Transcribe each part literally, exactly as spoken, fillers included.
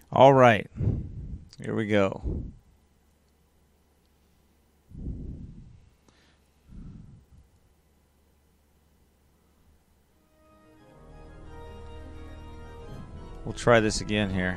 All right. Here we go. We'll try this again here.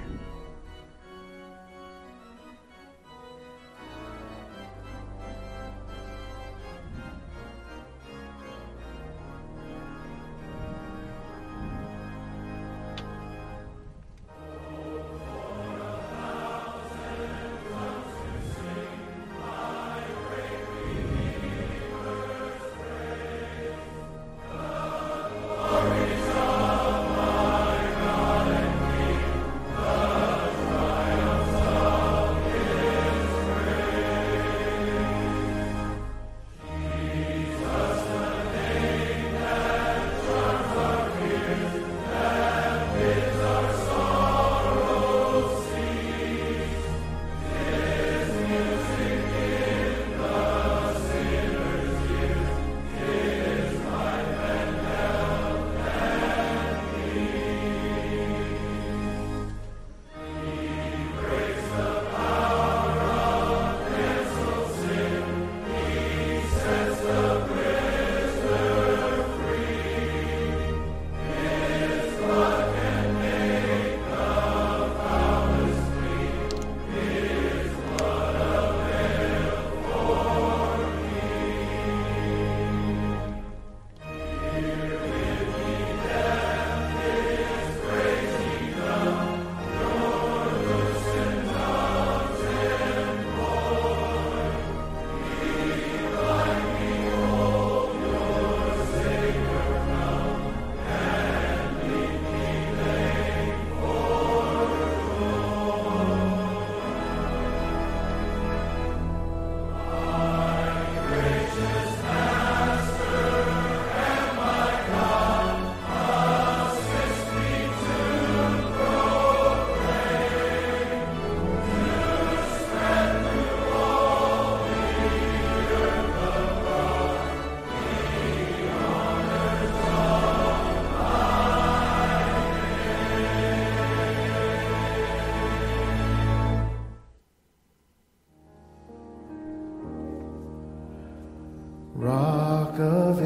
Rock of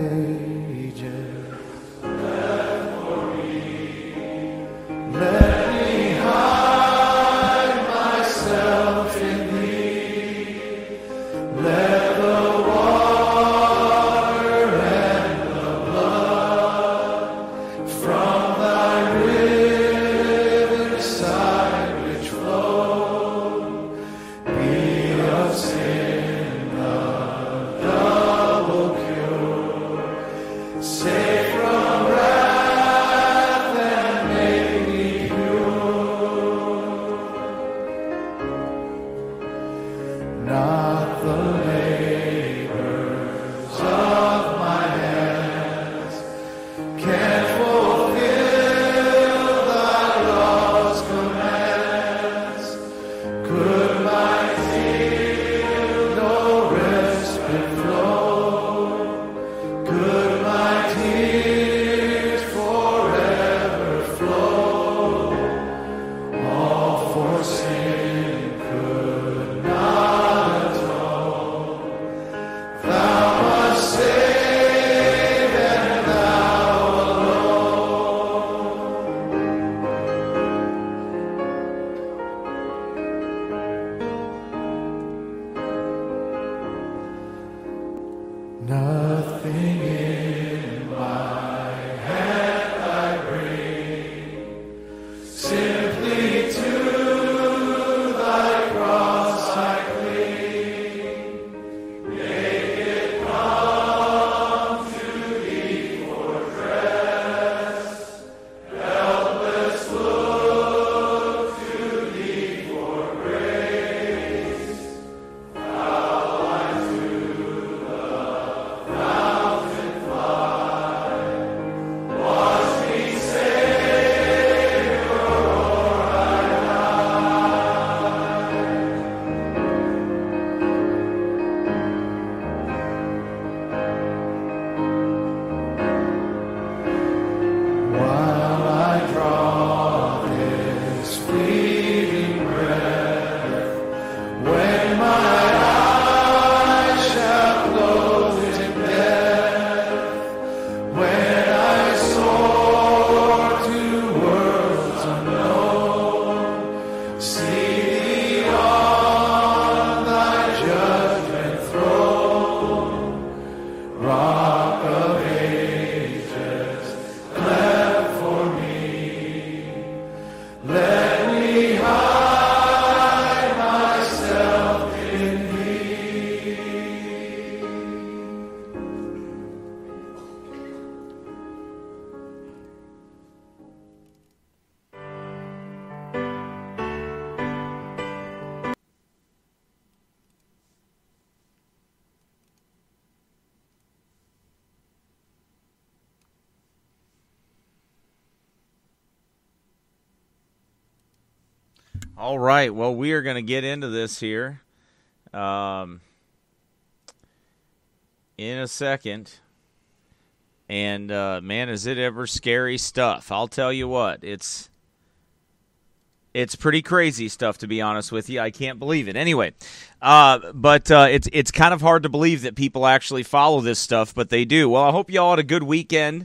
Ages, let me hide myself in thee. Let the water and the blood from thy riverside which flow be of sin the double cure. Save from wrath and make me pure. Not the labors of my hands can fulfill thy law's commands. Could my zeal no respite flow? Could my tears forever flow? All for sin could not atone. Thou must save and thou alone. Nothing in my hand I bring, simply to thy cross I cling. Make it come to thee for dress, helpless look to thee for grace. Thou unto the fountain All right. Well, we are going to get into this here um, in a second. And, uh, man, is it ever scary stuff. I'll tell you what. It's it's pretty crazy stuff, to be honest with you. I can't believe it. Anyway, uh, but uh, it's, it's kind of hard to believe that people actually follow this stuff, but they do. Well, I hope you all had a good weekend.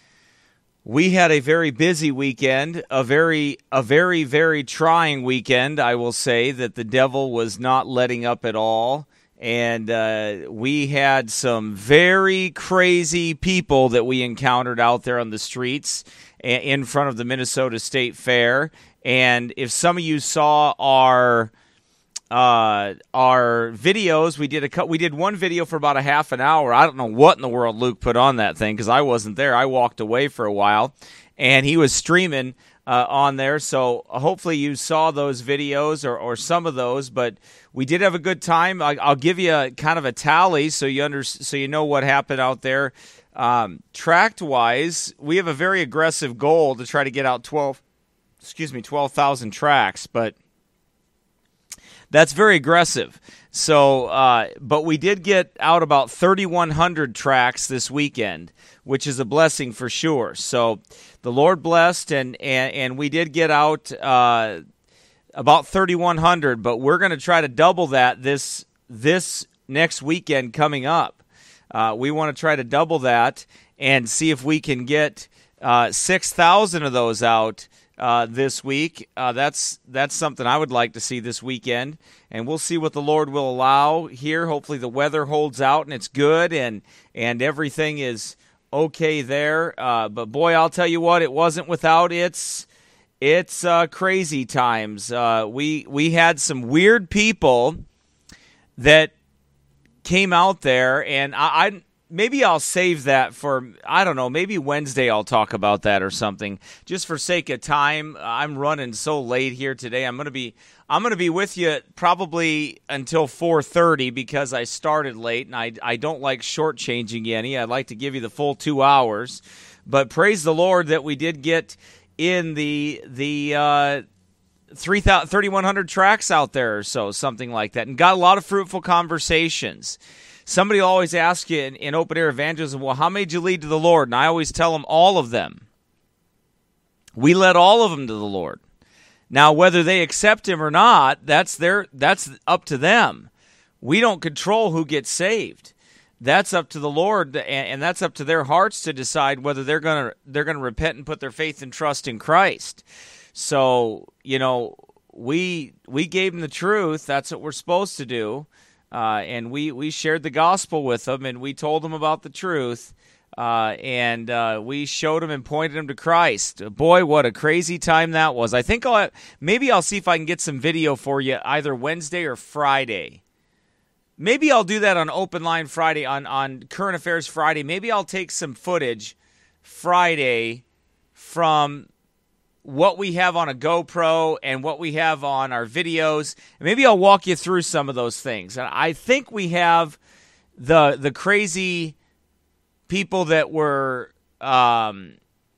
We had a very busy weekend, a very, a very, very trying weekend. I will say that the devil was not letting up at all, and uh, we had some very crazy people that we encountered out there on the streets in front of the Minnesota State Fair. And if some of you saw our uh, our videos, we did a we did one video for about a half an hour. I don't know what in the world Luke put on that thing because I wasn't there. I walked away for a while, and he was streaming uh, on there. So hopefully you saw those videos or, or some of those. But we did have a good time. I, I'll give you a kind of a tally so you under so you know what happened out there. Um, tracked wise, we have a very aggressive goal to try to get out twelve. Excuse me, twelve thousand tracks, but that's very aggressive. So, uh, but we did get out about thirty-one hundred tracks this weekend, which is a blessing for sure. So the Lord blessed, and, and, and we did get out uh, about thirty-one hundred, but we're going to try to double that this this next weekend coming up. Uh, we want to try to double that and see if we can get uh, six thousand of those out Uh, this week. Uh, that's that's something I would like to see this weekend, and we'll see what the Lord will allow here. Hopefully the weather holds out and it's good, and and everything is okay there. Uh, but boy, I'll tell you what, it wasn't without its it's uh, crazy times. Uh, we we had some weird people that came out there, and I. I Maybe I'll save that for, I don't know, maybe Wednesday I'll talk about that or something. Just for sake of time, I'm running so late here today. I'm going to be I'm going to be with you probably until four thirty because I started late, and I, I don't like shortchanging you any. I'd like to give you the full two hours. But praise the Lord that we did get in the the uh, thirty-one hundred tracks out there or so, something like that, and got a lot of fruitful conversations. Somebody will always ask you in, in open-air evangelism, well, how many did you lead to the Lord? And I always tell them all of them. We led all of them to the Lord. Now, whether they accept him or not, that's their that's up to them. We don't control who gets saved. That's up to the Lord, and, and that's up to their hearts to decide whether they're gonna they're gonna repent and put their faith and trust in Christ. So, you know, we we gave them the truth. That's what we're supposed to do. Uh, and we, we shared the gospel with them, and we told them about the truth, uh, and uh, we showed them and pointed them to Christ. Boy, what a crazy time that was. I think I'll have, maybe I'll see if I can get some video for you either Wednesday or Friday. Maybe I'll do that on Open Line Friday, on, on Current Affairs Friday. Maybe I'll take some footage Friday from what we have on a GoPro and what we have on our videos. Maybe I'll walk you through some of those things. And I think we have the the crazy people that were um,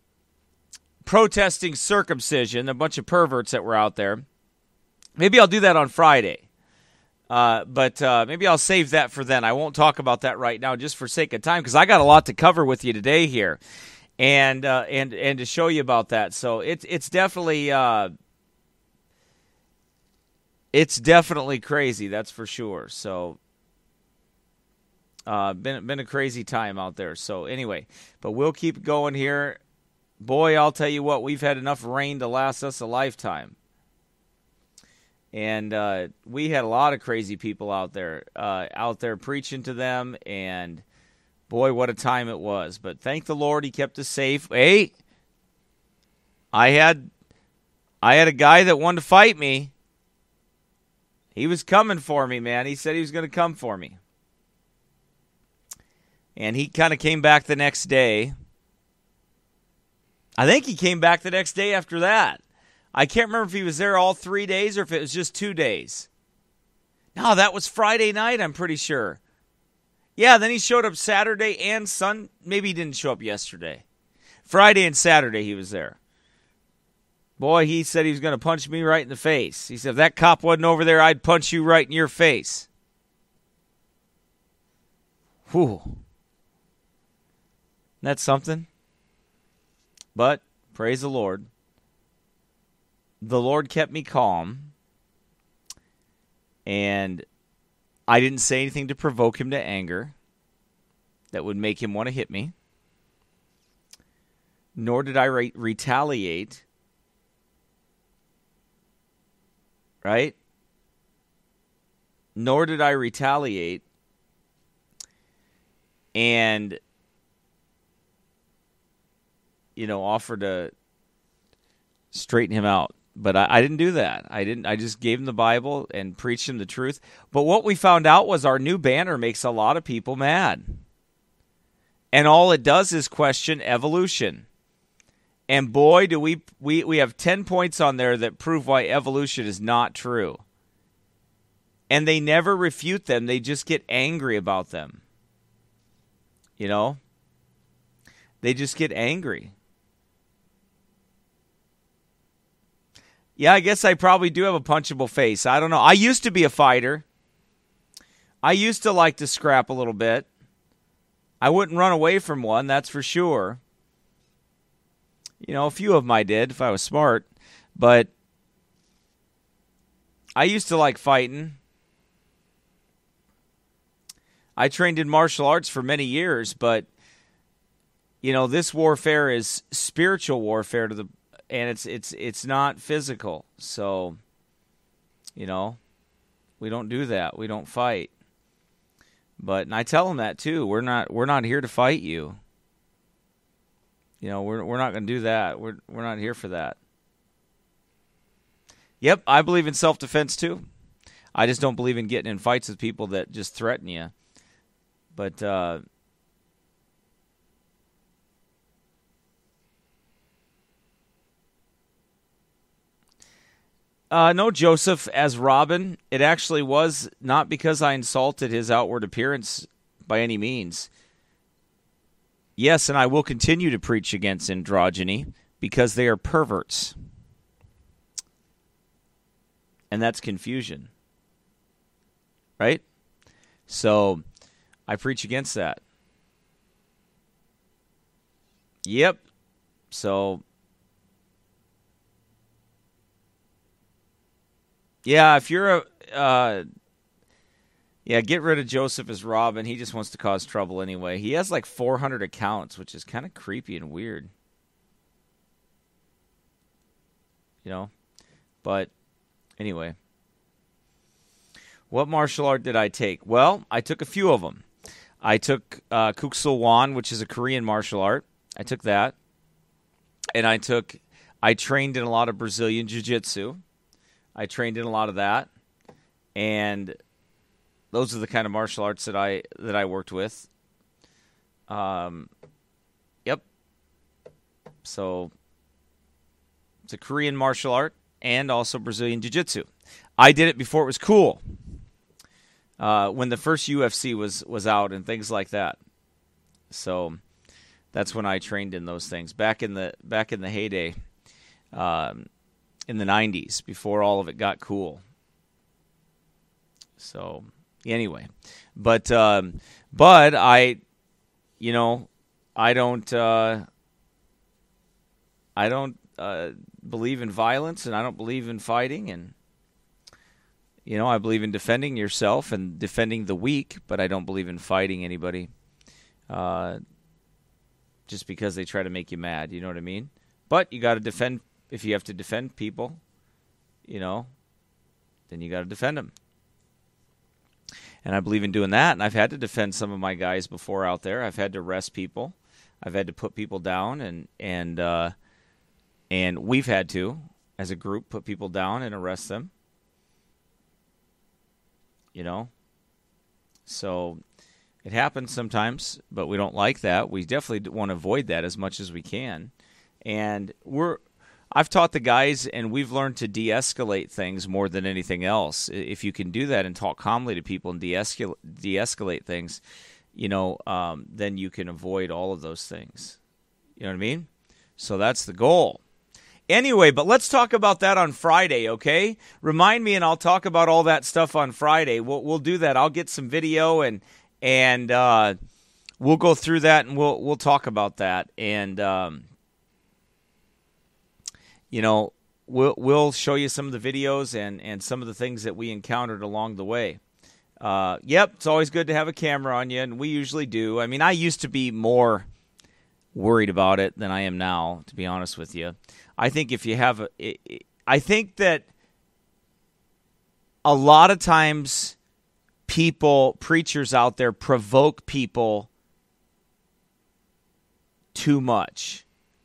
protesting circumcision, a bunch of perverts that were out there. Maybe I'll do that on Friday. Uh, but uh, maybe I'll save that for then. I won't talk about that right now just for sake of time because I got a lot to cover with you today here. And uh, and and to show you about that, so it's it's definitely uh, it's definitely crazy, that's for sure. So, uh, been been a crazy time out there. So anyway, but we'll keep going here. Boy, I'll tell you what, we've had enough rain to last us a lifetime, and uh, we had a lot of crazy people out there, uh, out there preaching to them and. Boy, what a time it was. But thank the Lord he kept us safe. Hey, I had I had a guy that wanted to fight me. He was coming for me, man. He said he was going to come for me. And he kind of came back the next day. I think he came back the next day after that. I can't remember if he was there all three days or if it was just two days. No, that was Friday night, I'm pretty sure. Yeah, then he showed up Saturday and Sun. Maybe he didn't show up yesterday. Friday and Saturday he was there. Boy, he said he was going to punch me right in the face. He said, if that cop wasn't over there, I'd punch you right in your face. Whew. That's something. But, praise the Lord, the Lord kept me calm, and I didn't say anything to provoke him to anger that would make him want to hit me, nor did I re- retaliate, right? Nor did I retaliate and, you know, offer to straighten him out. But I, I didn't do that. I didn't. I just gave him the Bible and preached him the truth. But what we found out was our new banner makes a lot of people mad. And all it does is question evolution. And boy, do we we, we have ten points on there that prove why evolution is not true. And they never refute them. They just get angry about them. You know? They just get angry. Yeah, I guess I probably do have a punchable face. I don't know. I used to be a fighter. I used to like to scrap a little bit. I wouldn't run away from one, that's for sure. You know, a few of them I did if I was smart. But I used to like fighting. I trained in martial arts for many years, but, you know, this warfare is spiritual warfare to the and it's it's it's not physical. So, you know, we don't do that. We don't fight. But and I tell them that too. We're not we're not here to fight you. You know, we're we're not going to do that. We're we're not here for that. Yep, I believe in self-defense too. I just don't believe in getting in fights with people that just threaten you. But uh Uh, no, Joseph, as Robin, it actually was not because I insulted his outward appearance by any means. Yes, and I will continue to preach against androgyny because they are perverts. And that's confusion. Right? So, I preach against that. Yep. So, yeah, if you're a, uh, yeah, get rid of Joseph as Robin. He just wants to cause trouble anyway. He has like four hundred accounts, which is kind of creepy and weird. You know? But, anyway. What martial art did I take? Well, I took a few of them. I took uh, Kuk Sil Wan, which is a Korean martial art. I took that. And I took, I trained in a lot of Brazilian Jiu-Jitsu. I trained in a lot of that, and those are the kind of martial arts that I that I worked with. Um, yep. So it's a Korean martial art and also Brazilian Jiu-Jitsu. I did it before it was cool. Uh, when the first U F C was was out and things like that. So that's when I trained in those things back in the back in the heyday. Um, in the nineties, before all of it got cool. So, anyway. But, um, but I, you know, I don't, uh, I don't uh, believe in violence, and I don't believe in fighting, and, you know, I believe in defending yourself and defending the weak, but I don't believe in fighting anybody uh, just because they try to make you mad, you know what I mean? But you got to defend. If you have to defend people, you know, then you got to defend them. And I believe in doing that. And I've had to defend some of my guys before out there. I've had to arrest people. I've had to put people down, and and uh, and we've had to, as a group, put people down and arrest them. You know, so it happens sometimes, but we don't like that. We definitely want to avoid that as much as we can. And we're I've taught the guys, and we've learned to de-escalate things more than anything else. If you can do that and talk calmly to people and de-escalate, de-escalate things, you know, um, then you can avoid all of those things. You know what I mean? So that's the goal. Anyway, but let's talk about that on Friday, okay? Remind me, and I'll talk about all that stuff on Friday. We'll we'll do that. I'll get some video, and and uh, we'll go through that, and we'll we'll talk about that, and um, you know, we'll we'll show you some of the videos and and some of the things that we encountered along the way. Uh, yep, it's always good to have a camera on you, and we usually do. I mean, I used to be more worried about it than I am now, to be honest with you. I think if you have a, I think that a lot of times people, preachers out there, provoke people too much.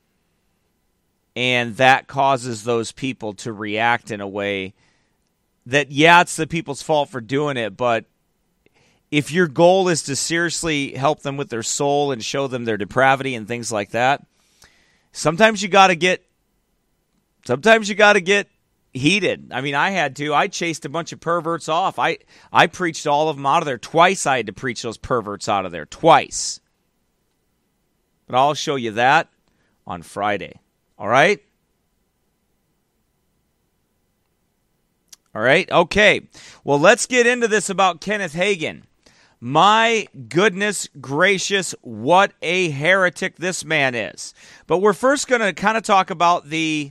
And that causes those people to react in a way that, yeah, it's the people's fault for doing it, but if your goal is to seriously help them with their soul and show them their depravity and things like that, sometimes you got to get sometimes you got to get heated. I mean, I had to. I chased a bunch of perverts off. I I preached all of them out of there. Twice I had to preach those perverts out of there. Twice. But I'll show you that on Friday. All right? All right? Okay. Well, let's get into this about Kenneth Hagin. My goodness gracious, what a heretic this man is. But we're first going to kind of talk about the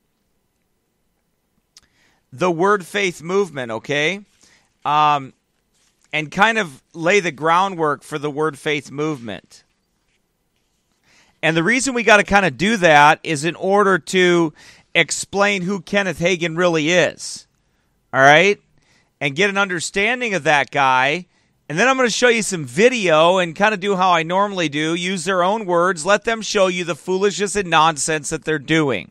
the word faith movement, okay? Um, and kind of lay the groundwork for the word faith movement. And the reason we got to kind of do that is in order to explain who Kenneth Hagin really is. All right? And get an understanding of that guy. And then I'm going to show you some video and kind of do how I normally do. Use their own words. Let them show you the foolishness and nonsense that they're doing.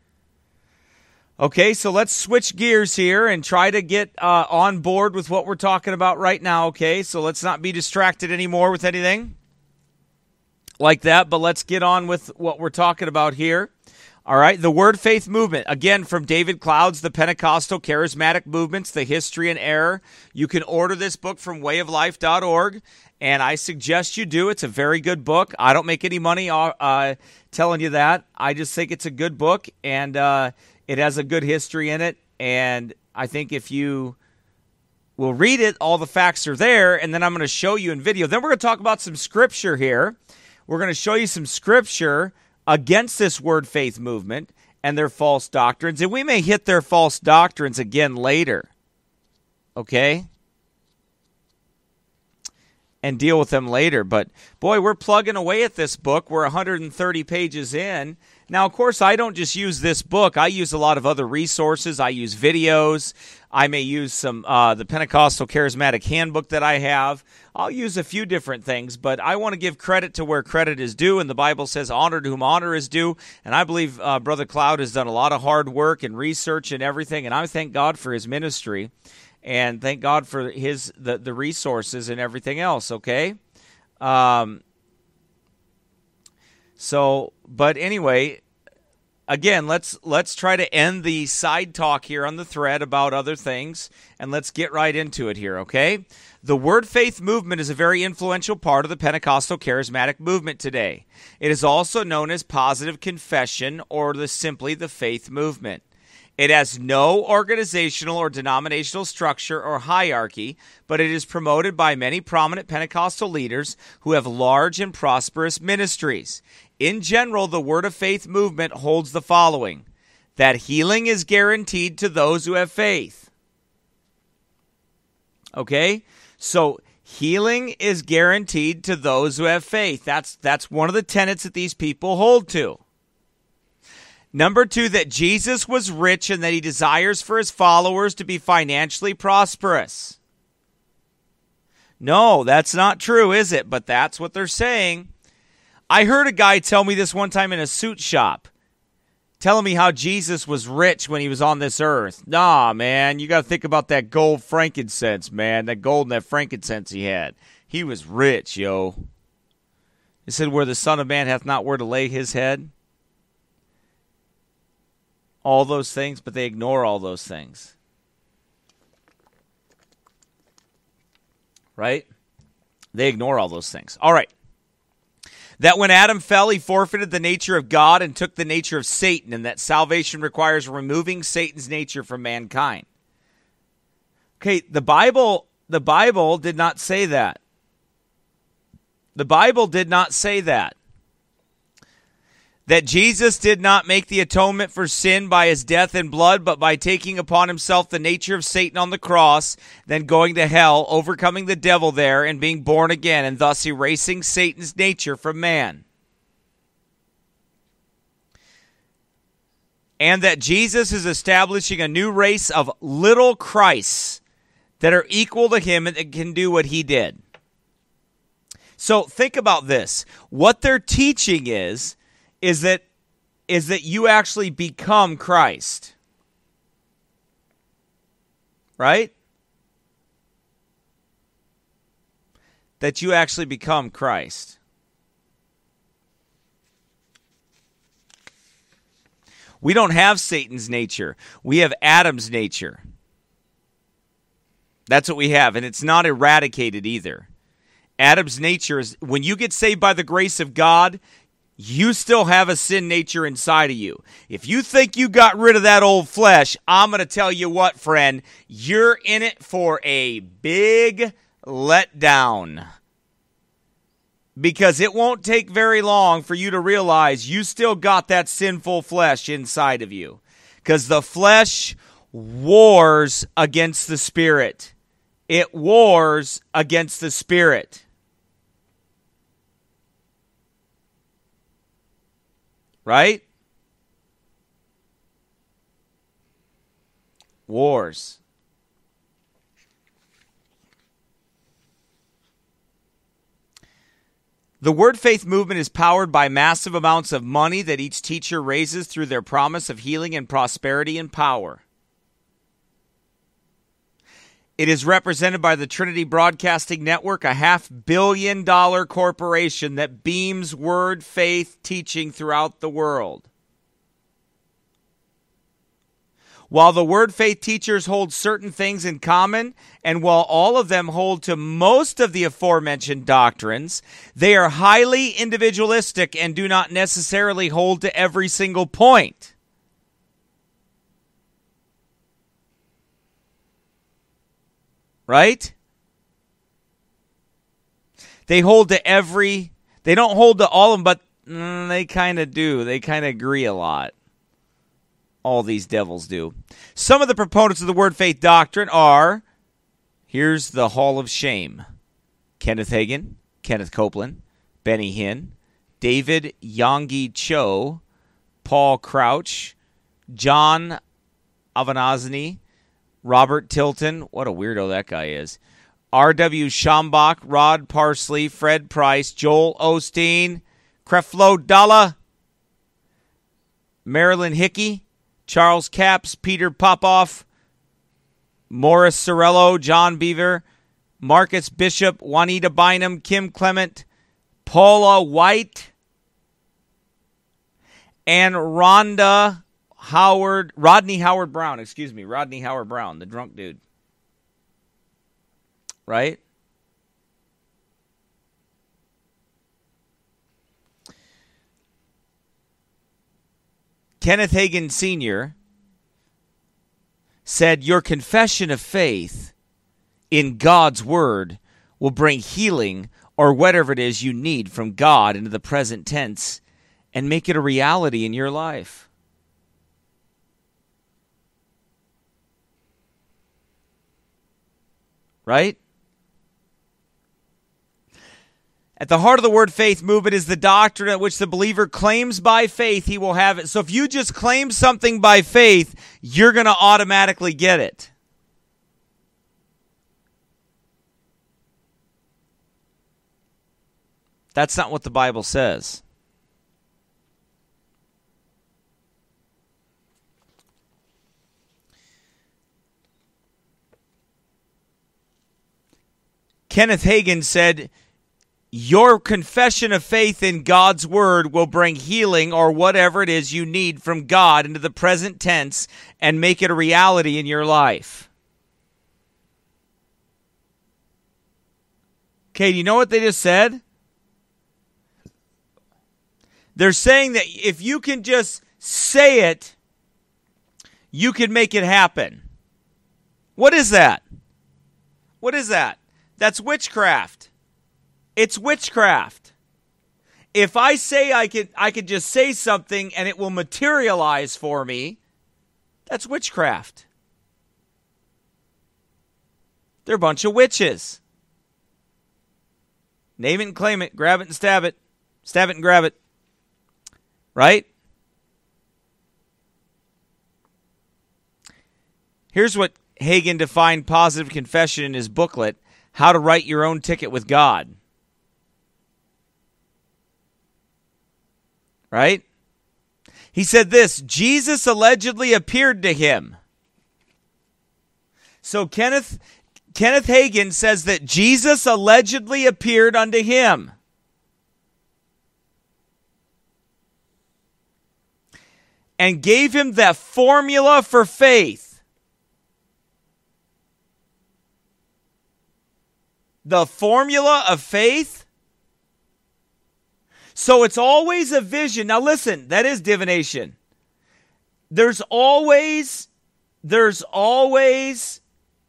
Okay, so let's switch gears here and try to get uh, on board with what we're talking about right now, okay? So let's not be distracted anymore with anything like that, but let's get on with what we're talking about here. All right, the Word Faith Movement, again, from David Cloud's The Pentecostal Charismatic Movements, The History and Error. You can order this book from way of life dot org, and I suggest you do. It's a very good book. I don't make any money uh, telling you that. I just think it's a good book, and uh, it has a good history in it, and I think if you will read it, all the facts are there, and then I'm going to show you in video. Then we're going to talk about some scripture here. We're going to show you some scripture against this word faith movement and their false doctrines, and we may hit their false doctrines again later, okay? And deal with them later. But, boy, we're plugging away at this book. We're one hundred thirty pages in. Now, of course, I don't just use this book. I use a lot of other resources. I use videos. I may use some uh, the Pentecostal Charismatic Handbook that I have. I'll use a few different things, but I want to give credit to where credit is due, and the Bible says honor to whom honor is due, and I believe uh, Brother Cloud has done a lot of hard work and research and everything, and I thank God for his ministry, and thank God for his the, the resources and everything else, okay? Um, so, but anyway, again, let's let's try to end the side talk here on the thread about other things, and let's get right into it here, okay? The Word Faith Movement is a very influential part of the Pentecostal Charismatic Movement today. It is also known as Positive Confession or the simply the Faith Movement. It has no organizational or denominational structure or hierarchy, but it is promoted by many prominent Pentecostal leaders who have large and prosperous ministries. In general, the Word of Faith movement holds the following: that healing is guaranteed to those who have faith. Okay? So, healing is guaranteed to those who have faith. That's, that's one of the tenets that these people hold to. Number two, that Jesus was rich and that he desires for his followers to be financially prosperous. No, that's not true, is it? But that's what they're saying. I heard a guy tell me this one time in a suit shop, telling me how Jesus was rich when he was on this earth. Nah, man, you got to think about that gold frankincense, man, that gold and that frankincense he had. He was rich, yo. He said, where the Son of Man hath not where to lay his head. All those things, but they ignore all those things. Right? They ignore all those things. All right. That when Adam fell, he forfeited the nature of God and took the nature of Satan, and that salvation requires removing Satan's nature from mankind. Okay, the Bible, the Bible did not say that. The Bible did not say that. That Jesus did not make the atonement for sin by his death and blood, but by taking upon himself the nature of Satan on the cross, then going to hell, overcoming the devil there, and being born again, and thus erasing Satan's nature from man. And that Jesus is establishing a new race of little Christs that are equal to him and that can do what he did. So think about this. What they're teaching is, is that, is that you actually become Christ. Right? That you actually become Christ. We don't have Satan's nature. We have Adam's nature. That's what we have, and it's not eradicated either. Adam's nature is, when you get saved by the grace of God, you still have a sin nature inside of you. If you think you got rid of that old flesh, I'm going to tell you what, friend, you're in it for a big letdown. Because it won't take very long for you to realize you still got that sinful flesh inside of you. Because the flesh wars against the spirit. It wars against the spirit. Right? Wars. The Word Faith movement is powered by massive amounts of money that each teacher raises through their promise of healing and prosperity and power. It is represented by the Trinity Broadcasting Network, a half billion dollar corporation that beams word faith teaching throughout the world. While the word faith teachers hold certain things in common, and while all of them hold to most of the aforementioned doctrines, they are highly individualistic and do not necessarily hold to every single point. Right? They hold to every, they don't hold to all of them, but mm, they kind of do. They kind of agree a lot. All these devils do. Some of the proponents of the word faith doctrine are, here's the Hall of Shame: Kenneth Hagin, Kenneth Copeland, Benny Hinn, David Yonggi Cho, Paul Crouch, John Avanazny, Robert Tilton, what a weirdo that guy is, R W Schambach, Rod Parsley, Fred Price, Joel Osteen, Creflo Dollar, Marilyn Hickey, Charles Capps, Peter Popoff, Morris Sorello, John Beaver, Marcus Bishop, Juanita Bynum, Kim Clement, Paula White, and Rhonda Howard, Rodney Howard Brown, excuse me, Rodney Howard Brown, the drunk dude. Right? Kenneth Hagin Senior said, your confession of faith in God's word will bring healing or whatever it is you need from God into the present tense and make it a reality in your life. Right? At the heart of the word faith movement is the doctrine at which the believer claims by faith he will have it. So if you just claim something by faith, you're going to automatically get it. That's not what the Bible says. Kenneth Hagin said, your confession of faith in God's word will bring healing or whatever it is you need from God into the present tense and make it a reality in your life. Okay, do you know what they just said? They're saying that if you can just say it, you can make it happen. What is that? What is that? That's witchcraft. It's witchcraft. If I say I could I could just say something and it will materialize for me, that's witchcraft. They're a bunch of witches. Name it and claim it. Grab it and stab it. Stab it and grab it. Right? Here's what Hagin defined positive confession in his booklet, How to Write Your Own Ticket with God. Right? He said this, Jesus allegedly appeared to him. So Kenneth Kenneth Hagin says that Jesus allegedly appeared unto him. And gave him that formula for faith. The formula of faith. So it's always a vision. Now listen, that is divination. There's always, there's always,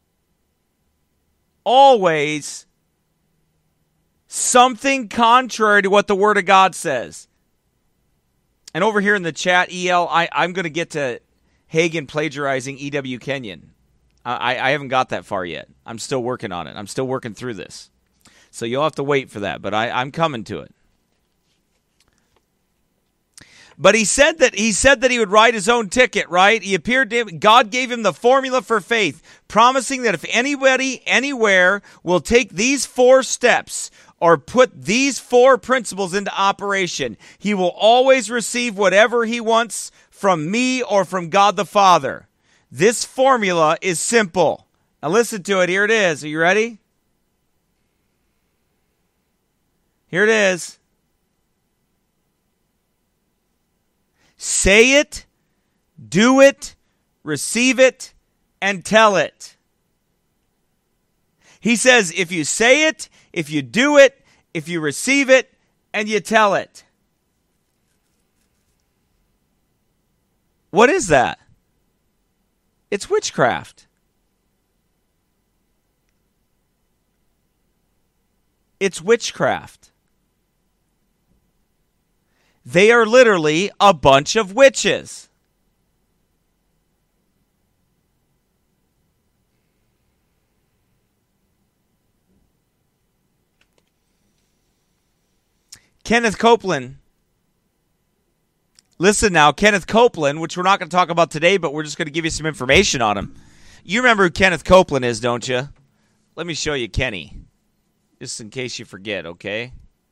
always something contrary to what the Word of God says. And over here in the chat, E L, I, I'm going to get to Hagin plagiarizing E W. Kenyon. I, I haven't got that far yet. I'm still working on it. I'm still working through this. So you'll have to wait for that, but I, I'm coming to it. But he said that he said that he would write his own ticket, right? He appeared to him, God gave him the formula for faith, promising that if anybody, anywhere, will take these four steps or put these four principles into operation, he will always receive whatever he wants from me or from God the Father. This formula is simple. Now listen to it. Here it is. Are you ready? Here it is. Say it, do it, receive it, and tell it. He says if you say it, if you do it, if you receive it, and you tell it. What is that? It's witchcraft. It's witchcraft. They are literally a bunch of witches. Kenneth Copeland. Listen now, Kenneth Copeland, which we're not going to talk about today, but we're just going to give you some information on him. You remember who Kenneth Copeland is, don't you? Let me show you Kenny, just in case you forget, okay?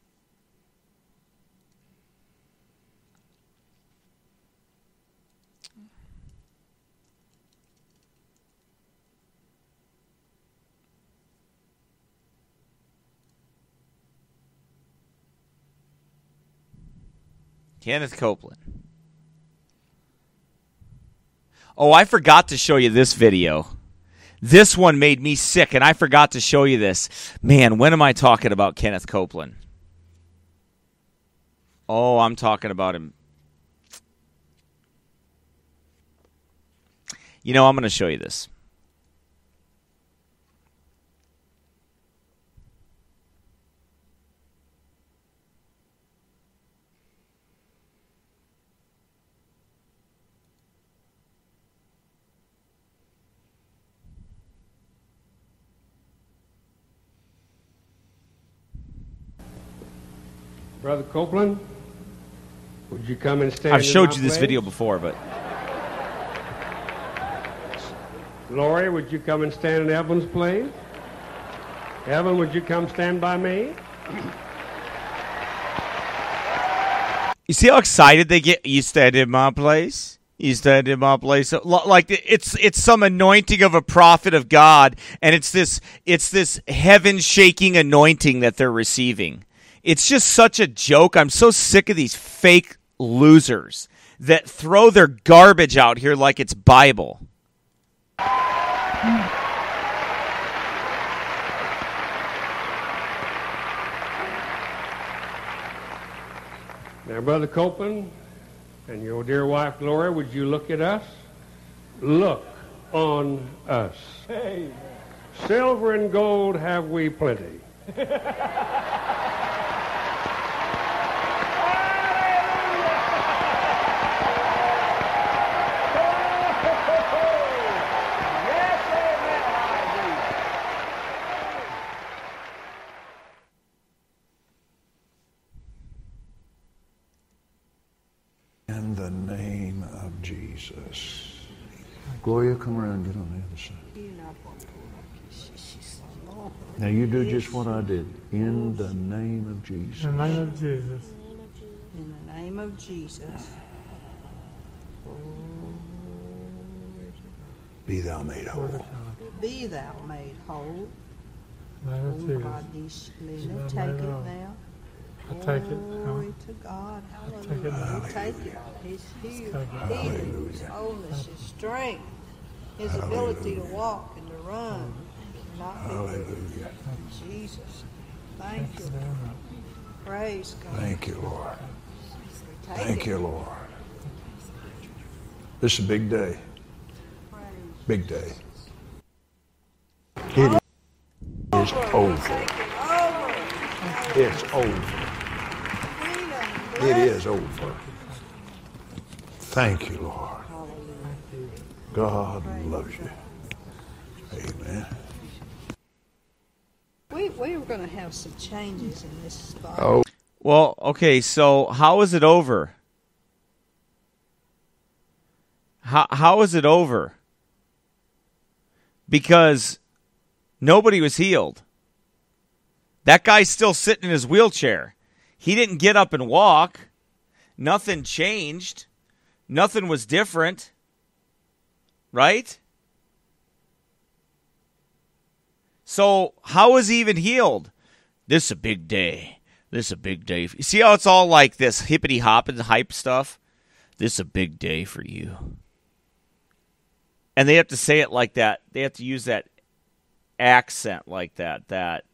Kenneth Copeland. Oh, I forgot to show you this video. This one made me sick, and I forgot to show you this. Man, when am I talking about Kenneth Copeland? Oh, I'm talking about him. You know, I'm going to show you this. Brother Copeland, would you come and stand? I've showed in you this place? video before, but Lori, would you come and stand in Evan's place? Evan, would you come stand by me? you see how excited they get? You stand in my place. You stand in my place. Like it's it's some anointing of a prophet of God, and it's this it's this heaven shaking anointing that they're receiving. It's just such a joke. I'm so sick of these fake losers that throw their garbage out here like it's Bible. Now, Brother Copeland and your dear wife, Gloria, would you look at us? Look on us. Amen. Silver and gold have we plenty. In the name of Jesus. Gloria, come around and get on the other side. Now you do just what I did. In the name of Jesus. In the name of Jesus. In the name of Jesus. Be thou made whole. Be thou made whole. In the name of Oh, Jesus. God, these little, take it now. I take it Glory now. to God. take it Hallelujah. now. We take it. His healed, take it. healing, His wholeness, His strength, His ability to walk and to run. Not be Hallelujah. Jesus. Thank you. Praise God. Thank you, Lord. We take Thank it. you, Lord. This is a big day. Big day. It is over. Take it over. It's over. Freedom. It is over. Thank you, Lord. God loves you. Amen. We, we were going to have some changes in this spot. Oh, Well, okay, so how is it over? How how is it over? Because nobody was healed. That guy's still sitting in his wheelchair. He didn't get up and walk. Nothing changed. Nothing was different. Right? So how is he even healed? This is a big day. This is a big day. You see how it's all like this hippity hopping hype stuff? This is a big day for you. And they have to say it like that. They have to use that accent like that. That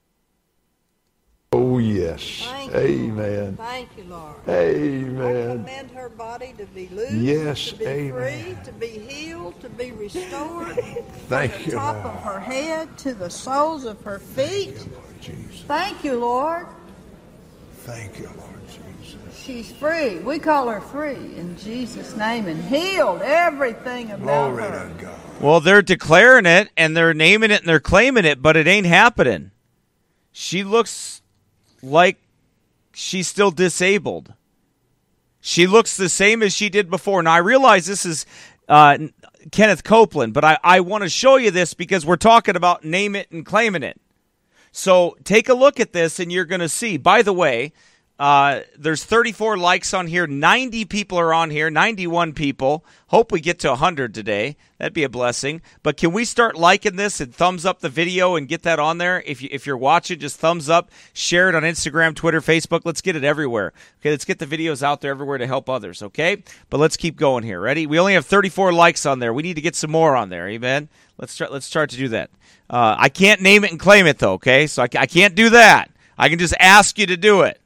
oh yes. Thank you, Amen. Lord. Thank you, Lord. I Amen. command her body to be loose, Yes, to be amen. free, to be healed, to be restored. Thank from you, the top Lord. of her head to the soles of her feet. Lord Jesus. Thank you, Lord. Thank you, Lord Jesus. She's free. We call her free in Jesus' name and healed everything about Glory her. to God. well, they're declaring it and they're naming it and they're claiming it, but it ain't happening. She looks like she's still disabled. She looks the same as she did before. Now, I realize this is uh, Kenneth Copeland, but I, I want to show you this because we're talking about name it and claiming it. So take a look at this and you're going to see. By the way, uh, there's thirty-four likes on here. ninety people are on here. ninety-one people. Hope we get to one hundred today. That'd be a blessing. But can we start liking this and thumbs up the video and get that on there? If, you, if you're watching, just thumbs up. Share it on Instagram, Twitter, Facebook. Let's get it everywhere. Okay, let's get the videos out there everywhere to help others, okay? But let's keep going here. Ready? We only have thirty-four likes on there. We need to get some more on there. Amen? Let's start, let's start to do that. Uh, I can't name it and claim it, though, okay? So I, I can't do that. I can just ask you to do it.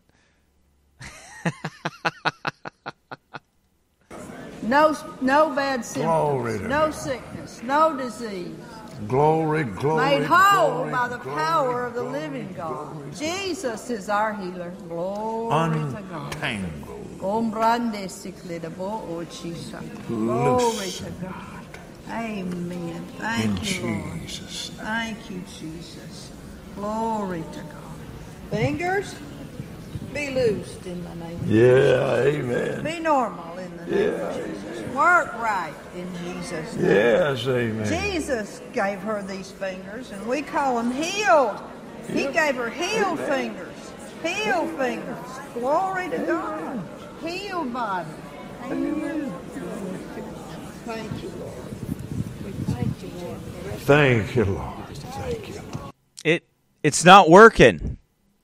No, no bad Glory symptoms, to no God. sickness, no disease. Glory, glory, Made whole glory, by the glory, power of the glory, living God. glory. Jesus is our healer. Glory to God. Untangled. Ombrande siklidabo ochisa. Glory to God. Amen. Thank In you, Lord. Jesus' name. Thank you, Jesus. Glory to God. Fingers, be loosed in the name of Yeah, amen. Be normal in the name of Jesus. Work right in Jesus' name. Yes, amen. Jesus gave her these fingers, and we call them healed. He gave her healed fingers. Healed fingers. Glory to God. Healed body. Amen. Thank you, Lord. We thank you, Lord. Thank you, Lord. Thank you, Lord. It it's not working.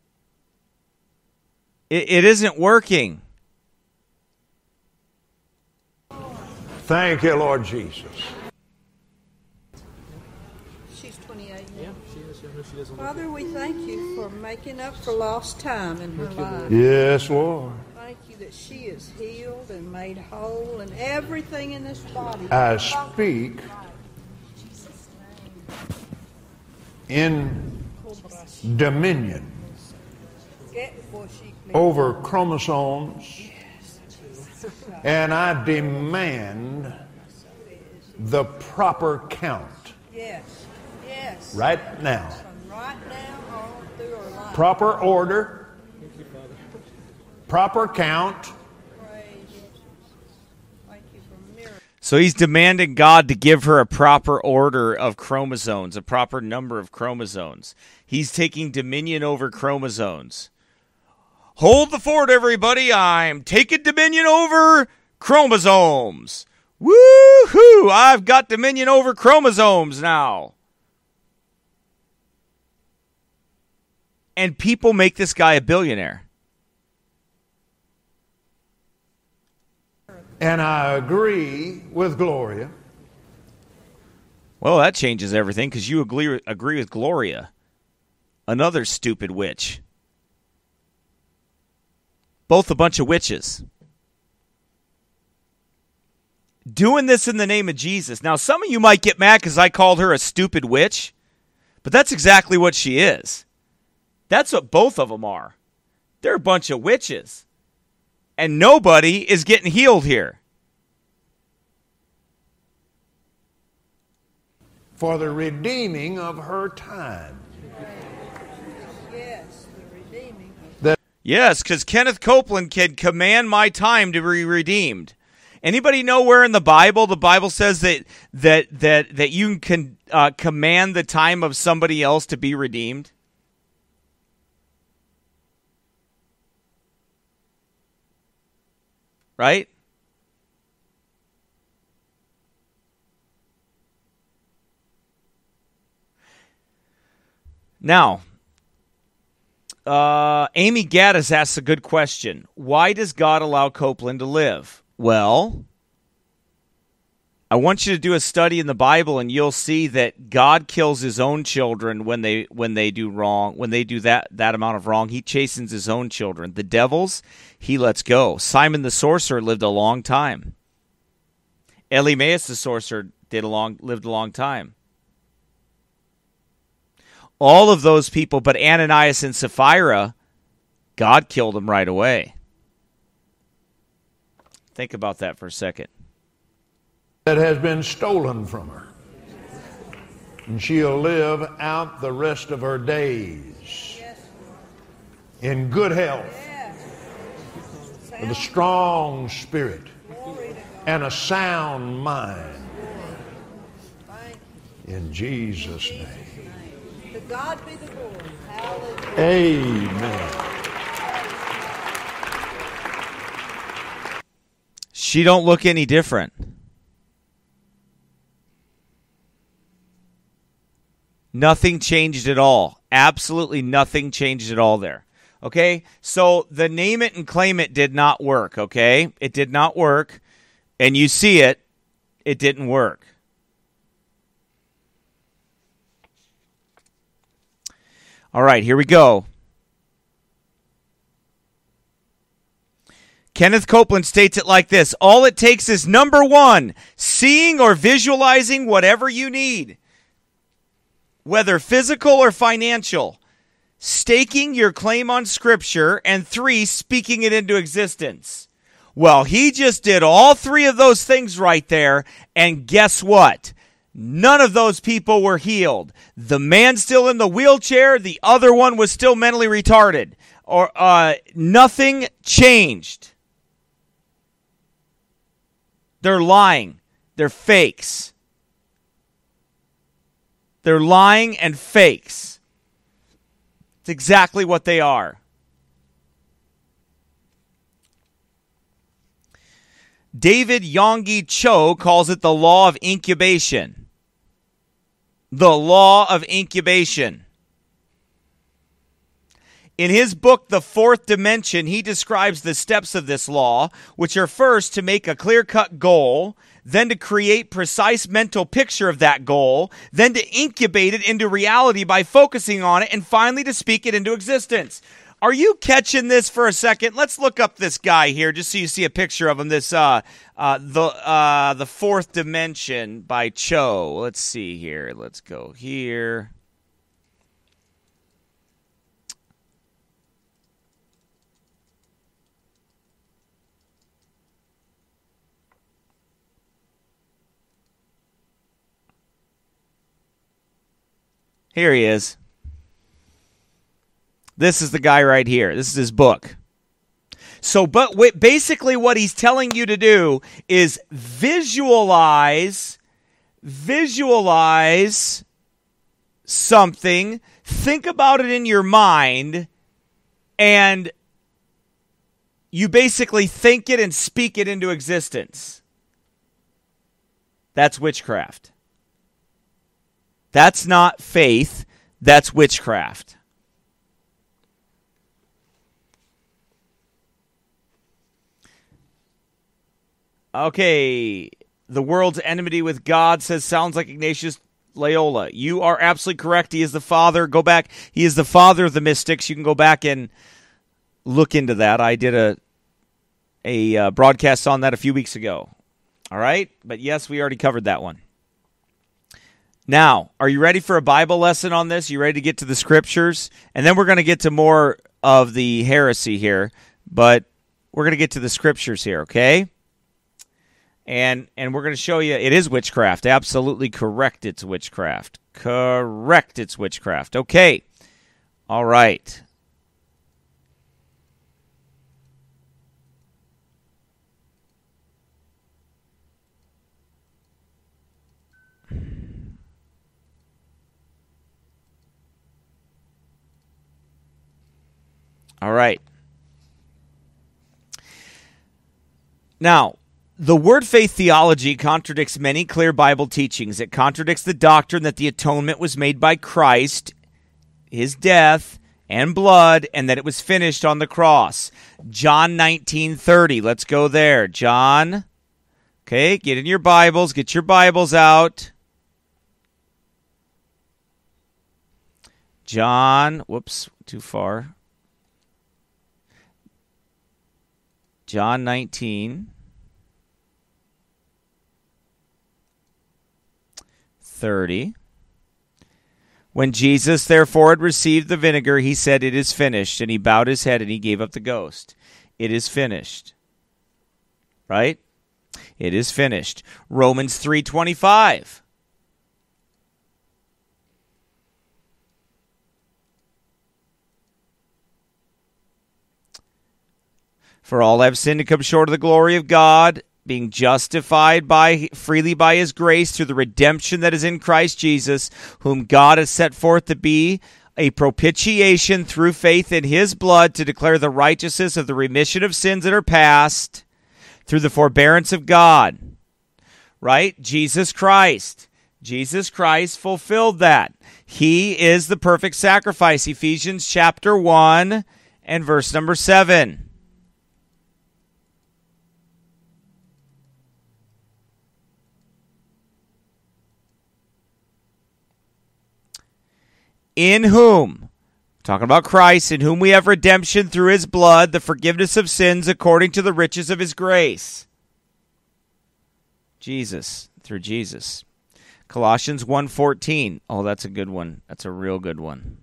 It, it isn't working. Thank you, Lord Jesus. She's twenty-eight now. Father, we thank you for making up for lost time in her life. Yes, Lord. Thank you that she is healed and made whole and everything in this body. I speak in dominion over chromosomes, and I demand the proper count. Yes, yes. Right now. From right now on through our life. Proper order. Proper count. Praise you. Thank you for miracles. So he's demanding God to give her a proper order of chromosomes, a proper number of chromosomes. He's taking dominion over chromosomes. Hold the fort, everybody. I'm taking dominion over chromosomes. Woo-hoo! I've got dominion over chromosomes now. And people make this guy a billionaire. And I agree with Gloria. Well, that changes everything because you agree, agree with Gloria, another stupid witch. Both a bunch of witches. Doing this in the name of Jesus. Now, some of you might get mad because I called her a stupid witch, but that's exactly what she is. That's what both of them are. They're a bunch of witches. And nobody is getting healed here. For the redeeming of her time. Yes, the redeeming. Yes, because Kenneth Copeland can command my time to be redeemed. Anybody know where in the Bible the Bible says that that that that you can uh, command the time of somebody else to be redeemed? Right? Now, uh, Amy Gaddis asks a good question. Why does God allow Copeland to live? Well, I want you to do a study in the Bible, and you'll see that God kills his own children when they when they do wrong. When they do that that amount of wrong, he chastens his own children. The devils, he lets go. Simon the sorcerer lived a long time. Elimaeus the sorcerer did a long lived a long time. All of those people, but Ananias and Sapphira, God killed them right away. Think about that for a second. That has been stolen from her. And she'll live out the rest of her days in good health, with a strong spirit and a sound mind. In Jesus' name. To God be the glory. Hallelujah. Amen. She don't look any different. Nothing changed at all. Absolutely nothing changed at all there. Okay? So the name it and claim it did not work, okay? It did not work. And you see it. It didn't work. All right, here we go. Kenneth Copeland states it like this. All it takes is, number one, seeing or visualizing whatever you need, whether physical or financial, staking your claim on Scripture, and three, speaking it into existence. Well, he just did all three of those things right there, and guess what? None of those people were healed. The man still in the wheelchair, the other one was still mentally retarded. Or uh, nothing changed. They're lying. They're fakes. They're lying and fakes. It's exactly what they are. David Yonggi Cho calls it the law of incubation. The law of incubation. In his book, The Fourth Dimension, he describes the steps of this law, which are first to make a clear-cut goal, then to create precise mental picture of that goal, then to incubate it into reality by focusing on it, and finally to speak it into existence. Are you catching this for a second? Let's look up this guy here, just so you see a picture of him. This uh, uh, the uh, the Fourth Dimension by Cho. Let's see here. Let's go here. Here he is. This is the guy right here. This is his book. So, but w- basically what he's telling you to do is visualize, visualize something, think about it in your mind, and you basically think it and speak it into existence. That's witchcraft. That's not faith. That's witchcraft. Okay, the world's enmity with God says, sounds like Ignatius Loyola. You are absolutely correct. He is the father. Go back. He is the father of the mystics. You can go back and look into that. I did a a uh, broadcast on that a few weeks ago. All right? But yes, we already covered that one. Now, are you ready for a Bible lesson on this? You ready to get to the scriptures? And then we're going to get to more of the heresy here, but we're going to get to the scriptures here, okay? And and we're going to show you it is witchcraft. Absolutely correct, it's witchcraft. Correct, it's witchcraft. Okay. All right. All right. Now, the word faith theology contradicts many clear Bible teachings. It contradicts the doctrine that the atonement was made by Christ, his death and blood, and that it was finished on the cross. John nineteen thirty. Let's go there. John. Okay, get in your Bibles. Get your Bibles out. John. Whoops, too far. John nineteen. thirty. When Jesus therefore had received the vinegar, he said, "It is finished," and he bowed his head and he gave up the ghost. It is finished. Right? It is finished. Romans three twenty-five. For all have sinned and come short of the glory of God, being justified by freely by his grace through the redemption that is in Christ Jesus, whom God has set forth to be a propitiation through faith in his blood to declare the righteousness of the remission of sins that are past through the forbearance of God. Right? Jesus Christ. Jesus Christ fulfilled that. He is the perfect sacrifice. Ephesians chapter one and verse number seven. In whom, talking about Christ, in whom we have redemption through his blood, the forgiveness of sins according to the riches of his grace. Jesus, through Jesus. Colossians one fourteen. Oh, that's a good one. That's a real good one.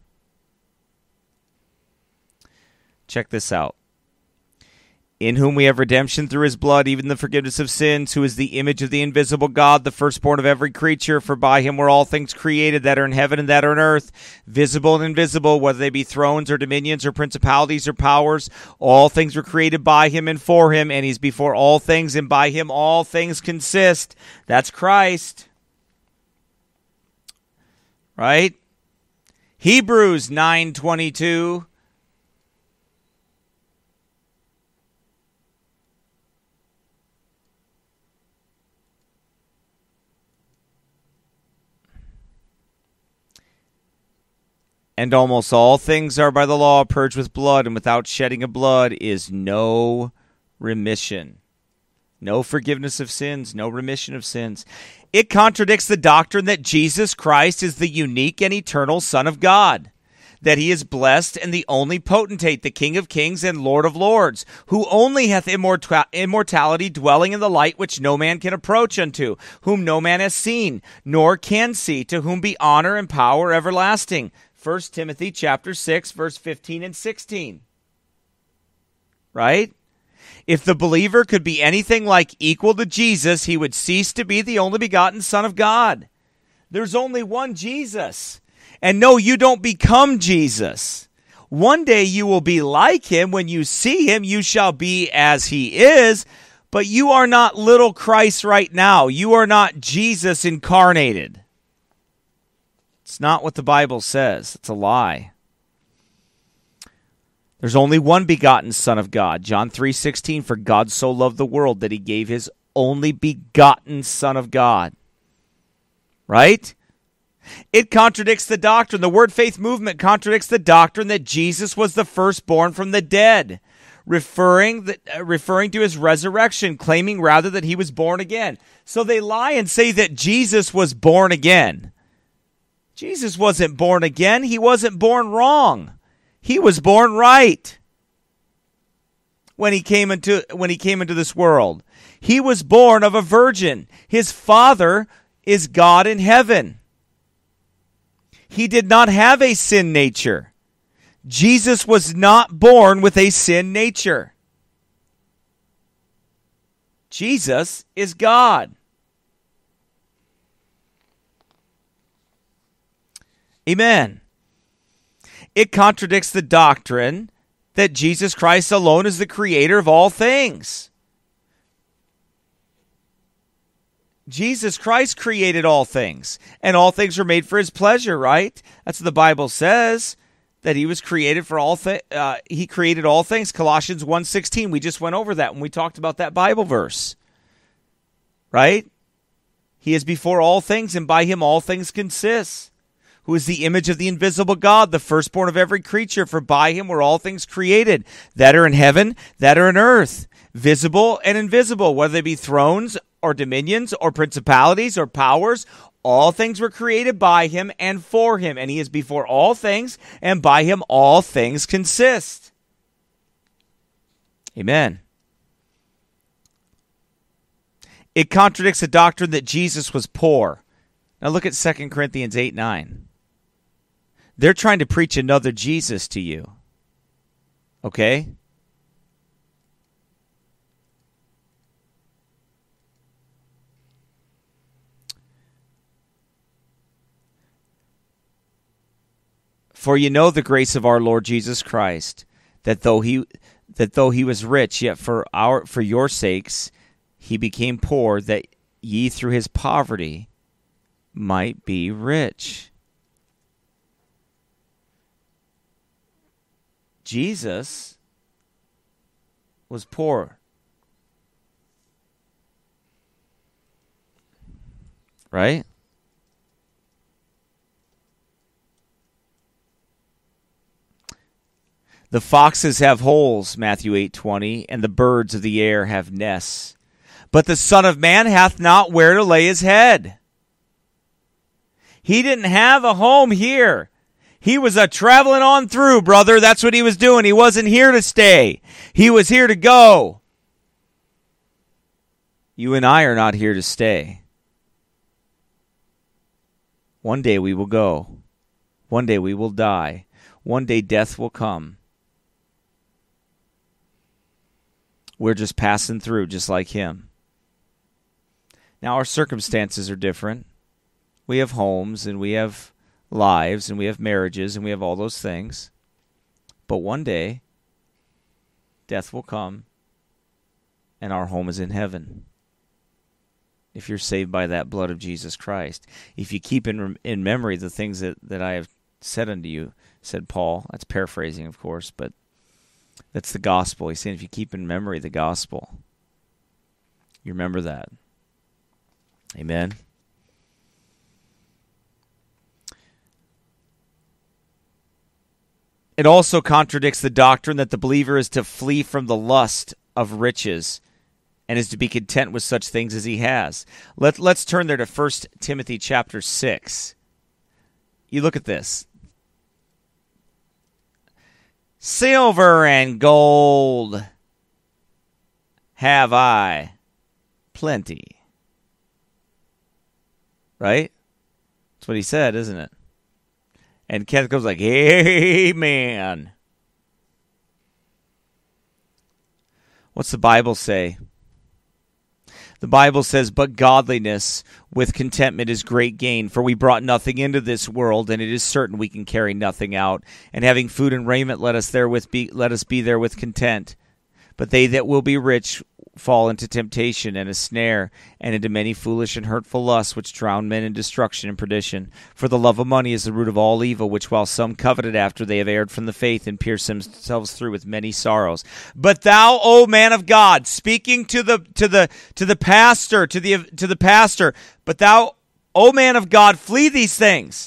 Check this out. In whom we have redemption through his blood, even the forgiveness of sins, who is the image of the invisible God, the firstborn of every creature. For by him were all things created that are in heaven and that are on earth, visible and invisible, whether they be thrones or dominions or principalities or powers. All things were created by him and for him, and he's before all things, and by him all things consist. That's Christ. Right? Hebrews nine twenty-two. And almost all things are by the law purged with blood, and without shedding of blood is no remission. No forgiveness of sins, no remission of sins. It contradicts the doctrine that Jesus Christ is the unique and eternal Son of God. that he is blessed and the only potentate, the King of kings and Lord of lords, who only hath immorta- immortality, dwelling in the light which no man can approach unto, whom no man has seen, nor can see, to whom be honor and power everlasting. First Timothy chapter six, verse fifteen and sixteen. Right? If the believer could be anything like equal to Jesus, he would cease to be the only begotten Son of God. There's only one Jesus. And no, you don't become Jesus. One day you will be like him. When you see him, you shall be as he is. But you are not little Christ right now. You are not Jesus incarnated. It's not what the Bible says. It's a lie. There's only one begotten Son of God. John three sixteen, for God so loved the world that he gave his only begotten Son of God. Right? It contradicts the doctrine. The Word Faith movement contradicts the doctrine that Jesus was the firstborn from the dead, referring, the, uh, referring to his resurrection, claiming rather that he was born again. So they lie and say that Jesus was born again. Jesus wasn't born again. He wasn't born wrong. He was born right when he came into when he came into this world. He was born of a virgin. His father is God in heaven. He did not have a sin nature. Jesus was not born with a sin nature. Jesus is God. Amen. It contradicts the doctrine that Jesus Christ alone is the creator of all things. Jesus Christ created all things, and all things were made for his pleasure, right? That's what the Bible says, that he was created for all things. Uh, he created all things. Colossians one sixteen, we just went over that when we talked about that Bible verse, right? He is before all things, and by him all things consist. Who is the image of the invisible God, the firstborn of every creature, for by him were all things created, that are in heaven, that are in earth, visible and invisible, whether they be thrones or dominions or principalities or powers. All things were created by him and for him, and he is before all things, and by him all things consist. Amen. It contradicts the doctrine that Jesus was poor. Now look at Second Corinthians eight nine. They're trying to preach another Jesus to you. Okay? For you know the grace of our Lord Jesus Christ, that though he that though he was rich, yet for our for your sakes he became poor, that ye through his poverty might be rich. Jesus was poor. Right? The foxes have holes, Matthew eight twenty, and the birds of the air have nests. But the Son of Man hath not where to lay his head. He didn't have a home here. He was a traveling on through, brother. That's what he was doing. He wasn't here to stay. He was here to go. You and I are not here to stay. One day we will go. One day we will die. One day death will come. We're just passing through just like him. Now our circumstances are different. We have homes and we have lives and we have marriages and we have all those things. But one day, death will come and our home is in heaven. If you're saved by that blood of Jesus Christ. If you keep in in memory the things that, that I have said unto you, said Paul. That's paraphrasing, of course, but that's the gospel. He's saying if you keep in memory the gospel, you remember that. Amen. It also contradicts the doctrine that the believer is to flee from the lust of riches and is to be content with such things as he has. Let, let's turn there to First Timothy chapter six. You look at this. Silver and gold have I plenty. Right? That's what he said, isn't it? And Kenneth goes like, amen. What's the Bible say? The Bible says, but godliness with contentment is great gain, for we brought nothing into this world, and it is certain we can carry nothing out. And having food and raiment, let us therewith be let us be therewith content. But they that will be rich fall into temptation and a snare, and into many foolish and hurtful lusts, which drown men in destruction and perdition. For the love of money is the root of all evil, which while some coveted after, they have erred from the faith, and pierced themselves through with many sorrows. But thou, O man of God, speaking to the to the to the pastor, to the to the pastor, but thou, O man of God, flee these things.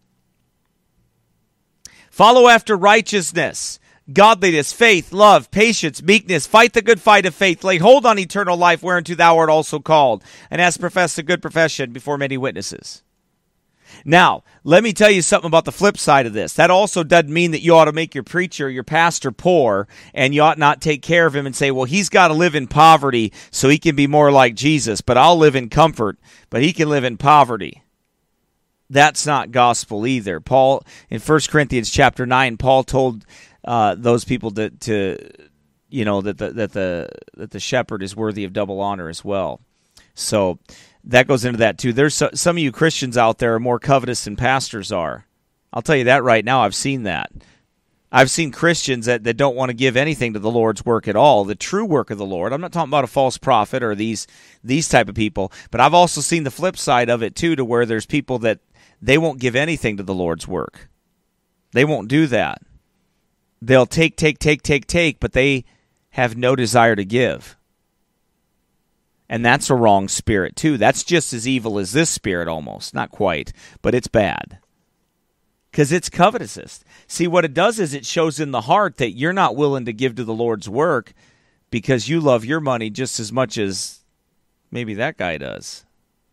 Follow after righteousness, godliness, faith, love, patience, meekness. Fight the good fight of faith. Lay hold on eternal life, whereunto thou art also called, and hast professed a good profession before many witnesses. Now, let me tell you something about the flip side of this. That also doesn't mean that you ought to make your preacher, your pastor, poor, and you ought not take care of him and say, well, he's got to live in poverty so he can be more like Jesus, but I'll live in comfort, but he can live in poverty. That's not gospel either. Paul, in First Corinthians chapter nine, Paul told Uh, those people that to you know that the that the that the shepherd is worthy of double honor as well. So that goes into that too. There's so, some of you Christians out there are more covetous than pastors are. I'll tell you that right now. I've seen that. I've seen Christians that, that don't want to give anything to the Lord's work at all, the true work of the Lord. I'm not talking about a false prophet or these these type of people, but I've also seen the flip side of it too, to where there's people that they won't give anything to the Lord's work. They won't do that. They'll take, take, take, take, take, but they have no desire to give. And that's a wrong spirit, too. That's just as evil as this spirit almost. Not quite, but it's bad. Because it's covetousness. See, what it does is it shows in the heart that you're not willing to give to the Lord's work because you love your money just as much as maybe that guy does.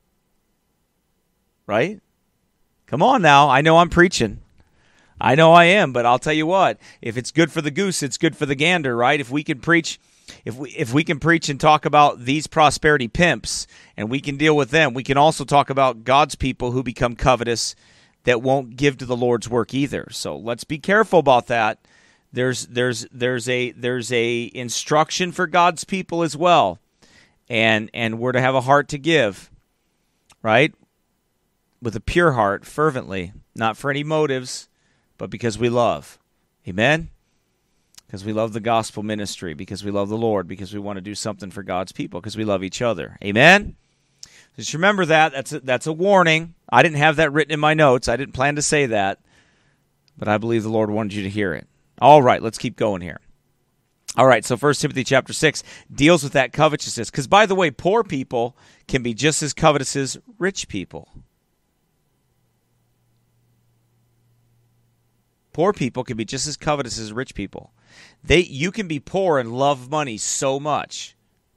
Right? Come on now. I know I'm preaching. I know I am, but I'll tell you what, if it's good for the goose, it's good for the gander, right? If we can preach, if we if we can preach and talk about these prosperity pimps and we can deal with them, we can also talk about God's people who become covetous that won't give to the Lord's work either. So let's be careful about that. There's there's there's a there's a instruction for God's people as well. And and we're to have a heart to give, right? With a pure heart, fervently, not for any motives, but because we love. Amen? Because we love the gospel ministry, because we love the Lord, because we want to do something for God's people, because we love each other. Amen? Just remember that. That's a, that's a warning. I didn't have that written in my notes. I didn't plan to say that, but I believe the Lord wanted you to hear it. All right, let's keep going here. All right, so First Timothy chapter six deals with that covetousness. Because, by the way, poor people can be just as covetous as rich people. Poor people can be just as covetous as rich people. They, you can be poor and love money so much,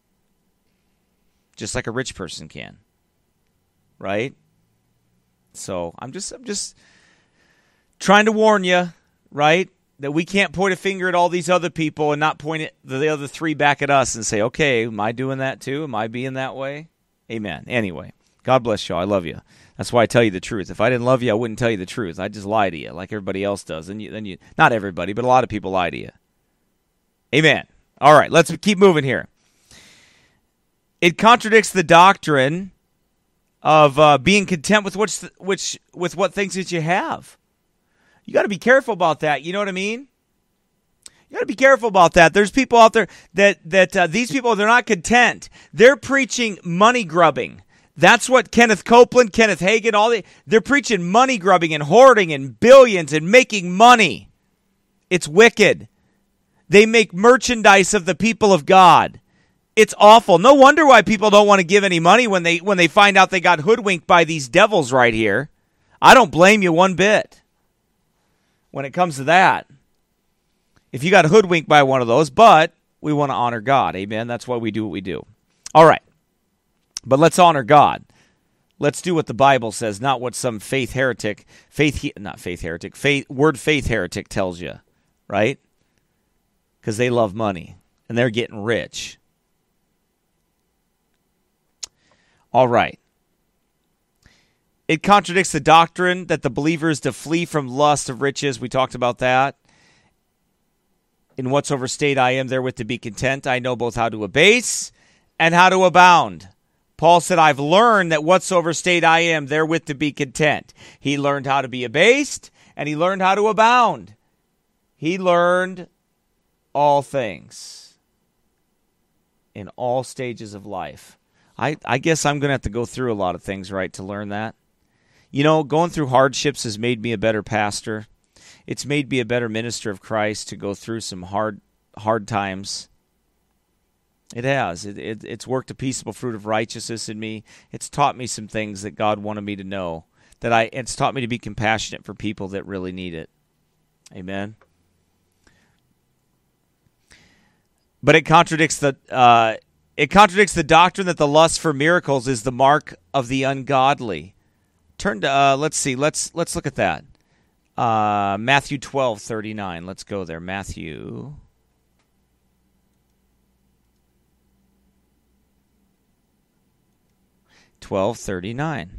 just like a rich person can, right? So I'm just, I'm just trying to warn you, right, that we can't point a finger at all these other people and not point it, the other three back at us and say, okay, am I doing that too? Am I being that way? Amen. Anyway, God bless you. I love you. That's why I tell you the truth. If I didn't love you, I wouldn't tell you the truth. I'd just lie to you like everybody else does. And you, then you, not everybody, but a lot of people lie to you. Amen. All right, let's keep moving here. It contradicts the doctrine of uh, being content with which, which, with what things that you have. You got to be careful about that. You know what I mean? You got to be careful about that. There's people out there that that uh, these people, they're not content. They're preaching money grubbing. That's what Kenneth Copeland, Kenneth Hagin, all the, they're preaching money grubbing and hoarding and billions and making money. It's wicked. They make merchandise of the people of God. It's awful. No wonder why people don't want to give any money when they when they find out they got hoodwinked by these devils right here. I don't blame you one bit when it comes to that. If you got hoodwinked by one of those, but we want to honor God. Amen. That's why we do what we do. All right. But let's honor God. Let's do what the Bible says, not what some faith heretic, faith, not faith heretic, faith, word faith heretic tells you, right? because they love money and they're getting rich. All right. It contradicts the doctrine that the believer is to flee from lust of riches. We talked about that. In whatsoever state I am, therewith to be content. I know both how to abase and how to abound. Paul said, I've learned that whatsoever state I am, therewith to be content. He learned how to be abased, and he learned how to abound. He learned all things in all stages of life. I, I guess I'm going to have to go through a lot of things, right, to learn that. You know, going through hardships has made me a better pastor. It's made me a better minister of Christ to go through some hard hard times. It has. It, it, it's worked a peaceable fruit of righteousness in me. It's taught me some things that God wanted me to know. That I. It's taught me to be compassionate for people that really need it. Amen. But it contradicts the uh, it contradicts the doctrine that the lust for miracles is the mark of the ungodly. Turn to uh, let's see. Let's let's look at that. Uh, Matthew twelve thirty-nine. Let's go there. Matthew. twelve thirty-nine.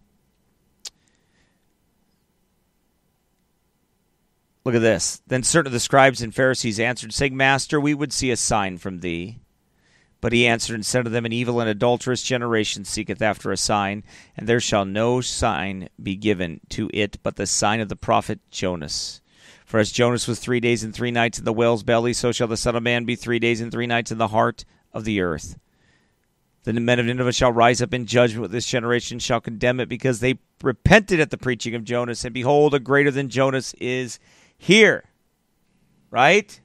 Look at this. Then certain of the scribes and Pharisees answered, saying, Master, we would see a sign from thee. But he answered and said to them, An evil and adulterous generation seeketh after a sign, and there shall no sign be given to it but the sign of the prophet Jonas. For as Jonas was three days and three nights in the whale's belly, so shall the Son of Man be three days and three nights in the heart of the earth. Then the men of Nineveh shall rise up in judgment with this generation, shall condemn it, because they repented at the preaching of Jonas. And behold, a greater than Jonas is here. Right?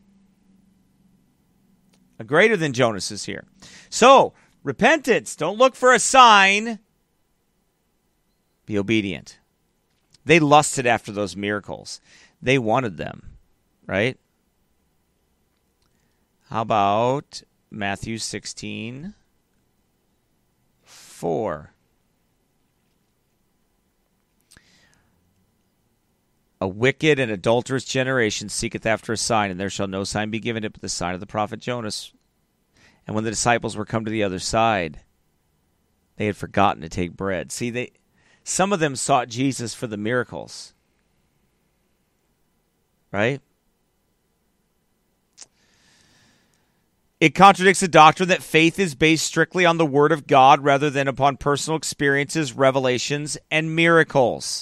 A greater than Jonas is here. So, repentance. Don't look for a sign. Be obedient. They lusted after those miracles. They wanted them. Right? How about Matthew sixteen? Four. A wicked and adulterous generation seeketh after a sign, and there shall no sign be given it but the sign of the prophet Jonas. And when the disciples were come to the other side, they had forgotten to take bread. See, they some of them sought Jesus for the miracles. Right? It contradicts the doctrine that faith is based strictly on the Word of God rather than upon personal experiences, revelations, and miracles.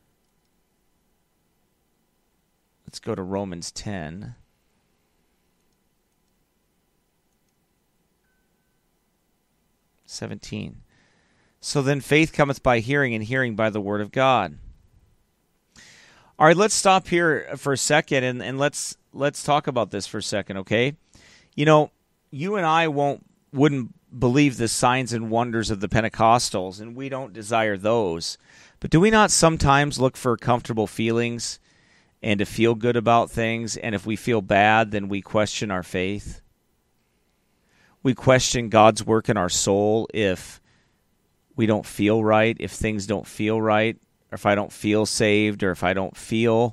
Let's go to Romans ten. seventeen. So then faith cometh by hearing, and hearing by the Word of God. All right, let's stop here for a second, and, and let's let's talk about this for a second, okay? You know, you and I won't wouldn't believe the signs and wonders of the Pentecostals, and we don't desire those. But do we not sometimes look for comfortable feelings and to feel good about things, and if we feel bad, then we question our faith? We question God's work in our soul if we don't feel right, if things don't feel right, or if I don't feel saved, or if I don't feel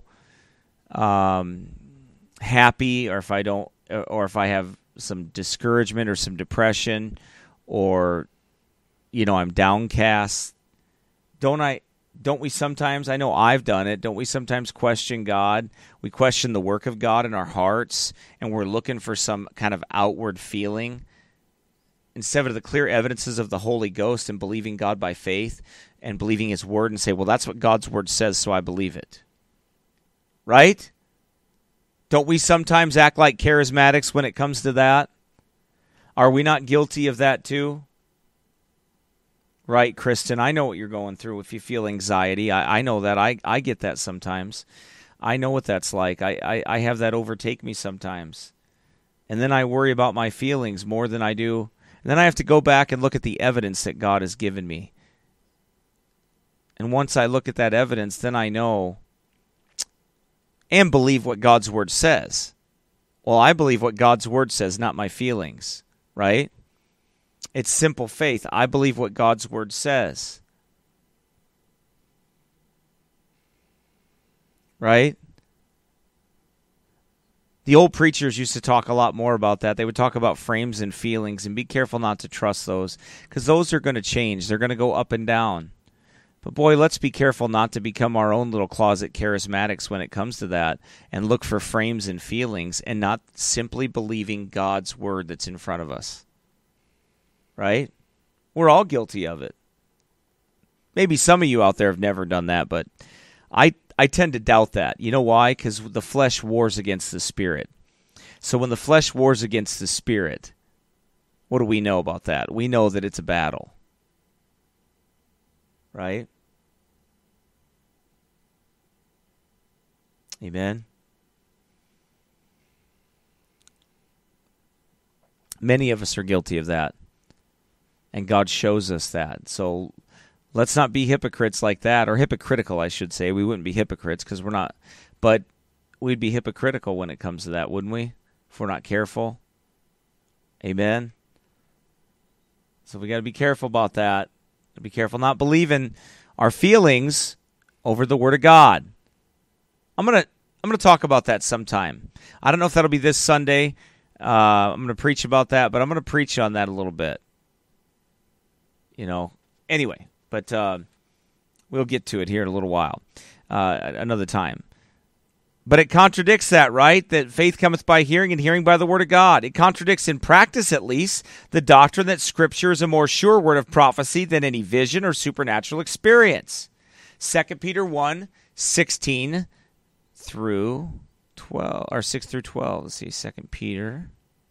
um, happy, or if I don't, or if I have some discouragement or some depression, or you know I'm downcast. Don't I? Don't we sometimes? I know I've done it. Don't we sometimes question God? We question the work of God in our hearts, and we're looking for some kind of outward feeling instead of the clear evidences of the Holy Ghost and believing God by faith and believing His Word and say, well, that's what God's Word says, so I believe it. Right? Don't we sometimes act like charismatics when it comes to that? Are we not guilty of that too? Right, Kristen, I know what you're going through if you feel anxiety. I, I know that. I, I get that sometimes. I know what that's like. I, I, I have that overtake me sometimes. And then I worry about my feelings more than I do. And then I have to go back and look at the evidence that God has given me. And once I look at that evidence, then I know and believe what God's Word says. Well, I believe what God's Word says, not my feelings, right? It's simple faith. I believe what God's Word says. Right? The old preachers used to talk a lot more about that. They would talk about frames and feelings, and be careful not to trust those, because those are going to change. They're going to go up and down. But boy, let's be careful not to become our own little closet charismatics when it comes to that, and look for frames and feelings, and not simply believing God's word that's in front of us. Right? We're all guilty of it. Maybe some of you out there have never done that, but I I tend to doubt that. You know why? Because the flesh wars against the spirit. So when the flesh wars against the spirit, what do we know about that? We know that it's a battle. Right? Amen? Many of us are guilty of that. And God shows us that. So let's not be hypocrites like that, or hypocritical, I should say. We wouldn't be hypocrites because we're not, but we'd be hypocritical when it comes to that, wouldn't we? If we're not careful. Amen? So we got to be careful about that. Be careful not believing our feelings over the Word of God. I'm gonna I'm gonna talk about that sometime. I don't know if that'll be this Sunday. Uh, I'm gonna preach about that, but I'm gonna preach on that a little bit. You know. Anyway. But uh, we'll get to it here in a little while, uh, another time. But it contradicts that, right? That faith cometh by hearing, and hearing by the word of God. It contradicts, in practice at least, the doctrine that Scripture is a more sure word of prophecy than any vision or supernatural experience. Second Peter one, sixteen through twelve, or six through twelve. Let's see, Second Peter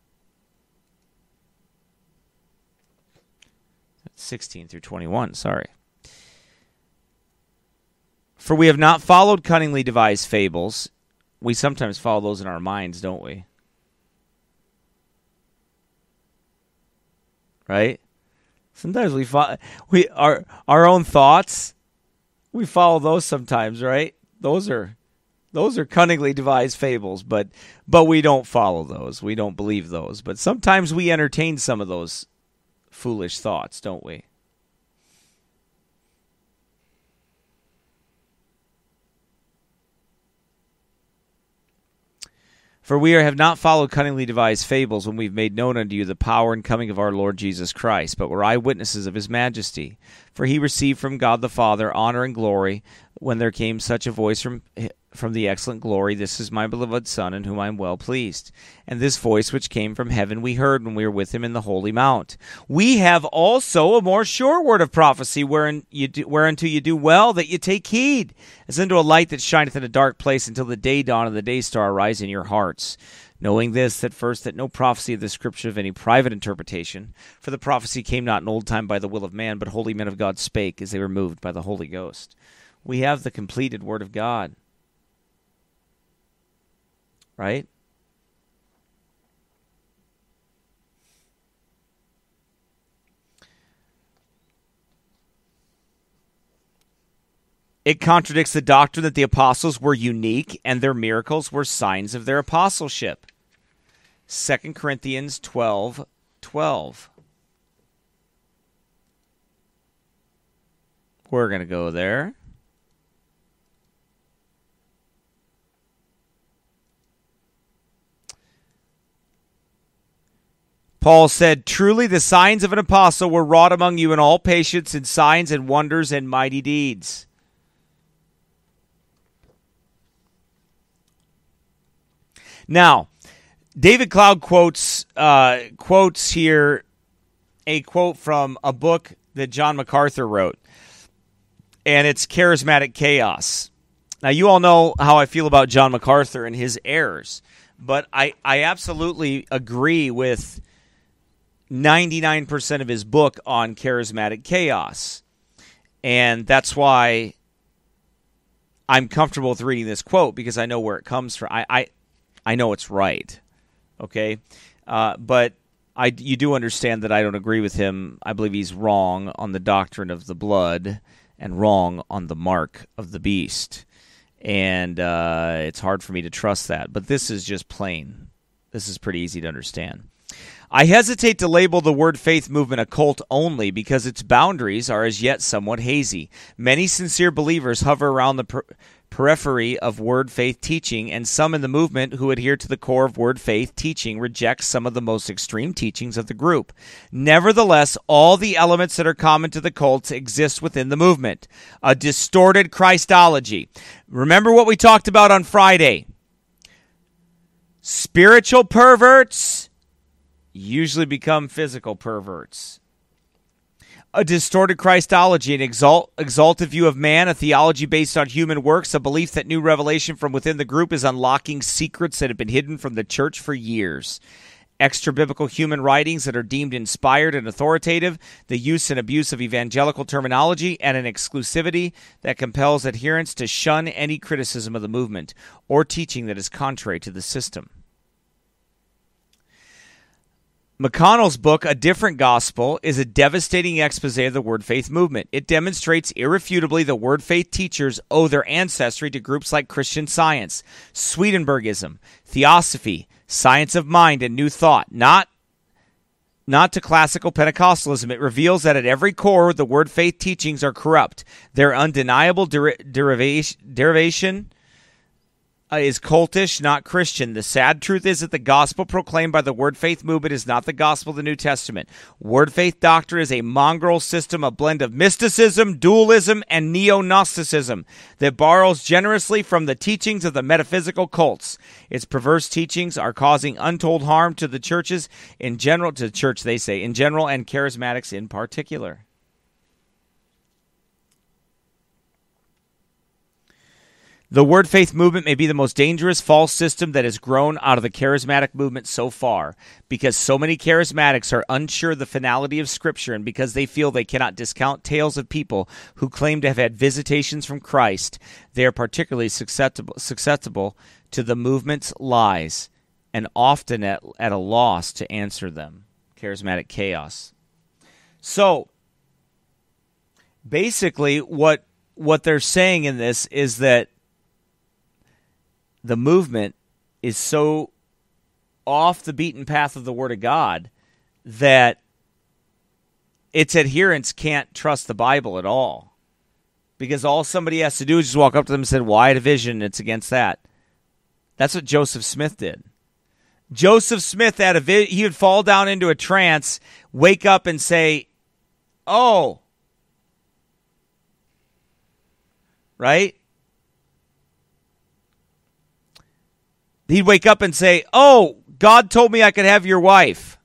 sixteen through twenty-one, sorry. For we have not followed cunningly devised fables. We sometimes follow those in our minds, don't we? Right? Sometimes we follow we our our own thoughts. We follow those sometimes, right? Those are those are cunningly devised fables, but but we don't follow those. We don't believe those. But sometimes we entertain some of those foolish thoughts, don't we? For we have not followed cunningly devised fables when we've made known unto you the power and coming of our Lord Jesus Christ, but were eyewitnesses of his majesty. For he received from God the Father honor and glory when there came such a voice from from the excellent glory, this is my beloved Son, in whom I am well pleased. And this voice which came from heaven we heard when we were with him in the holy mount. We have also a more sure word of prophecy, wherein you do, whereunto you do well that you take heed, as unto a light that shineth in a dark place until the day dawn and the day star arise in your hearts. Knowing this, that first, that no prophecy of the Scripture of any private interpretation, for the prophecy came not in old time by the will of man, but holy men of God spake, as they were moved by the Holy Ghost. We have the completed Word of God. Right? It contradicts the doctrine that the apostles were unique and their miracles were signs of their apostleship. Second Corinthians twelve twelve. We're going to go there. Paul said, truly the signs of an apostle were wrought among you in all patience and signs and wonders and mighty deeds. Now, David Cloud quotes uh, quotes here a quote from a book that John MacArthur wrote, and it's Charismatic Chaos. Now, you all know how I feel about John MacArthur and his errors, but I, I absolutely agree with ninety-nine percent of his book on charismatic chaos. And that's why I'm comfortable with reading this quote, because I know where it comes from. I I, I know it's right, okay? Uh, but I, you do understand that I don't agree with him. I believe he's wrong on the doctrine of the blood and wrong on the mark of the beast. And uh, it's hard for me to trust that. But this is just plain. This is pretty easy to understand. I hesitate to label the word faith movement a cult only because its boundaries are as yet somewhat hazy. Many sincere believers hover around the per- periphery of word faith teaching, and some in the movement who adhere to the core of word faith teaching reject some of the most extreme teachings of the group. Nevertheless, all the elements that are common to the cults exist within the movement. A distorted Christology. Remember what we talked about on Friday. Spiritual perverts usually become physical perverts. A distorted Christology, an exalt, exalted view of man, a theology based on human works, a belief that new revelation from within the group is unlocking secrets that have been hidden from the church for years. Extra-biblical human writings that are deemed inspired and authoritative, the use and abuse of evangelical terminology, and an exclusivity that compels adherents to shun any criticism of the movement or teaching that is contrary to the system. McConnell's book, A Different Gospel, is a devastating expose of the Word Faith movement. It demonstrates irrefutably the Word Faith teachers owe their ancestry to groups like Christian Science, Swedenborgism, Theosophy, Science of Mind, and New Thought, not, not to classical Pentecostalism. It reveals that at every core, the Word Faith teachings are corrupt. Their undeniable deri- derivation, derivation Uh, is cultish, not Christian. The sad truth is that the gospel proclaimed by the Word Faith movement is not the gospel of the New Testament. Word Faith doctrine is a mongrel system, a blend of mysticism, dualism, and neo-Gnosticism that borrows generously from the teachings of the metaphysical cults. Its perverse teachings are causing untold harm to the churches in general, to the church, they say, in general, and charismatics in particular. The Word Faith movement may be the most dangerous false system that has grown out of the charismatic movement so far, because so many charismatics are unsure of the finality of Scripture, and because they feel they cannot discount tales of people who claim to have had visitations from Christ. They are particularly susceptible, susceptible to the movement's lies, and often at, at a loss to answer them. Charismatic chaos. So, basically, what what they're saying in this is that the movement is so off the beaten path of the Word of God that its adherents can't trust the Bible at all. Because all somebody has to do is just walk up to them and say, well, I had a vision, it's against that. That's what Joseph Smith did. Joseph Smith had a vi- he would fall down into a trance, wake up and say, oh, right? He'd wake up and say, oh, God told me I could have your wife.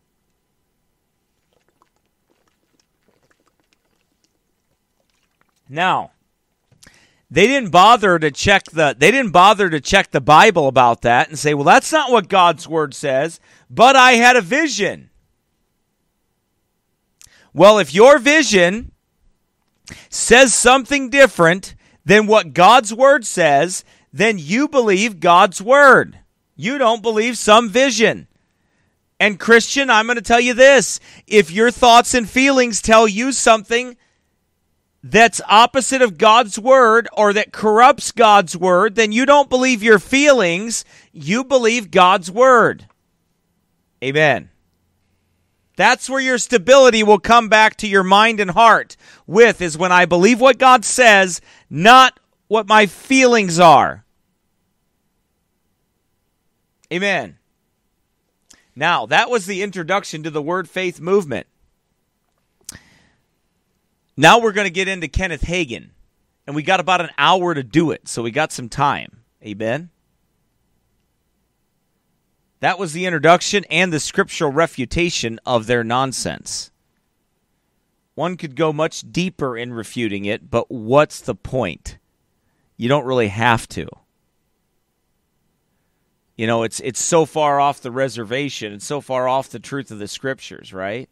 Now, they didn't bother to check the they didn't bother to check the Bible about that and say, well, that's not what God's word says, but I had a vision. Well, if your vision says something different than what God's word says, then you believe God's word. You don't believe some vision. And Christian, I'm going to tell you this. If your thoughts and feelings tell you something that's opposite of God's word or that corrupts God's word, then you don't believe your feelings. You believe God's word. Amen. That's where your stability will come back to your mind and heart with, is when I believe what God says, not what my feelings are. Amen. Now, that was the introduction to the Word Faith movement. Now we're going to get into Kenneth Hagin. And we got about an hour to do it, so we got some time. Amen. That was the introduction and the scriptural refutation of their nonsense. One could go much deeper in refuting it, but what's the point? You don't really have to. You know, it's it's so far off the reservation. It's so far off the truth of the scriptures, right?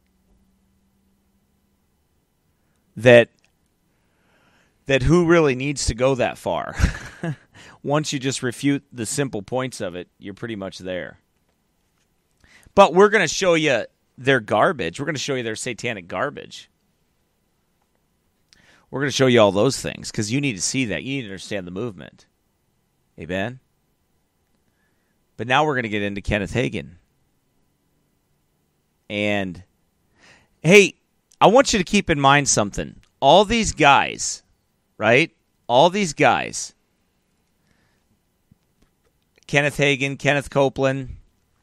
That, that who really needs to go that far? Once you just refute the simple points of it, you're pretty much there. But we're going to show you their garbage. We're going to show you their satanic garbage. We're going to show you all those things because you need to see that. You need to understand the movement. Amen? But now we're going to get into Kenneth Hagin. And, hey, I want you to keep in mind something. All these guys, right? All these guys Kenneth Hagin, Kenneth Copeland,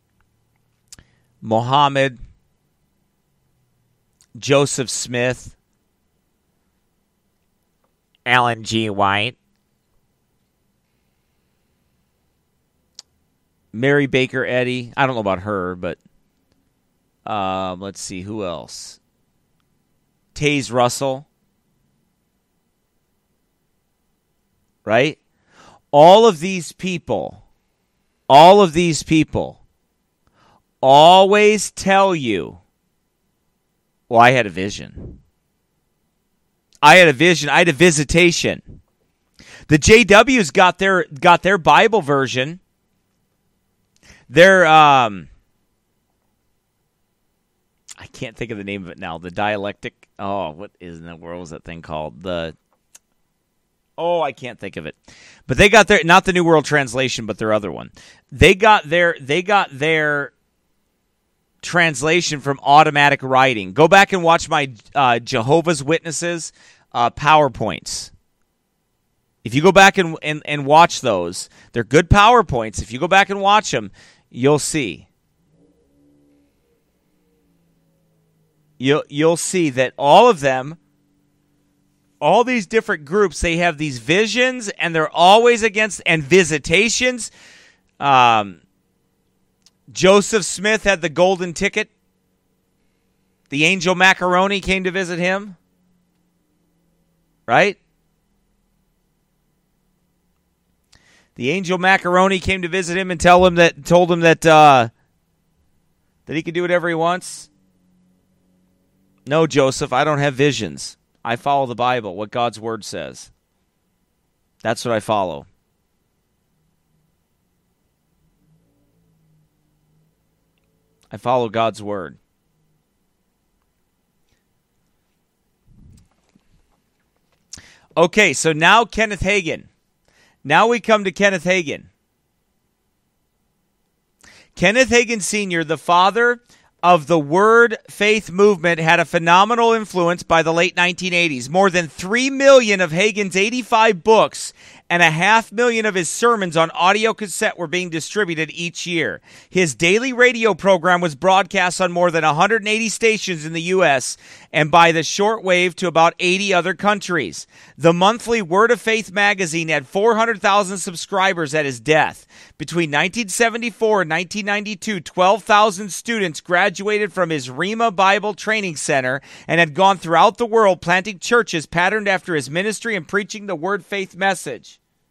Mohammed, Joseph Smith, Ellen G. White, Mary Baker Eddy. I don't know about her, but um, let's see, who else? Taze Russell. Right? All of these people, all of these people always tell you, well, I had a vision. I had a vision. I had a visitation. The J Ws got their got their Bible version. Their um I can't think of the name of it now. The dialectic. Oh, what is in the world was that thing called? The Oh, I can't think of it. But they got their, not the New World Translation, but their other one. They got their they got their translation from automatic writing. Go back and watch my uh, Jehovah's Witnesses uh, PowerPoints. If you go back and, and, and watch those, they're good PowerPoints. If you go back and watch them, you'll see. You'll, you'll see that all of them, all these different groups, they have these visions, and they're always against, and visitations. Um, Joseph Smith had the golden ticket. The angel Macaroni came to visit him. Right? The angel Macaroni came to visit him and tell him that, told him that, uh, that he could do whatever he wants. No, Joseph, I don't have visions. I follow the Bible, what God's Word says. That's what I follow. I follow God's Word. Okay, so now Kenneth Hagin. Now we come to Kenneth Hagin. Kenneth Hagin Senior, the father of the Word Faith movement, had a phenomenal influence by the late nineteen eighties. More than three million of Hagin's eighty-five books and a half million of his sermons on audio cassette were being distributed each year. His daily radio program was broadcast on more than one hundred eighty stations in the U S and by the shortwave to about eighty other countries. The monthly Word of Faith magazine had four hundred thousand subscribers at his death. Between nineteen seventy-four and nineteen ninety-two, twelve thousand students graduated from his Rhema Bible Training Center and had gone throughout the world planting churches patterned after his ministry and preaching the Word Faith message.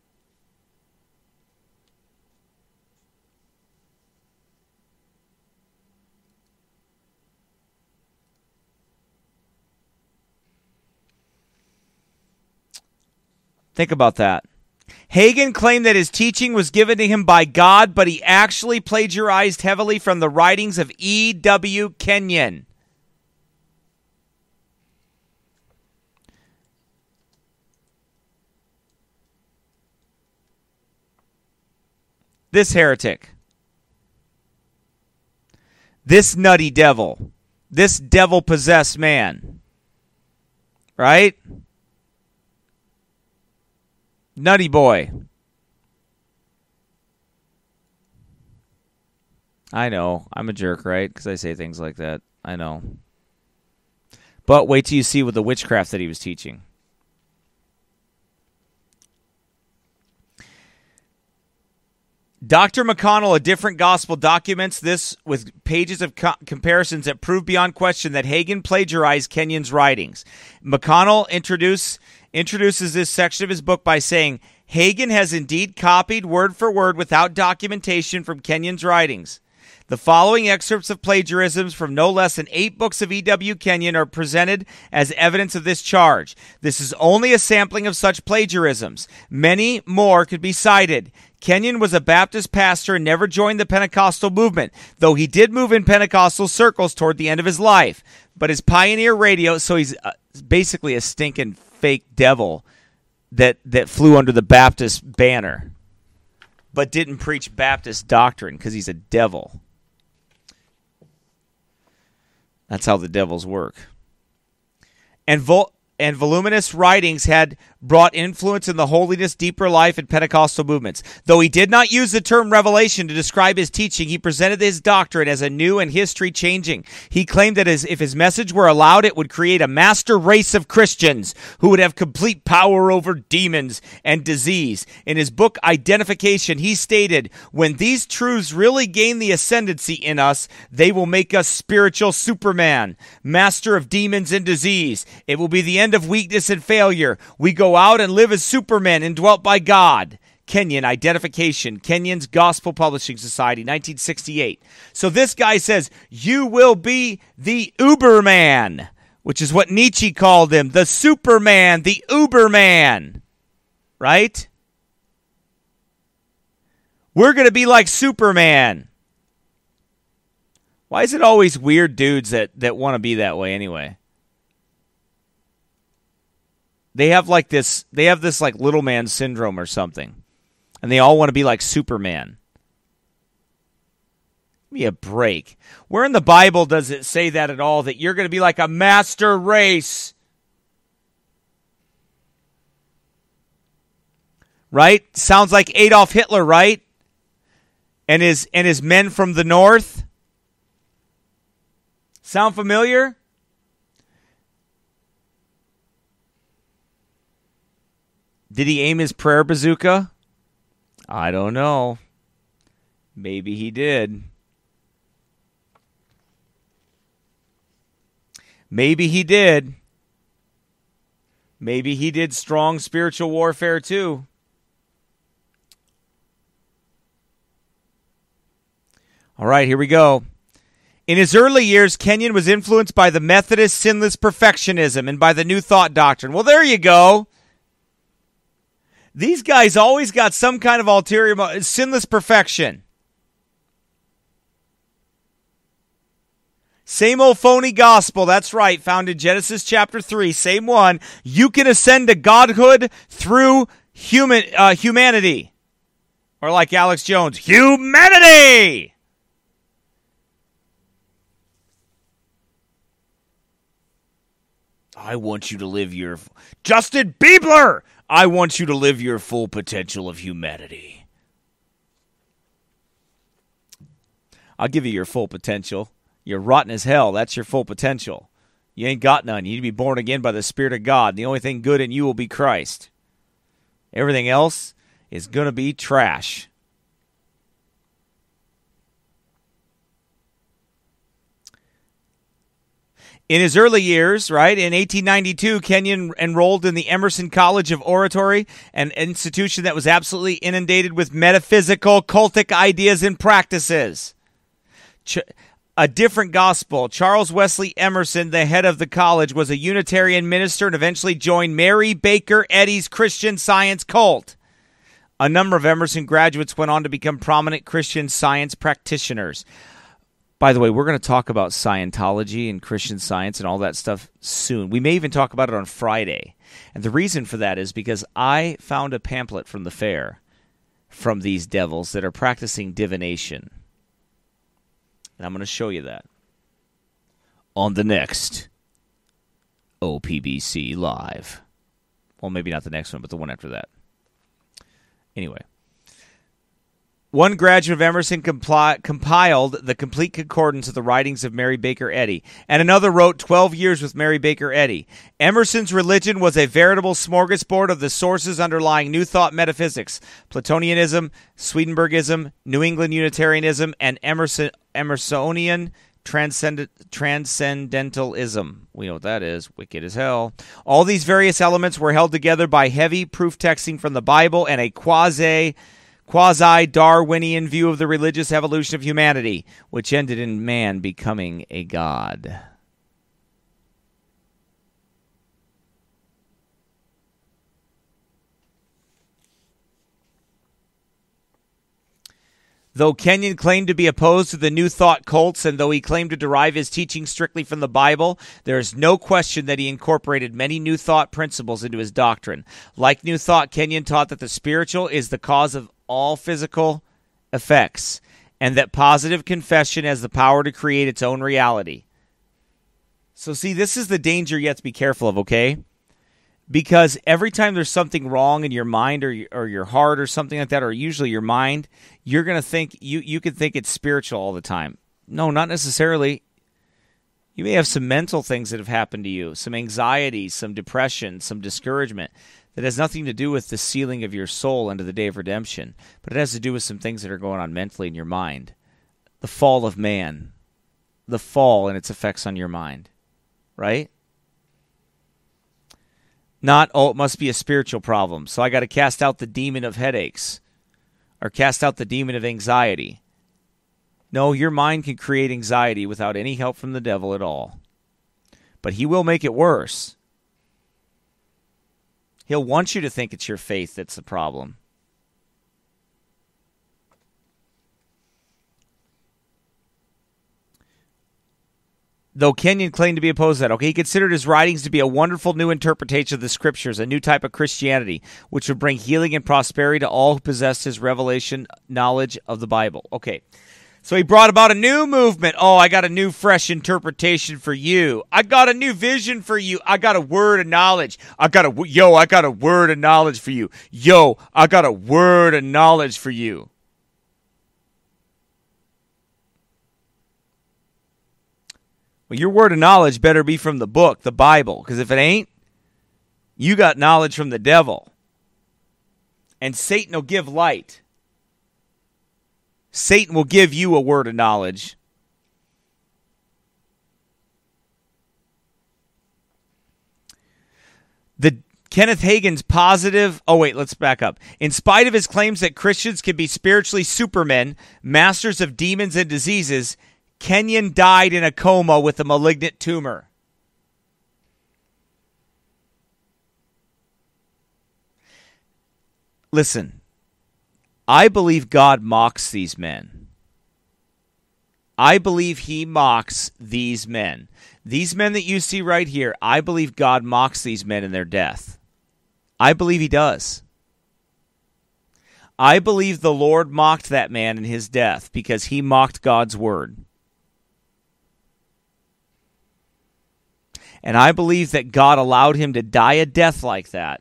Think about that. Hagin claimed that his teaching was given to him by God, but he actually plagiarized heavily from the writings of E W Kenyon. This heretic. This nutty devil. This devil-possessed man. Right? Nutty boy. I know. I'm a jerk, right? Because I say things like that. I know. But wait till you see with the witchcraft that he was teaching. Doctor McConnell, A Different Gospel, documents this with pages of co- comparisons that prove beyond question that Hagin plagiarized Kenyon's writings. McConnell introduce, introduces this section of his book by saying, Hagin has indeed copied word for word without documentation from Kenyon's writings. The following excerpts of plagiarisms from no less than eight books of E W Kenyon are presented as evidence of this charge. This is only a sampling of such plagiarisms. Many more could be cited. Kenyon was a Baptist pastor and never joined the Pentecostal movement, though he did move in Pentecostal circles toward the end of his life. But his pioneer radio, so he's uh, basically a stinking fake devil that, that flew under the Baptist banner, but didn't preach Baptist doctrine because he's a devil. That's how the devils work. And Vol- and voluminous writings had brought influence in the holiness, deeper life, and Pentecostal movements. Though he did not use the term revelation to describe his teaching, he presented his doctrine as a new and history-changing. He claimed that as, if his message were allowed, it would create a master race of Christians who would have complete power over demons and disease. In his book, Identification, he stated, when these truths really gain the ascendancy in us, they will make us spiritual Superman, master of demons and disease. It will be the end of weakness and failure. We go out and live as supermen indwelt by God. Kenyon, Identification, Kenyon's Gospel Publishing Society, nineteen sixty-eight. So this guy says, you will be the Uberman, which is what Nietzsche called him, the Superman, the Uberman, right? We're going to be like Superman. Why is it always weird dudes that, that want to be that way anyway? They have like this, they have this like little man syndrome or something. And they all want to be like Superman. Give me a break. Where in the Bible does it say that at all, that you're going to be like a master race? Right? Sounds like Adolf Hitler, right? And his, and his men from the north? Sound familiar? Did he aim his prayer bazooka? I don't know. Maybe he did. Maybe he did. Maybe he did strong spiritual warfare too. All right, here we go. In his early years, Kenyon was influenced by the Methodist sinless perfectionism and by the New Thought doctrine. Well, there you go. These guys always got some kind of ulterior motive. Sinless perfection. Same old phony gospel, that's right, found in Genesis chapter three, same one. You can ascend to godhood through human uh, humanity. Or like Alex Jones, humanity! I want you to live your... Justin Bieber! I want you to live your full potential of humanity. I'll give you your full potential. You're rotten as hell. That's your full potential. You ain't got none. You need to be born again by the Spirit of God. The only thing good in you will be Christ. Everything else is going to be trash. In his early years, right, in eighteen ninety-two, Kenyon enrolled in the Emerson College of Oratory, an institution that was absolutely inundated with metaphysical, cultic ideas and practices. Ch- a different gospel. Charles Wesley Emerson, the head of the college, was a Unitarian minister and eventually joined Mary Baker Eddy's Christian Science cult. A number of Emerson graduates went on to become prominent Christian Science practitioners. By the way, we're going to talk about Scientology and Christian Science and all that stuff soon. We may even talk about it on Friday. And the reason for that is because I found a pamphlet from the fair from these devils that are practicing divination. And I'm going to show you that on the next O P B C Live. Well, maybe not the next one, but the one after that. Anyway. One graduate of Emerson compli- compiled the complete concordance of the writings of Mary Baker Eddy, and another wrote twelve years with Mary Baker Eddy. Emerson's religion was a veritable smorgasbord of the sources underlying New Thought metaphysics, Platonianism, Swedenborgism, New England Unitarianism, and Emerson- Emersonian transcend- Transcendentalism. We know what that is. Wicked as hell. All these various elements were held together by heavy proof texting from the Bible and a quasi- quasi-Darwinian view of the religious evolution of humanity, which ended in man becoming a god. Though Kenyon claimed to be opposed to the New Thought cults, and though he claimed to derive his teaching strictly from the Bible, there is no question that he incorporated many New Thought principles into his doctrine. Like New Thought, Kenyon taught that the spiritual is the cause of all physical effects, and that positive confession has the power to create its own reality. So see, this is the danger you have to be careful of, okay? Because every time there's something wrong in your mind or your, or your heart or something like that, or usually your mind, you're going to think, you, you could think it's spiritual all the time. No, not necessarily. You may have some mental things that have happened to you, some anxiety, some depression, some discouragement that has nothing to do with the sealing of your soul into the day of redemption, but it has to do with some things that are going on mentally in your mind. The fall of man, the fall and its effects on your mind, right? Not, oh, it must be a spiritual problem, so I got to cast out the demon of headaches or cast out the demon of anxiety. No, your mind can create anxiety without any help from the devil at all. But he will make it worse. He'll want you to think it's your faith that's the problem. Though Kenyon claimed to be opposed to that, okay, he considered his writings to be a wonderful new interpretation of the Scriptures, a new type of Christianity, which would bring healing and prosperity to all who possessed his revelation knowledge of the Bible. Okay, so he brought about a new movement. Oh, I got a new fresh interpretation for you. I got a new vision for you. I got a word of knowledge. I got a, yo, I got a word of knowledge for you. Yo, I got a word of knowledge for you. Well, your word of knowledge better be from the book, the Bible, because if it ain't, you got knowledge from the devil. And Satan will give light. Satan will give you a word of knowledge. The Kenneth Hagin's positive... Oh, wait, let's back up. In spite of his claims that Christians can be spiritually supermen, masters of demons and diseases, Kenyon died in a coma with a malignant tumor. Listen, I believe God mocks these men. I believe he mocks these men. These men that you see right here, I believe God mocks these men in their death. I believe he does. I believe the Lord mocked that man in his death because he mocked God's word. And I believe that God allowed him to die a death like that.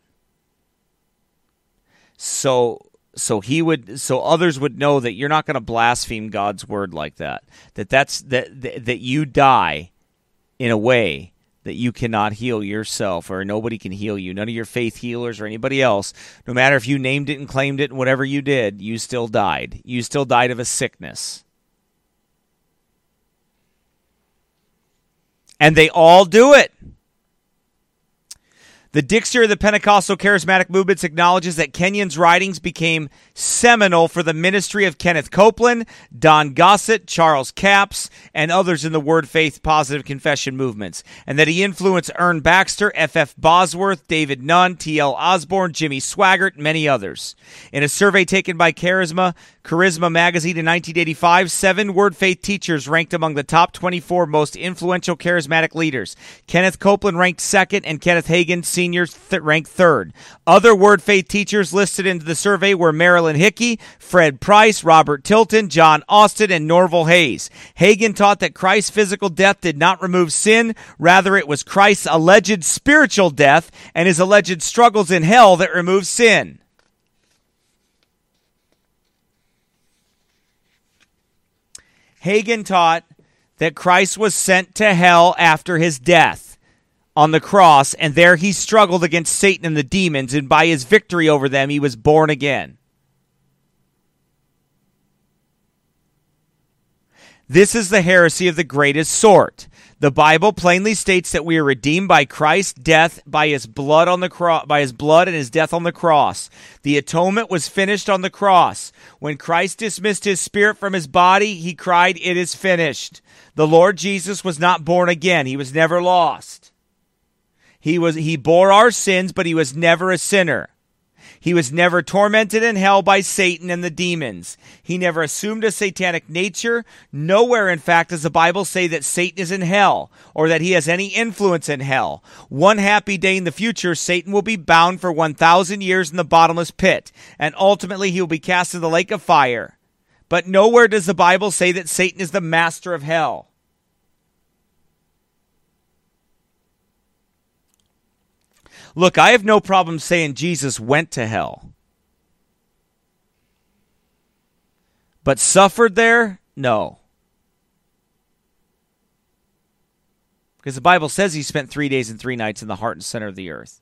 So so he would so others would know that you're not going to blaspheme God's word like that. That that's that that, that you die in a way that you cannot heal yourself or nobody can heal you. None of your faith healers or anybody else, no matter if you named it and claimed it and whatever you did, you still died. You still died of a sickness. And they all do it. The Dictionary of the Pentecostal Charismatic Movements acknowledges that Kenyon's writings became seminal for the ministry of Kenneth Copeland, Don Gossett, Charles Capps, and others in the Word Faith Positive Confession movements, and that he influenced Ern Baxter, F F Bosworth, David Nunn, T L Osborne, Jimmy Swaggart, and many others. In a survey taken by Charisma, Charisma magazine in nineteen eighty-five, seven Word Faith teachers ranked among the top twenty-four most influential charismatic leaders. Kenneth Copeland ranked second, and Kenneth Hagin, senior, th- ranked third. Other Word Faith teachers listed in the survey were Marilyn Hickey, Fred Price, Robert Tilton, John Austin, and Norval Hayes. Hagin taught that Christ's physical death did not remove sin. Rather, it was Christ's alleged spiritual death and his alleged struggles in hell that removed sin. Hagin taught that Christ was sent to hell after his death on the cross, and there he struggled against Satan and the demons, and by his victory over them, he was born again. This is the heresy of the greatest sort. The Bible plainly states that we are redeemed by Christ's death, by his blood on the cross, by his blood and his death on the cross. The atonement was finished on the cross. When Christ dismissed his spirit from his body, he cried, "It is finished." The Lord Jesus was not born again. He was never lost. He was he bore our sins, but he was never a sinner. He was never tormented in hell by Satan and the demons. He never assumed a satanic nature. Nowhere, in fact, does the Bible say that Satan is in hell or that he has any influence in hell. One happy day in the future, Satan will be bound for one thousand years in the bottomless pit, and ultimately he will be cast in the lake of fire. But nowhere does the Bible say that Satan is the master of hell. Look, I have no problem saying Jesus went to hell. But suffered there? No. Because the Bible says he spent three days and three nights in the heart and center of the earth.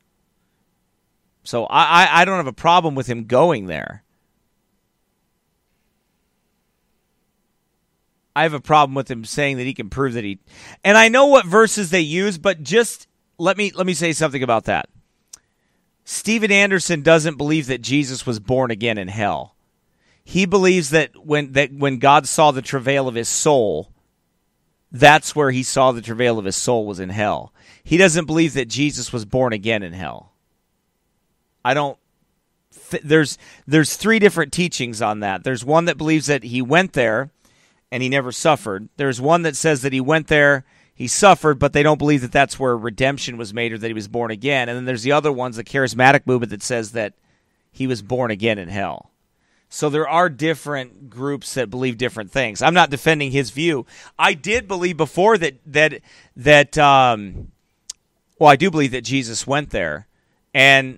So I, I, I don't have a problem with him going there. I have a problem with him saying that he can prove that he... And I know what verses they use, but just let me let me say something about that. Steven Anderson doesn't believe that Jesus was born again in hell. He believes that when that when God saw the travail of his soul, that's where he saw the travail of his soul was in hell. He doesn't believe that Jesus was born again in hell. I don't... Th- there's there's three different teachings on that. There's one that believes that he went there and he never suffered. There's one that says that he went there, he suffered, but they don't believe that that's where redemption was made or that he was born again. And then there's the other ones, the charismatic movement, that says that he was born again in hell. So there are different groups that believe different things. I'm not defending his view. I did believe before that that that um, well, I do believe that Jesus went there, and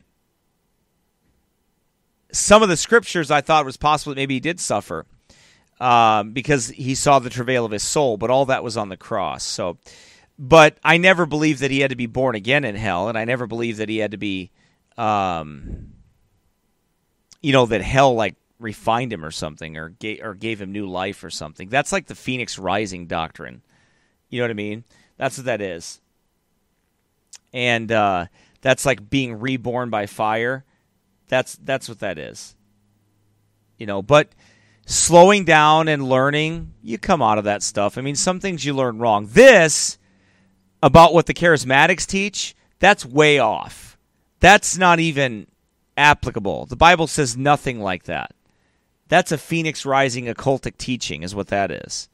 some of the scriptures I thought was possible that maybe he did suffer. Um, because he saw the travail of his soul, but all that was on the cross. So, but I never believed that he had to be born again in hell, and I never believed that he had to be, um, you know, that hell like refined him or something, or gave, or gave him new life or something. That's like the Phoenix Rising doctrine. You know what I mean? That's what that is. And uh, that's like being reborn by fire. That's that's what that is. You know, but slowing down and learning, you come out of that stuff. I mean, some things you learn wrong. This, about what the charismatics teach, that's way off. That's not even applicable. The Bible says nothing like that. That's a Phoenix Rising occultic teaching is what that is.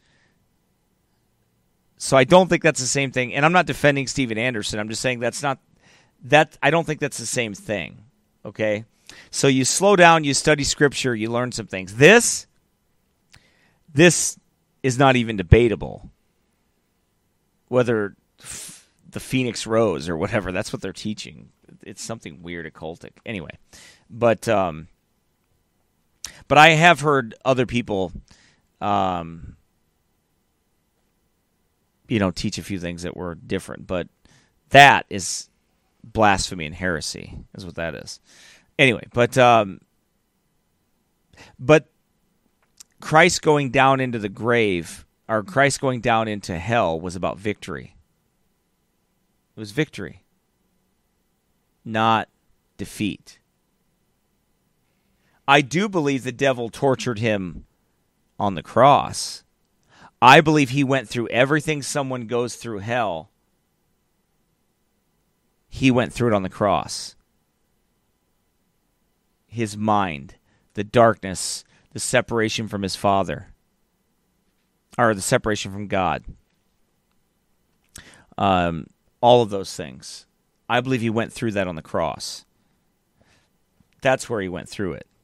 So I don't think that's the same thing. And I'm not defending Steven Anderson. I'm just saying that's not, that. I don't think that's the same thing. Okay? So you slow down, you study Scripture, you learn some things. This... This is not even debatable, whether f- the Phoenix rose or whatever. That's what they're teaching. It's something weird, occultic. Anyway, but um, but I have heard other people, um, you know, teach a few things that were different. But that is blasphemy and heresy, is what that is. Anyway, but um, but. Christ going down into the grave, or Christ going down into hell, was about victory. It was victory, not defeat. I do believe the devil tortured him on the cross. I believe he went through everything someone goes through hell. He went through it on the cross. His mind, the darkness, the separation from his Father, or the separation from God. Um, all of those things. I believe he went through that on the cross. That's where he went through it.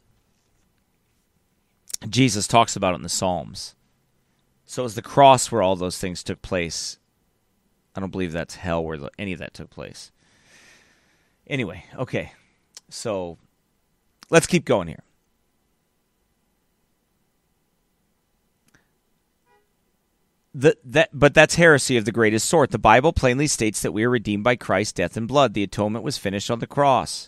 Jesus talks about it in the Psalms. So it was the cross where all those things took place. I don't believe that's hell where any of that took place. Anyway, okay. So let's keep going here. The, that, but that's heresy of the greatest sort. The Bible plainly states that we are redeemed by Christ's death and blood. The atonement was finished on the cross.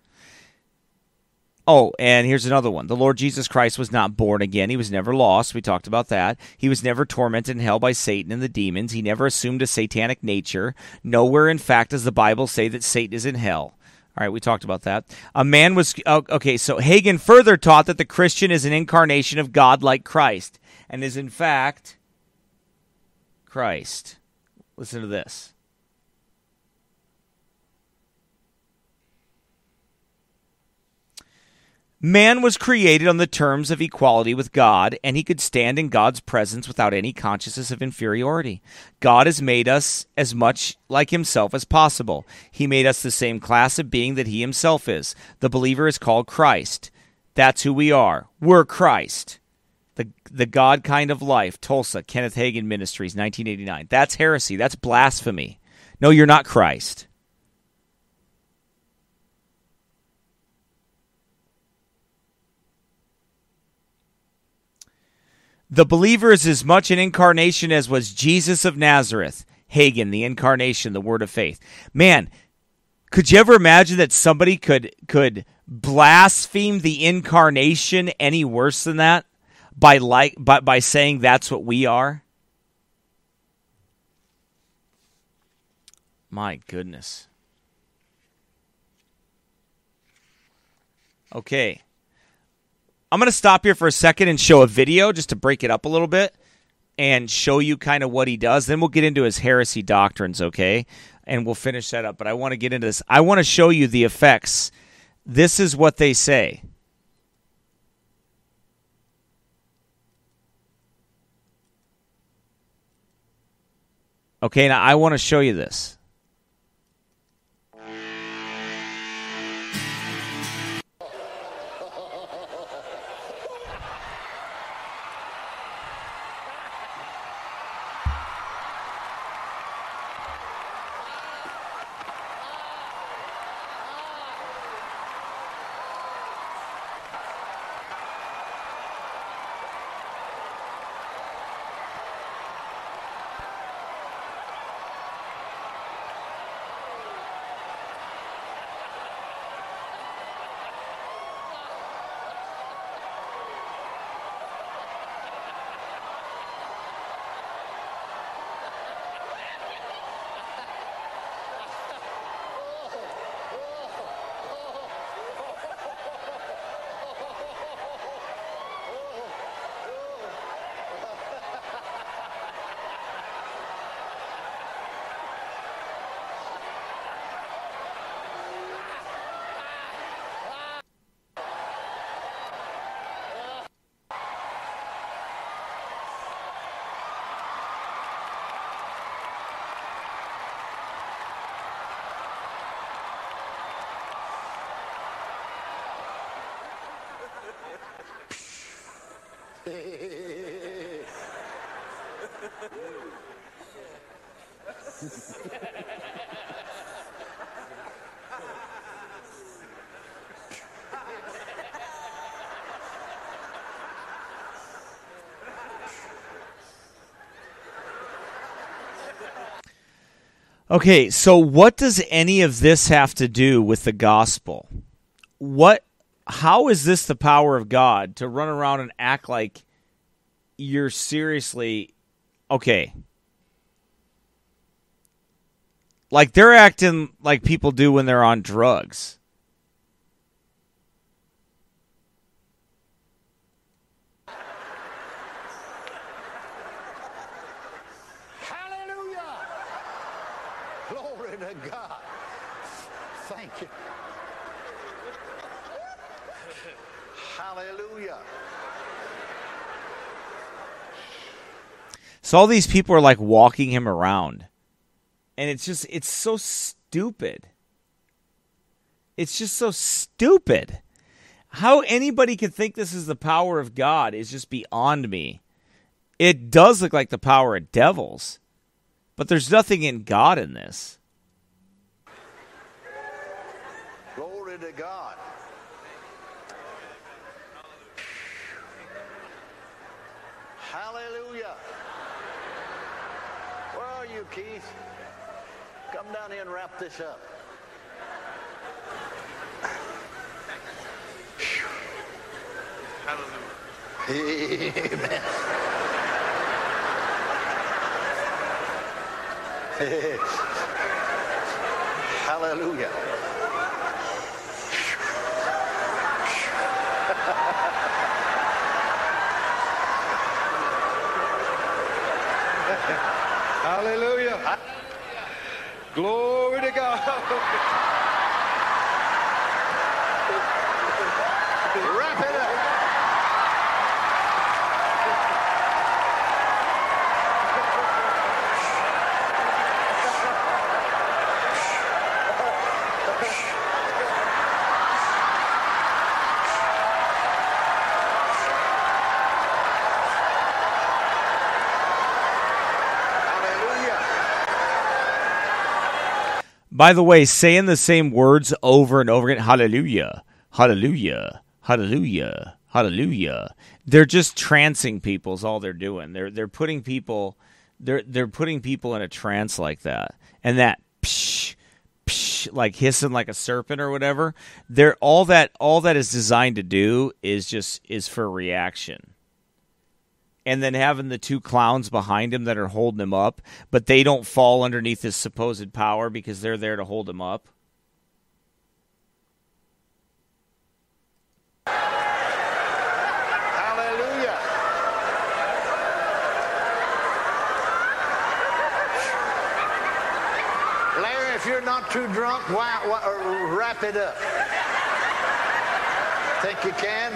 Oh, and here's another one. The Lord Jesus Christ was not born again. He was never lost. We talked about that. He was never tormented in hell by Satan and the demons. He never assumed a satanic nature. Nowhere, in fact, does the Bible say that Satan is in hell. All right, we talked about that. A man was... Okay, so Hagen further taught that the Christian is an incarnation of God like Christ, and is, in fact... Christ. Listen to this. Man was created on the terms of equality with God, and he could stand in God's presence without any consciousness of inferiority. God has made us as much like himself as possible. He made us the same class of being that he himself is. The believer is called Christ. That's who we are. We're Christ. The the God kind of life, Tulsa, Kenneth Hagin Ministries, nineteen eighty-nine. That's heresy. That's blasphemy. No, you're not Christ. The believer is as much an incarnation as was Jesus of Nazareth. Hagen, the incarnation, the word of faith. Man, could you ever imagine that somebody could could blaspheme the incarnation any worse than that by like by, by saying that's what we are? My goodness. Okay. I'm going to stop here for a second and show a video just to break it up a little bit and show you kind of what he does. Then we'll get into his heresy doctrines, okay? And we'll finish that up. But I want to get into this. I want to show you the effects. This is what they say. Okay, now I want to show you this. Okay, so what does any of this have to do with the gospel? What, how is this the power of God to run around and act like you're seriously, okay. Like they're acting like people do when they're on drugs. Glory to God. Thank you. Hallelujah. So all these people are like walking him around. And it's just, it's so stupid. It's just so stupid. How anybody could think this is the power of God is just beyond me. It does look like the power of devils. But there's nothing in God in this. Glory to God. Hallelujah. Where are you, Keith? Come down here and wrap this up. Hallelujah. Amen. Hallelujah. Hallelujah. Glory to God. Wrap it up. By the way, saying the same words over and over again, hallelujah, hallelujah, hallelujah, Hallelujah. They're just trancing people is all they're doing. They're they're putting people they're they're putting people in a trance like that. And that psh, psh, like hissing like a serpent or whatever. They're all that all that is designed to do is just is for reaction. And then having the two clowns behind him that are holding him up, but they don't fall underneath his supposed power because they're there to hold him up. Hallelujah. Larry, if you're not too drunk, why, why, wrap it up. Think you can?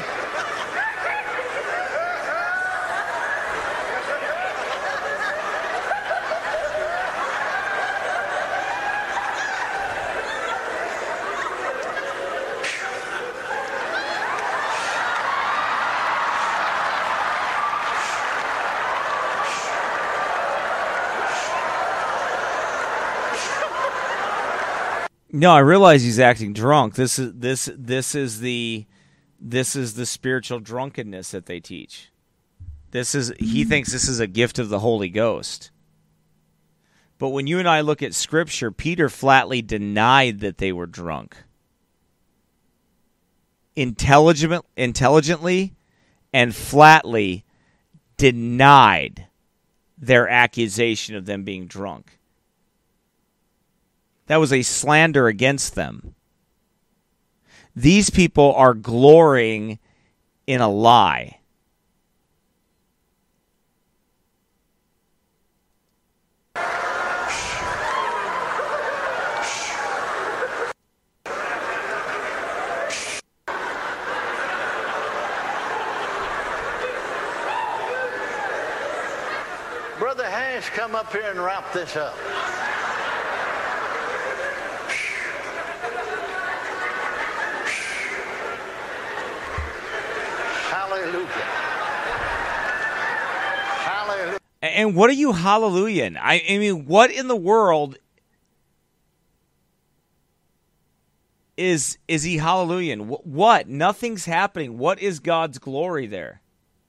No, I realize he's acting drunk. This is this this is the this is the spiritual drunkenness that they teach. This is he thinks this is a gift of the Holy Ghost. But when you and I look at Scripture, Peter flatly denied that they were drunk. Intelligent, intelligently and flatly denied their accusation of them being drunk. That was a slander against them. These people are glorying in a lie. Brother Hayes, come up here and wrap this up. Hallelujah. Hallelujah. And what are you hallelujahing? I, I mean, what in the world is is he hallelujahing? What, what? Nothing's happening. What is God's glory there?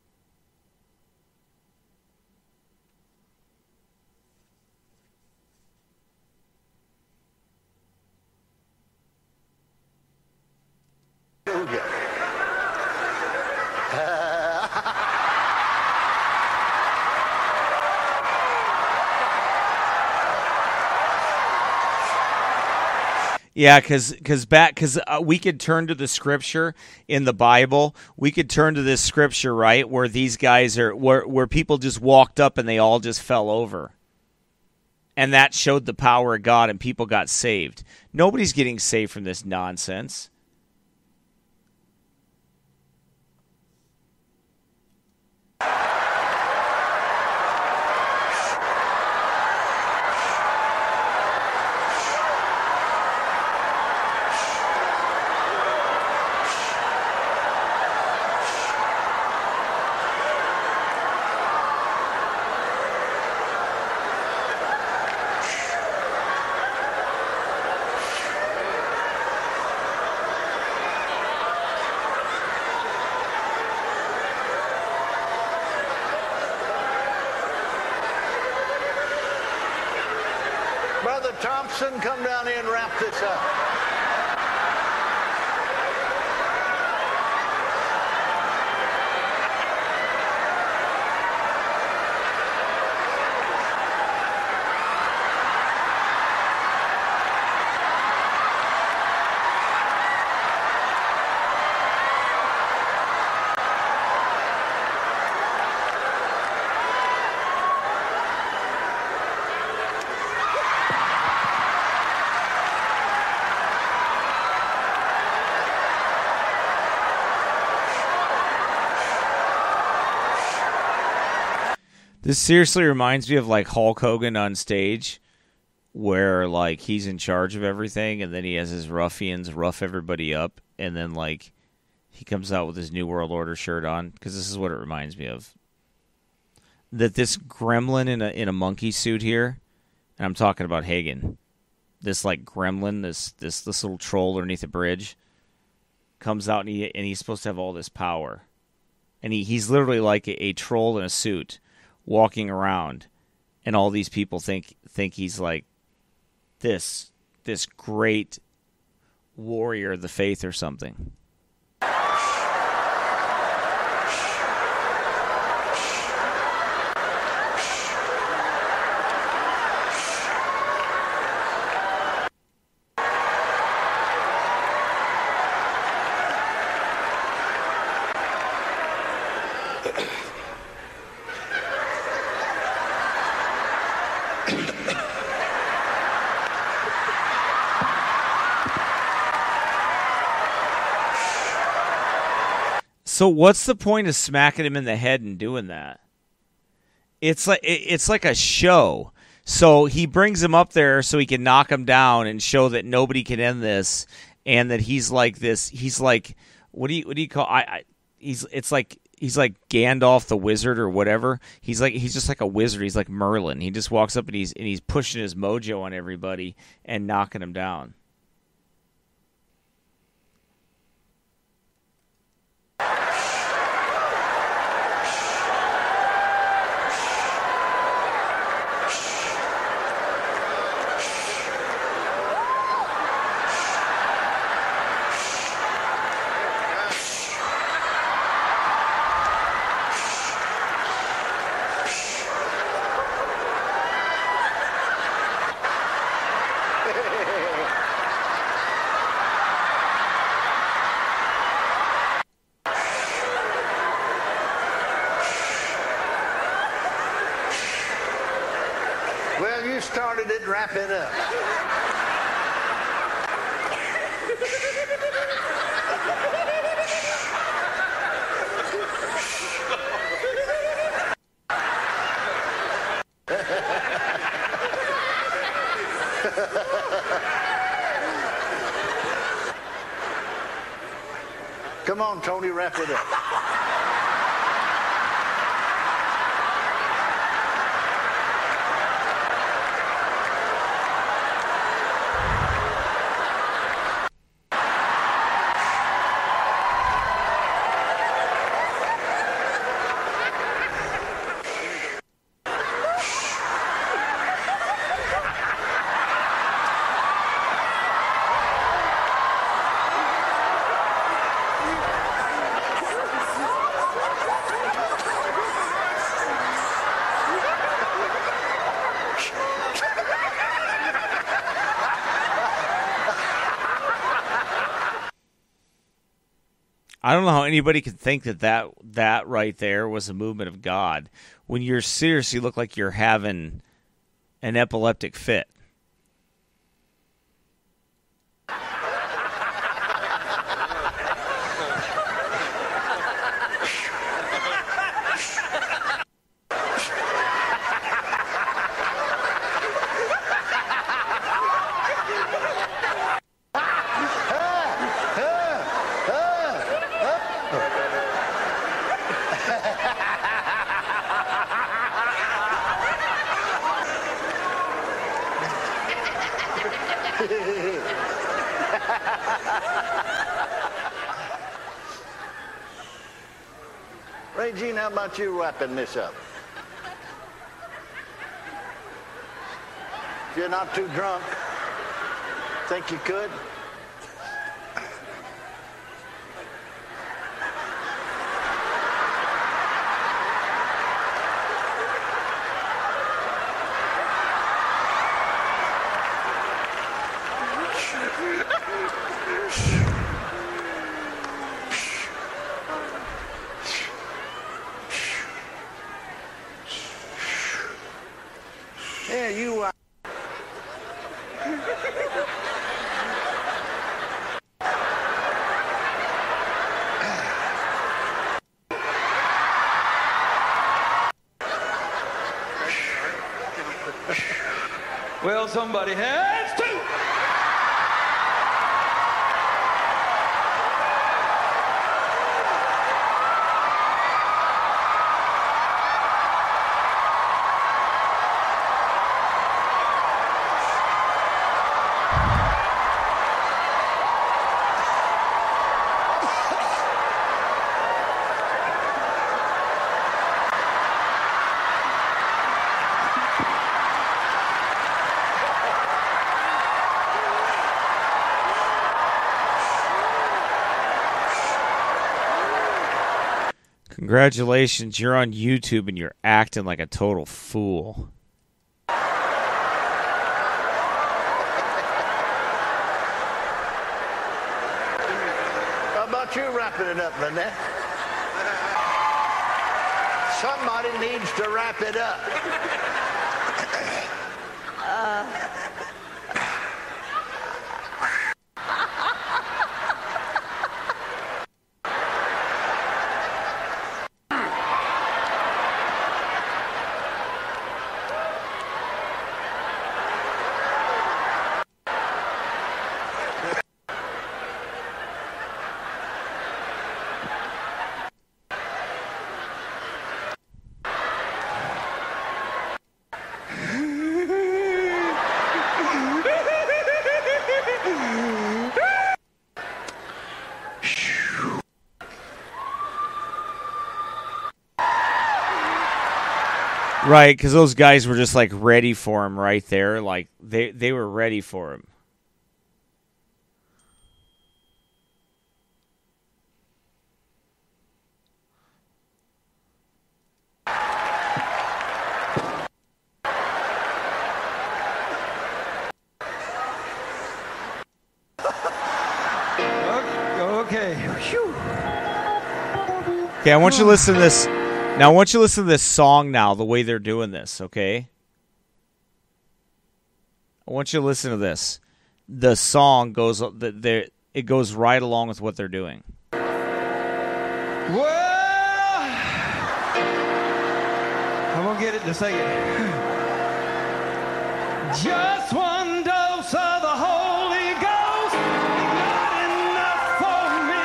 Hallelujah. Yeah, because because back because uh, we could turn to the scripture in the Bible. We could turn to this scripture, right, where these guys are where where people just walked up and they all just fell over, and that showed the power of God and people got saved. Nobody's getting saved from this nonsense. Brother Thompson, come down here and wrap this up. This seriously reminds me of like Hulk Hogan on stage, where like he's in charge of everything, and then he has his ruffians rough everybody up, and then like he comes out with his New World Order shirt on, because this is what it reminds me of. That this gremlin in a in a monkey suit here, and I'm talking about Hagen, this like gremlin, this this this little troll underneath a bridge, comes out and he and he's supposed to have all this power. and he, he's literally like a, a troll in a suit walking around, and all these people think think he's like this this great warrior of the faith or something. So what's the point of smacking him in the head and doing that? It's like it's like a show. So he brings him up there so he can knock him down and show that nobody can end this, and that he's like this. He's like what do you what do you call? I, I he's it's like he's like Gandalf the wizard or whatever. He's like he's just like a wizard. He's like Merlin. He just walks up and he's and he's pushing his mojo on everybody and knocking them down. Well, you started it, wrap it up. Come on, Tony, wrap it up. I don't know how anybody could think that, that that right there was a movement of God when you're seriously look like you're having an epileptic fit. Regine, how about you wrapping this up? If you're not too drunk, think you could? Yeah, you are. Well, somebody has to. Congratulations, you're on YouTube and you're acting like a total fool. How about you wrapping it up, Lynette? Somebody needs to wrap it up. Right, because those guys were just like ready for him right there. Like they, they were ready for him. Okay. Whew. Okay, I want you to listen to this. Now, I want you to listen to this song now, the way they're doing this, okay? I want you to listen to this. The song goes, it goes right along with what they're doing. Well, I'm going to get it in a second. Just one dose of the Holy Ghost, not enough for me.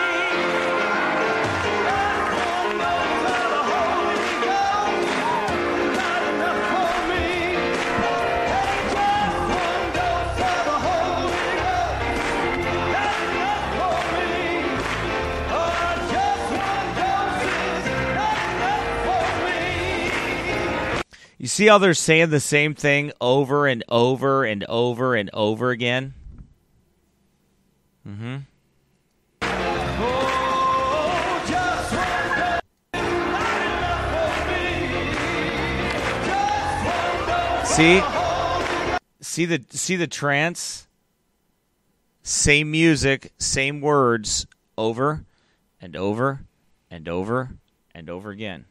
Just one dose of the Holy Ghost, not enough for me. Just one dose of the Holy Ghost, not enough for me. Oh, just one dose is not enough for me. You see how they're saying the same thing over and over and over and over again? Mm-hmm. Oh, just one dose is not enough for me. Just one dose. See? See the see the trance? Same music, same words, over and over and over and over again.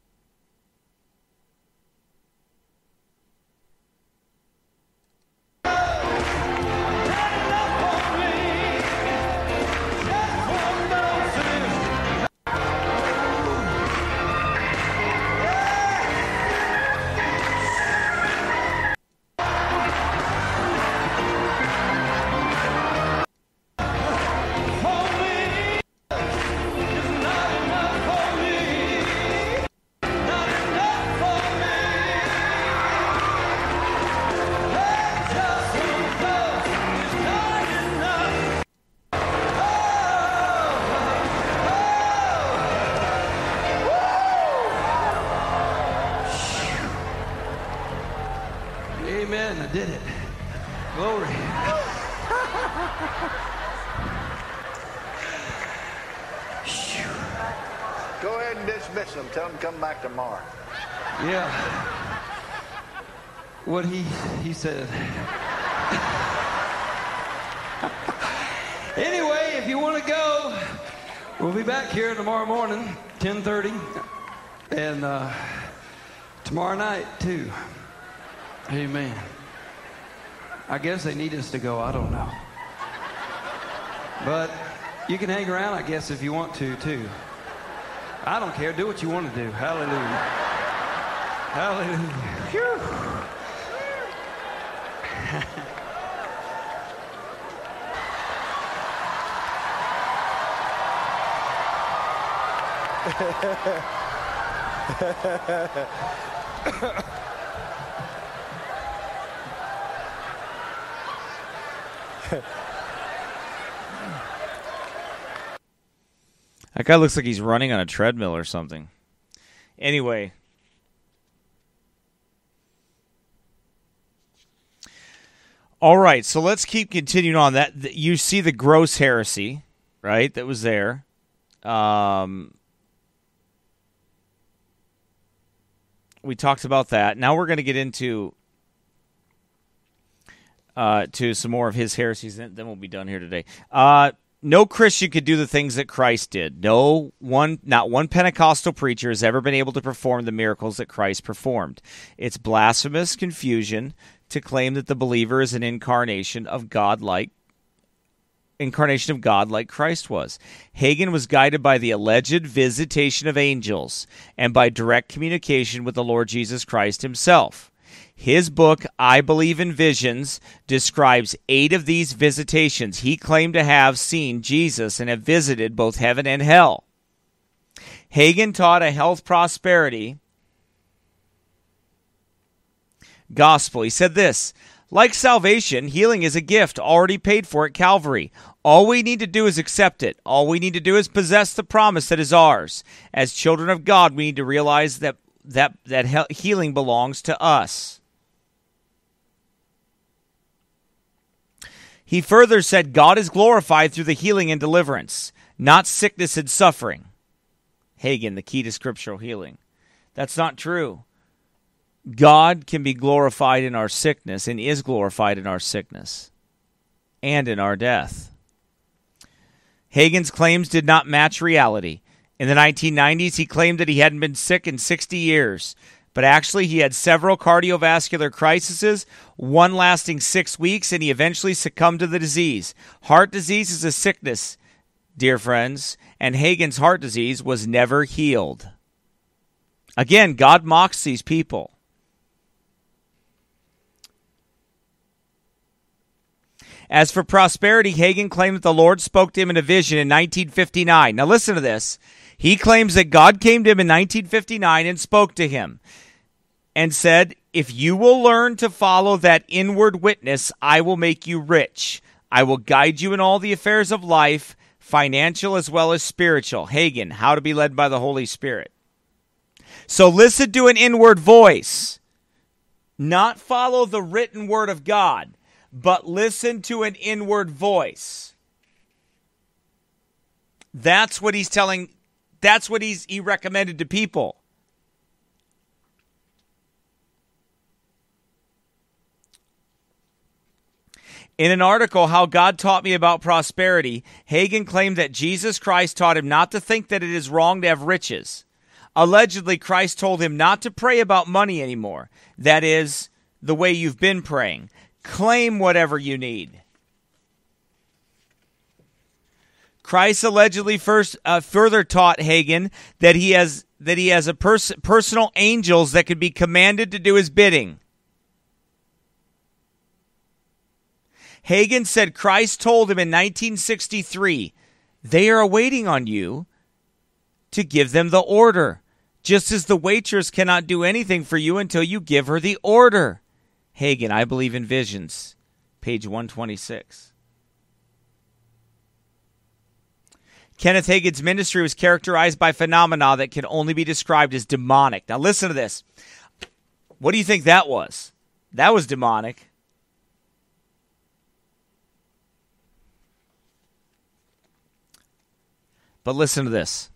Amen. I did it. Glory. Go ahead and dismiss them. Tell them to come back tomorrow. Yeah. What he he said. Anyway, if you want to go, we'll be back here tomorrow morning, ten thirty, and uh, tomorrow night too. Amen. I guess they need us to go. I don't know. But you can hang around, I guess, if you want to, too. I don't care. Do what you want to do. Hallelujah. Hallelujah. Phew. That guy looks like he's running on a treadmill or something. Anyway. All right, so let's keep continuing on. That you see the gross heresy, right, that was there. Um, we talked about that. Now we're going to get into uh, to some more of his heresies. Then then we'll be done here today. Uh, no Christian could do the things that Christ did. No one, not one Pentecostal preacher has ever been able to perform the miracles that Christ performed. It's blasphemous confusion to claim that the believer is an incarnation of God like incarnation of God like Christ was. Hagin was guided by the alleged visitation of angels and by direct communication with the Lord Jesus Christ himself. His book, I Believe in Visions, describes eight of these visitations. He claimed to have seen Jesus and have visited both heaven and hell. Hagin taught a health prosperity gospel. He said this: like salvation, healing is a gift already paid for at Calvary. All we need to do is accept it. All we need to do is possess the promise that is ours. As children of God, we need to realize that that, that healing belongs to us. He further said God is glorified through the healing and deliverance, not sickness and suffering. Hagin, the key to scriptural healing. That's not true. God can be glorified in our sickness and is glorified in our sickness and in our death. Hagin's claims did not match reality. In the nineteen nineties, he claimed that he hadn't been sick in sixty years, but actually he had several cardiovascular crises, one lasting six weeks, and he eventually succumbed to the disease. Heart disease is a sickness, dear friends, and Hagin's heart disease was never healed. Again, God mocks these people. As for prosperity, Hagin claimed that the Lord spoke to him in a vision in nineteen fifty-nine. Now listen to this. He claims that God came to him in nineteen fifty-nine and spoke to him and said, if you will learn to follow that inward witness, I will make you rich. I will guide you in all the affairs of life, financial as well as spiritual. Hagin, how to be led by the Holy Spirit. So listen to an inward voice. Not follow the written word of God, but listen to an inward voice. That's what he's telling, that's what he's he recommended to people. In an article, How God Taught Me About Prosperity, Hagin claimed that Jesus Christ taught him not to think that it is wrong to have riches. Allegedly, Christ told him not to pray about money anymore. That is, the way you've been praying. Claim whatever you need. Christ allegedly first uh, further taught Hagin that he has that he has a pers- personal angels that could be commanded to do his bidding. Hagin said Christ told him in nineteen sixty-three, they are waiting on you to give them the order, just as the waitress cannot do anything for you until you give her the order. Hagin, I Believe in Visions, page one twenty-six. Kenneth Hagin's ministry was characterized by phenomena that can only be described as demonic. Now listen to this. What do you think that was? That was demonic. But listen to this.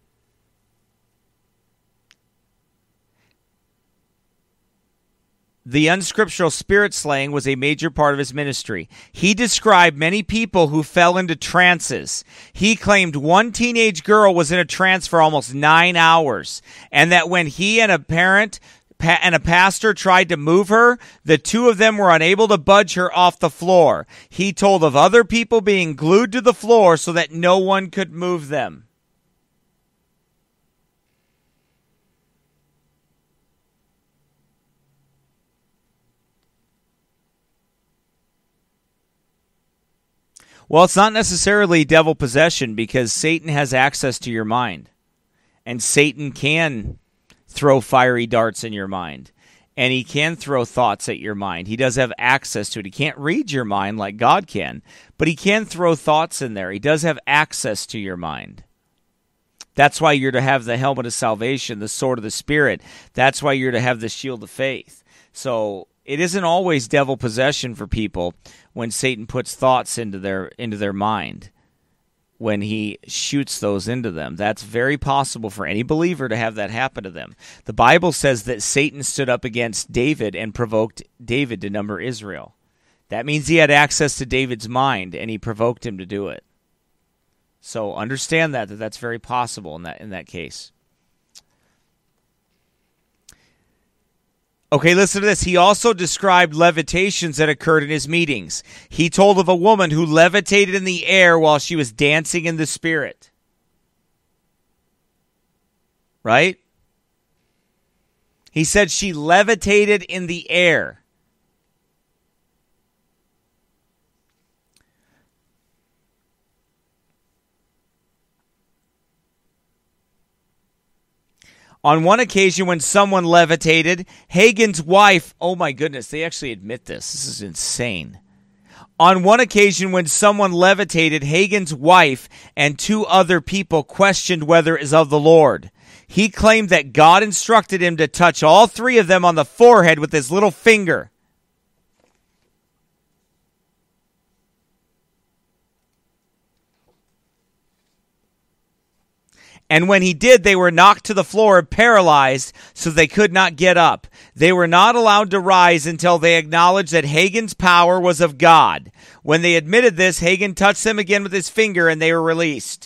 The unscriptural spirit slaying was a major part of his ministry. He described many people who fell into trances. He claimed one teenage girl was in a trance for almost nine hours, and that when he and a parent pa- and a pastor tried to move her, the two of them were unable to budge her off the floor. He told of other people being glued to the floor so that no one could move them. Well, it's not necessarily devil possession because Satan has access to your mind. And Satan can throw fiery darts in your mind. And he can throw thoughts at your mind. He does have access to it. He can't read your mind like God can, but he can throw thoughts in there. He does have access to your mind. That's why you're to have the helmet of salvation, the sword of the Spirit. That's why you're to have the shield of faith. So it isn't always devil possession for people when Satan puts thoughts into their into their mind. when he shoots those into them. That's very possible for any believer to have that happen to them. The Bible says that Satan stood up against David and provoked David to number Israel. That means he had access to David's mind, and he provoked him to do it. So understand that, that that's very possible in that in that case. Okay, listen to this. He also described levitations that occurred in his meetings. He told of a woman who levitated in the air while she was dancing in the Spirit. Right? He said she levitated in the air. On one occasion when someone levitated, Hagin's wife, oh my goodness, they actually admit this. This is insane. On one occasion when someone levitated, Hagin's wife and two other people questioned whether it is of the Lord. He claimed that God instructed him to touch all three of them on the forehead with his little finger. And when he did, they were knocked to the floor and paralyzed, so they could not get up. They were not allowed to rise until they acknowledged that Hagin's power was of God. When they admitted this, Hagin touched them again with his finger, and they were released.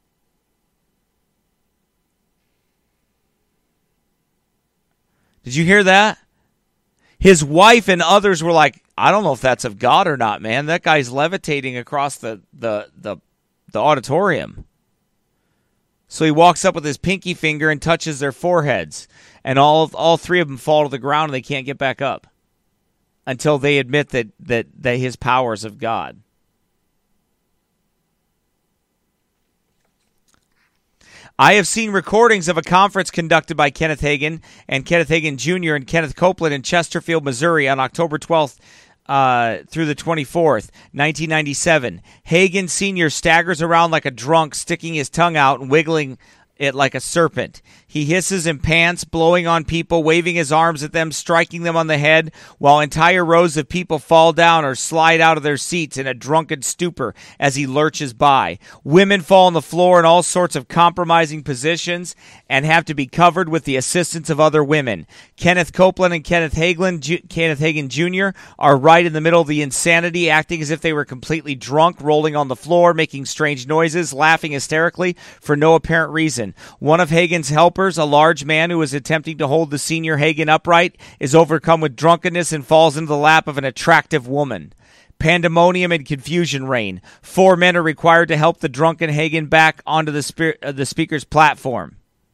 Did you hear that? His wife and others were like, I don't know if that's of God or not, man. That guy's levitating across the, the, the, the auditorium. So he walks up with his pinky finger and touches their foreheads. And all all three of them fall to the ground and they can't get back up until they admit that, that, that his power is of God. I have seen recordings of a conference conducted by Kenneth Hagin and Kenneth Hagin Junior and Kenneth Copeland in Chesterfield, Missouri on October twelfth uh, through the twenty-fourth, nineteen ninety-seven. Hagin Senior staggers around like a drunk, sticking his tongue out and wiggling it like a serpent. He hisses and pants, blowing on people, waving his arms at them, striking them on the head, while entire rows of people fall down or slide out of their seats in a drunken stupor as he lurches by. Women fall on the floor in all sorts of compromising positions and have to be covered with the assistance of other women. Kenneth Copeland and Kenneth Hagin, Ju- Kenneth Hagin Junior are right in the middle of the insanity, acting as if they were completely drunk, rolling on the floor, making strange noises, laughing hysterically for no apparent reason. One of Hagin's helpers, a large man who is attempting to hold the senior Hagin upright, is overcome with drunkenness and falls into the lap of an attractive woman. Pandemonium and confusion reign. Four men are required to help the drunken Hagin back onto the, spe- uh, the speaker's platform.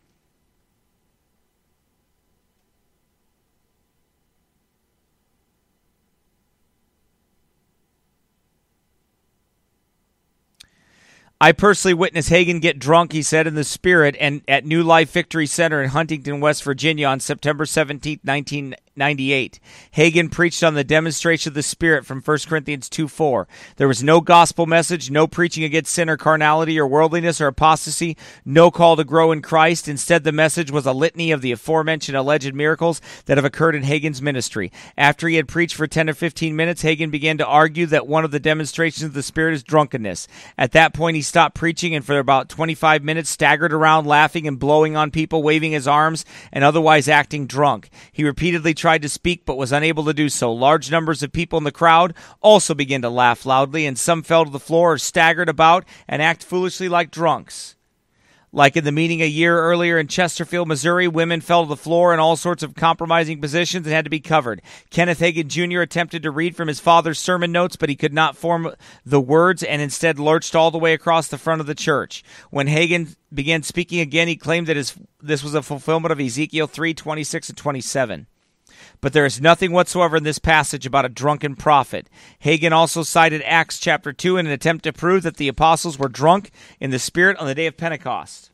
I personally witnessed Hagin get drunk, he said, in the Spirit and at New Life Victory Center in Huntington, West Virginia on September seventeenth, nineteen ninety-eight. Hagin preached on the demonstration of the Spirit from First Corinthians two four. There was no gospel message, no preaching against sin or carnality or worldliness or apostasy, no call to grow in Christ. Instead, the message was a litany of the aforementioned alleged miracles that have occurred in Hagin's ministry. After he had preached for ten or fifteen minutes, Hagin began to argue that one of the demonstrations of the Spirit is drunkenness. At that point, he stopped preaching and for about twenty-five minutes staggered around laughing and blowing on people, waving his arms, and otherwise acting drunk. He repeatedly tried to speak but was unable to do so. Large numbers of people in the crowd also began to laugh loudly, and some fell to the floor or staggered about and act foolishly like drunks. Like in the meeting a year earlier in Chesterfield, Missouri, women fell to the floor in all sorts of compromising positions and had to be covered. Kenneth Hagin Junior attempted to read from his father's sermon notes, but he could not form the words and instead lurched all the way across the front of the church. When Hagin began speaking again, he claimed that his, this was a fulfillment of Ezekiel three twenty-six and twenty-seven. But there is nothing whatsoever in this passage about a drunken prophet. Hagin also cited Acts chapter two in an attempt to prove that the apostles were drunk in the Spirit on the day of Pentecost.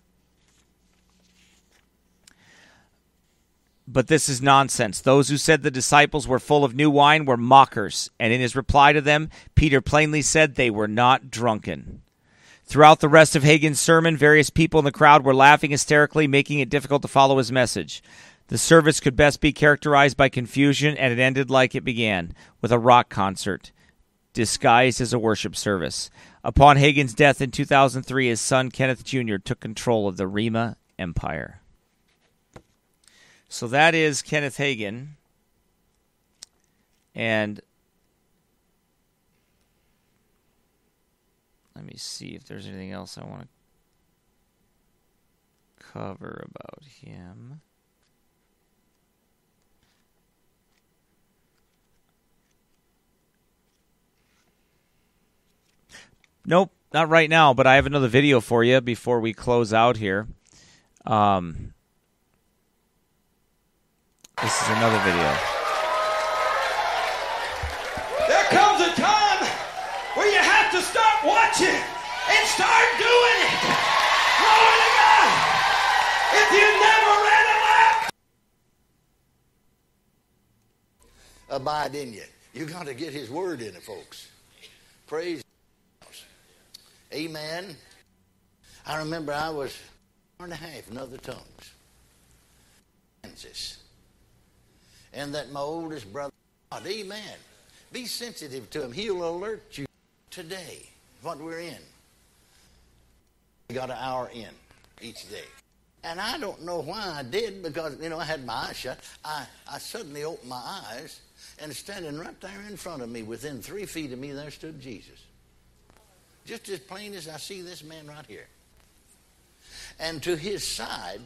But this is nonsense. Those who said the disciples were full of new wine were mockers, and in his reply to them, Peter plainly said they were not drunken. Throughout the rest of Hagin's sermon, various people in the crowd were laughing hysterically, making it difficult to follow his message. The service could best be characterized by confusion, and it ended like it began, with a rock concert. disguised as a worship service. Upon Hagin's death in two thousand three, his son Kenneth Junior took control of the Rhema Empire. So that is Kenneth Hagin. And let me see if there's anything else I want to cover about him. Nope, not right now, but I have another video for you before we close out here. Um, this is another video. There comes a time where you have to start watching and start doing it. Glory to God. If you never read a lap. Abide in you. You got to get his word in it, folks. Praise. Amen. I remember I was four and a half in other tongues. Kansas. And that my oldest brother, God, amen. Be sensitive to him. He'll alert you today, what we're in. We got an hour in each day. And I don't know why I did, because, you know, I had my eyes shut. I, I suddenly opened my eyes, and standing right there in front of me, within three feet of me, there stood Jesus. Just as plain as I see this man right here. And to his side,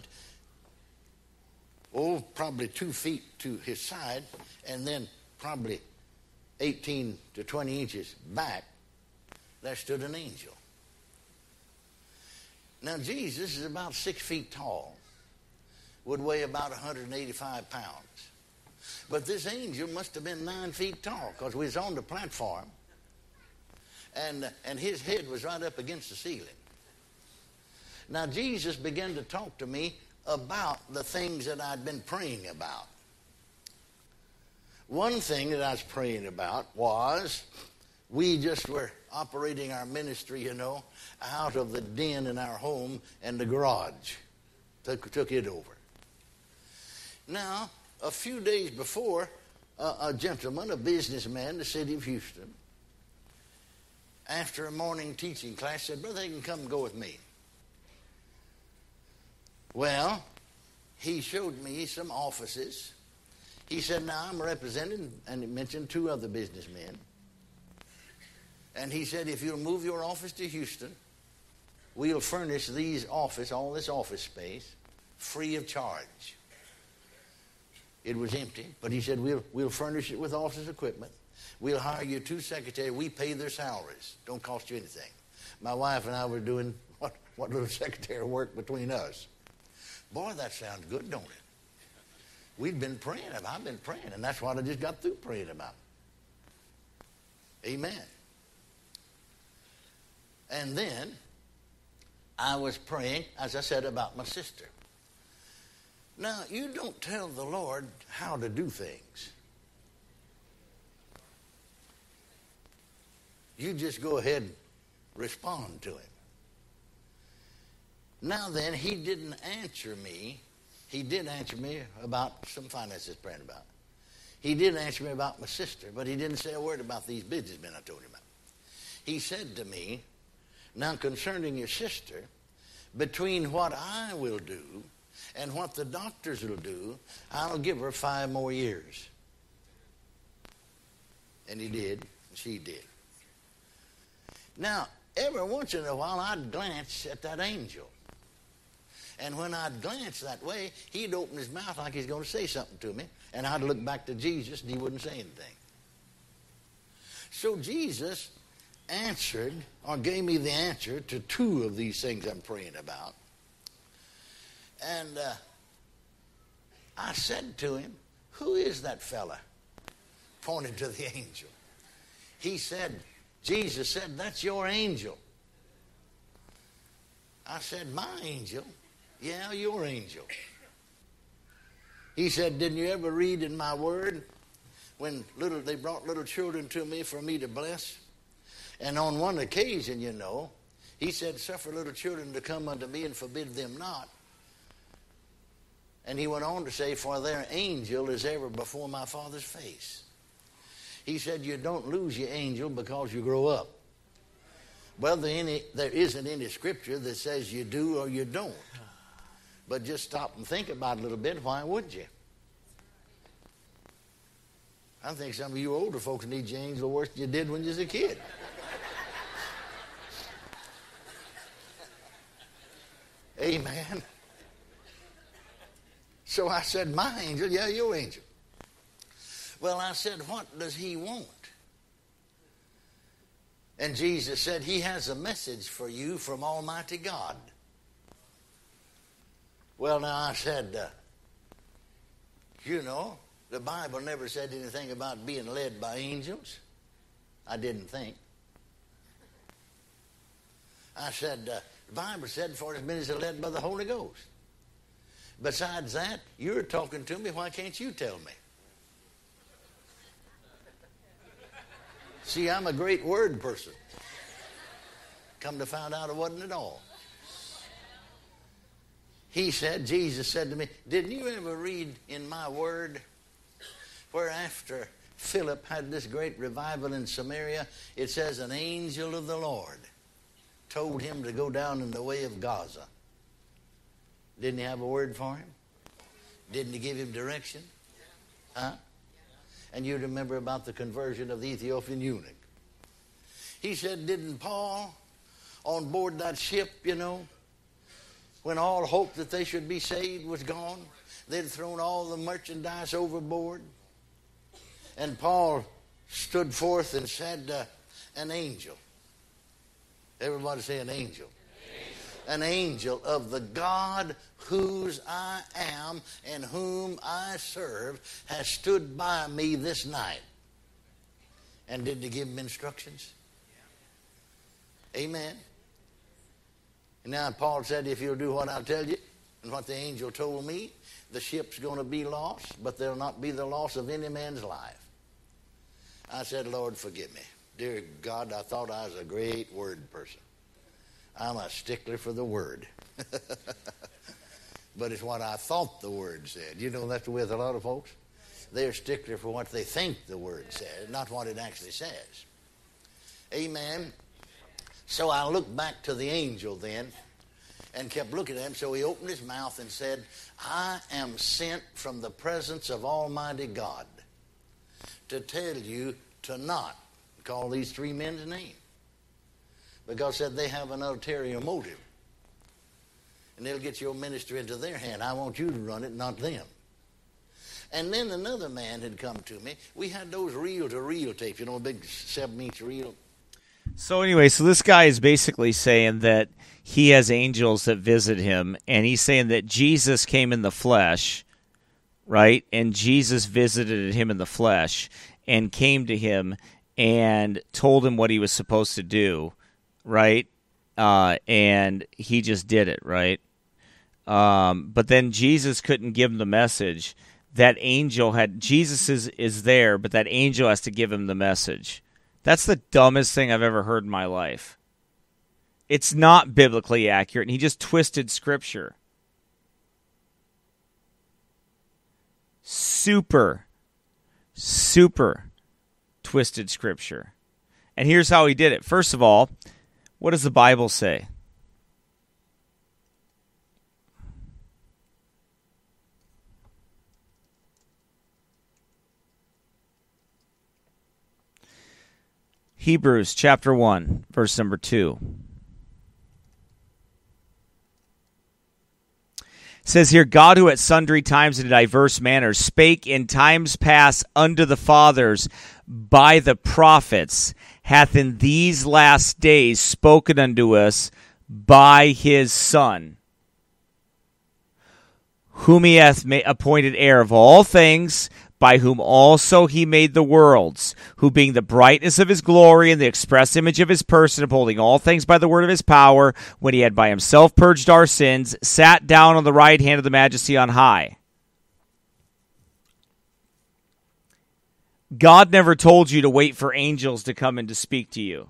oh, probably two feet to his side, and then probably eighteen to twenty inches back, there stood an angel. Now, Jesus is about six feet tall, would weigh about one hundred eighty-five pounds. But this angel must have been nine feet tall, because we was on the platform, and, and his head was right up against the ceiling. Now, Jesus began to talk to me about the things that I'd been praying about. One thing that I was praying about was we just were operating our ministry, you know, out of the den in our home and the garage. Took, took it over. Now, a few days before, uh, a gentleman, a businessman in the city of Houston, after a morning teaching class, said, "Brother, they can come and go with me." Well, he showed me some offices. He said, "Now I'm representing," and he mentioned two other businessmen. And he said, "If you'll move your office to Houston, we'll furnish these office, all this office space, free of charge." It was empty, but he said, we'll, we'll furnish it with office equipment. We'll hire you two secretaries. We pay their salaries. Don't cost you anything. My wife and I were doing what, what little secretary work between us. Boy, that sounds good, don't it? We'd been praying. I've been praying, and that's what I just got through praying about. Amen. And then I was praying, as I said, about my sister. Now, you don't tell the Lord how to do things. You just go ahead and respond to him. Now then, he didn't answer me. He did answer me about some finances praying about. He did answer me about my sister, but he didn't say a word about these businessmen I told him about. He said to me, "Now concerning your sister, between what I will do and what the doctors will do, I'll give her five more years." And he did, and she did. Now, every once in a while, I'd glance at that angel. And when I'd glance that way, he'd open his mouth like he's going to say something to me. And I'd look back to Jesus, and he wouldn't say anything. So Jesus answered, or gave me the answer to two of these things I'm praying about. And uh, I said to him, "Who is that fella?" Pointing to the angel. He said, Jesus said, "That's your angel." I said, "My angel?" "Yeah, your angel." He said, "Didn't you ever read in my word when little they brought little children to me for me to bless? And on one occasion, you know, he said, 'Suffer little children to come unto me and forbid them not.' And he went on to say, 'For their angel is ever before my Father's face.'" He said, you don't lose your angel because you grow up. Well, there, any, there isn't any scripture that says you do or you don't. But just stop and think about it a little bit. Why would you? I think some of you older folks need your angel worse than you did when you was a kid. Amen. So I said, my angel? Yeah, your angel. Well, I said, what does he want? And Jesus said, he has a message for you from Almighty God. Well, now I said, uh, you know, the Bible never said anything about being led by angels. I didn't think. I said, uh, the Bible said for as many as are led by the Holy Ghost. Besides that, you're talking to me. Why can't you tell me? See, I'm a great word person. Come to find out it wasn't at all. He said, Jesus said to me, didn't you ever read in my word where after Philip had this great revival in Samaria, it says an angel of the Lord told him to go down in the way of Gaza. Didn't he have a word for him? Didn't he give him direction? Huh? And you remember about the conversion of the Ethiopian eunuch. He said, didn't Paul on board that ship, you know, when all hope that they should be saved was gone, they'd thrown all the merchandise overboard. And Paul stood forth and said, uh, an angel. Everybody say an angel. An angel of the God whose I am and whom I serve has stood by me this night. And did he give him instructions? Amen. And now Paul said, if you'll do what I'll tell you and what the angel told me, the ship's going to be lost, but there'll not be the loss of any man's life. I said, Lord, forgive me. Dear God, I thought I was a great word person. I'm a stickler for the word. But it's what I thought the word said. You know, that's the way with a lot of folks. They're stickler for what they think the word says, not what it actually says. Amen. So I looked back to the angel then and kept looking at him. So he opened his mouth and said, I am sent from the presence of Almighty God to tell you to not call these three men's name. Because said they have an ulterior motive. And they'll get your ministry into their hand. I want you to run it, not them. And then another man had come to me. We had those reel-to-reel tapes, you know, a big seven-inch reel. So anyway, so this guy is basically saying that he has angels that visit him, and he's saying that Jesus came in the flesh, right? And Jesus visited him in the flesh and came to him and told him what he was supposed to do, right? Uh, and he just did it, right? Um, but then Jesus couldn't give him the message. That angel had, Jesus is, is there, but that angel has to give him the message. That's the dumbest thing I've ever heard in my life. It's not biblically accurate, and he just twisted Scripture. Super, super twisted Scripture. And here's how he did it. First of all, what does the Bible say? Hebrews chapter one, verse number two. It says here, God who at sundry times and in diverse manners spake in times past unto the fathers by the prophets, hath in these last days spoken unto us by his Son, whom he hath ma- appointed heir of all things, by whom also he made the worlds, who being the brightness of his glory and the express image of his person, upholding all things by the word of his power, when he had by himself purged our sins, sat down on the right hand of the majesty on high. God never told you to wait for angels to come and to speak to you.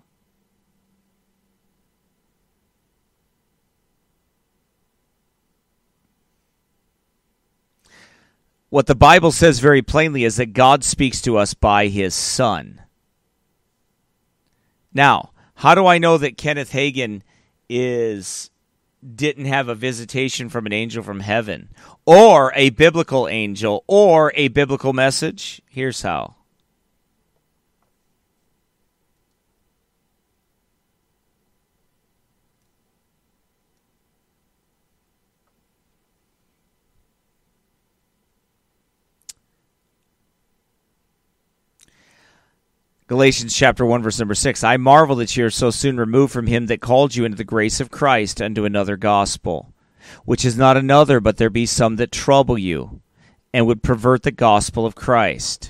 what the Bible says very plainly is that God speaks to us by his Son. Now, how do I know that Kenneth Hagin is didn't have a visitation from an angel from heaven or a biblical angel or a biblical message? Here's how. Galatians chapter one, verse number six. I marvel that you are so soon removed from him that called you into the grace of Christ unto another gospel, which is not another, but there be some that trouble you, and would pervert the gospel of Christ.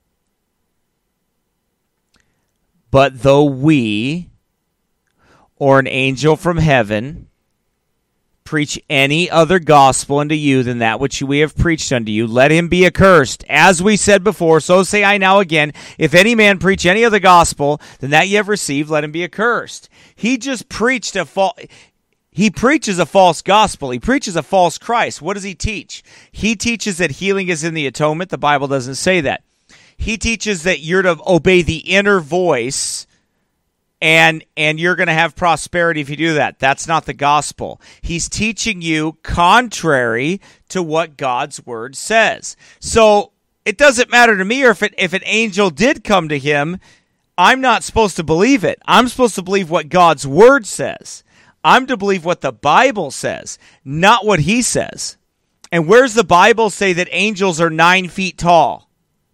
But though we, or an angel from heaven, preach any other gospel unto you than that which we have preached unto you, let him be accursed. As we said before, so say I now again, if any man preach any other gospel than that ye have received, let him be accursed. He just preached a false... He preaches a false gospel. He preaches a false Christ. What does he teach? He teaches that healing is in the atonement. The Bible doesn't say that. He teaches that you're to obey the inner voice, and and you're going to have prosperity if you do that. That's not the gospel. He's teaching you contrary to what God's word says. So it doesn't matter to me if it, if an angel did come to him. I'm not supposed to believe it. I'm supposed to believe what God's word says. I'm to believe what the Bible says, not what he says. And where's the Bible say that angels are nine feet tall?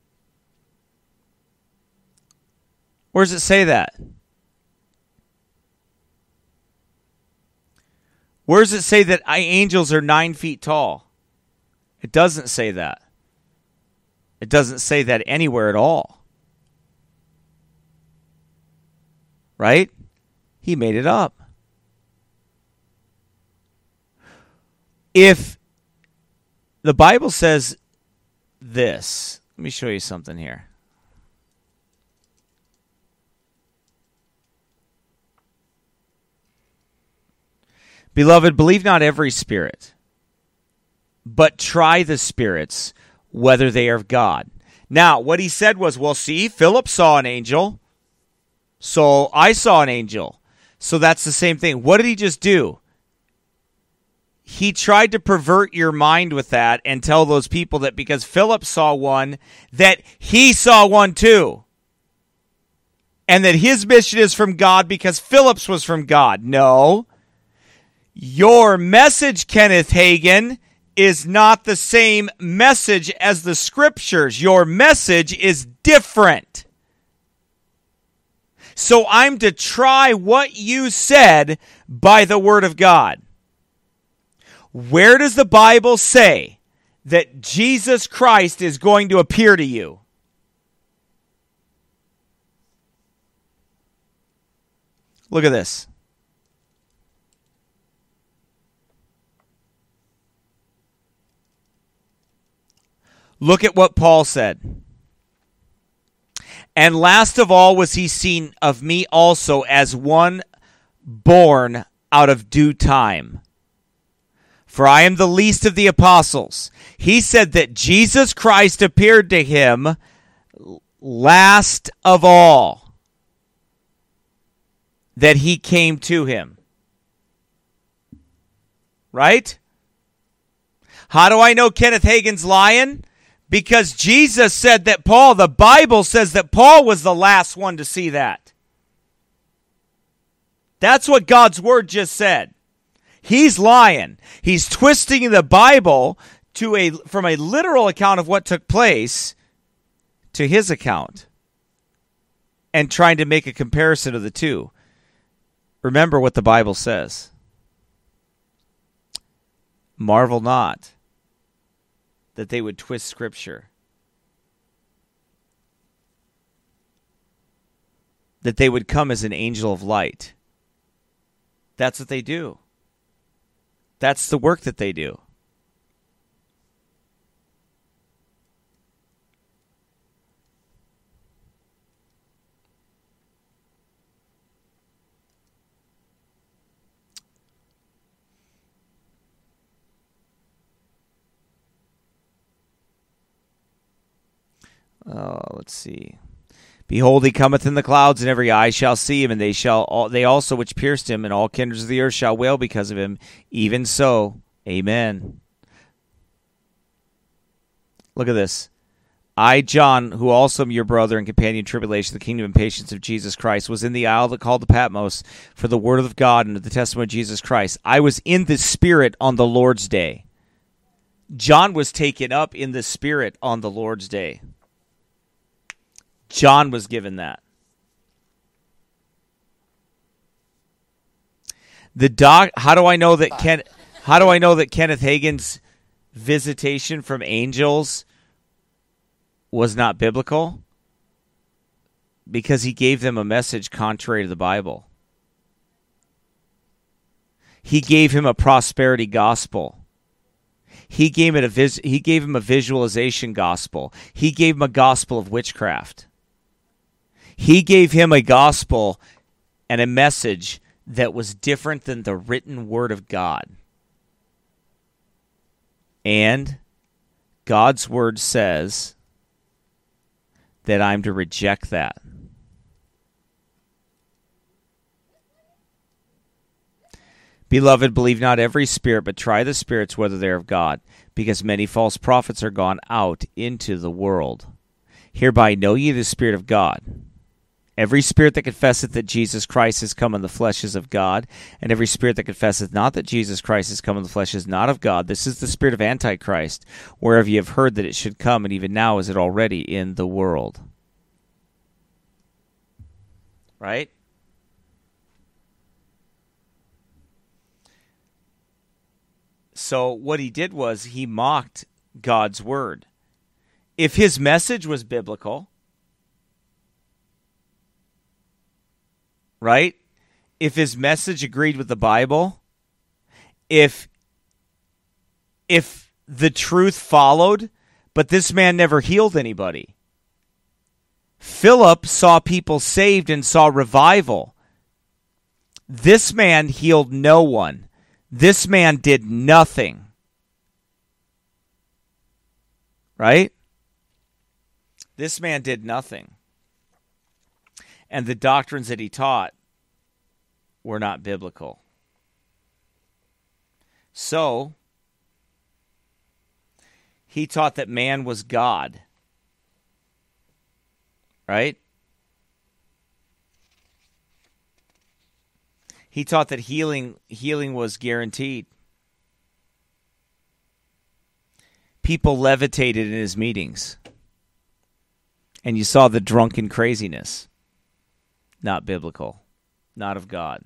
Where does it say that? Where does it say that angels are nine feet tall? It doesn't say that. It doesn't say that anywhere at all. Right? He made it up. If the Bible says this, let me show you something here. Beloved, believe not every spirit, but try the spirits, whether they are of God. Now, what he said was, well, see, Philip saw an angel, so I saw an angel. So that's the same thing. What did he just do? He tried to pervert your mind with that and tell those people that because Philip saw one, that he saw one too. And that his mission is from God because Philip's was from God. No. Your message, Kenneth Hagin, is not the same message as the scriptures. Your message is different. So I'm to try what you said by the word of God. Where does the Bible say that Jesus Christ is going to appear to you? Look at this. Look at what Paul said. And last of all was he seen of me also as one born out of due time. For I am the least of the apostles. He said that Jesus Christ appeared to him last of all, that he came to him. Right? How do I know Kenneth Hagin's lying? Because Jesus said that Paul, the Bible says that Paul was the last one to see that. That's what God's word just said. He's lying. He's twisting the Bible to a from a literal account of what took place to his account and trying to make a comparison of the two. Remember what the Bible says. Marvel not that they would twist Scripture, that they would come as an angel of light. That's what they do. That's the work that they do. Uh, let's see. Behold, he cometh in the clouds, and every eye shall see him, and they shall all, they also which pierced him, and all kindreds of the earth shall wail because of him. Even so, amen. Look at this. I, John, who also am your brother and companion in tribulation, the kingdom and patience of Jesus Christ, was in the isle that called the Patmos for the word of God and the testimony of Jesus Christ. I was in the Spirit on the Lord's day. John was taken up in the Spirit on the Lord's day. John was given that. The doc. How do I know that Ken? How do I know that Kenneth Hagin's visitation from angels was not biblical? Because he gave them a message contrary to the Bible. He gave him a prosperity gospel. He gave it a vis- he gave him a visualization gospel. He gave him a gospel of witchcraft. He gave him a gospel and a message that was different than the written word of God. And God's word says that I'm to reject that. Beloved, believe not every spirit, but try the spirits whether they are of God, because many false prophets are gone out into the world. Hereby know ye the Spirit of God. Every spirit that confesseth that Jesus Christ is come in the flesh is of God, and every spirit that confesseth not that Jesus Christ is come in the flesh is not of God. This is the spirit of Antichrist, whereof ye have heard that it should come, and even now is it already in the world. Right? So what he did was he mocked God's word. If his message was biblical, right? If his message agreed with the Bible, if if the truth followed, but this man never healed anybody. Philip saw people saved and saw revival. This man healed no one. This man did nothing. Right? This man did nothing. And the doctrines that he taught were not biblical. So, he taught that man was God. Right? He taught that healing healing was guaranteed. People levitated in his meetings. And you saw the drunken craziness. Not biblical. Not of God.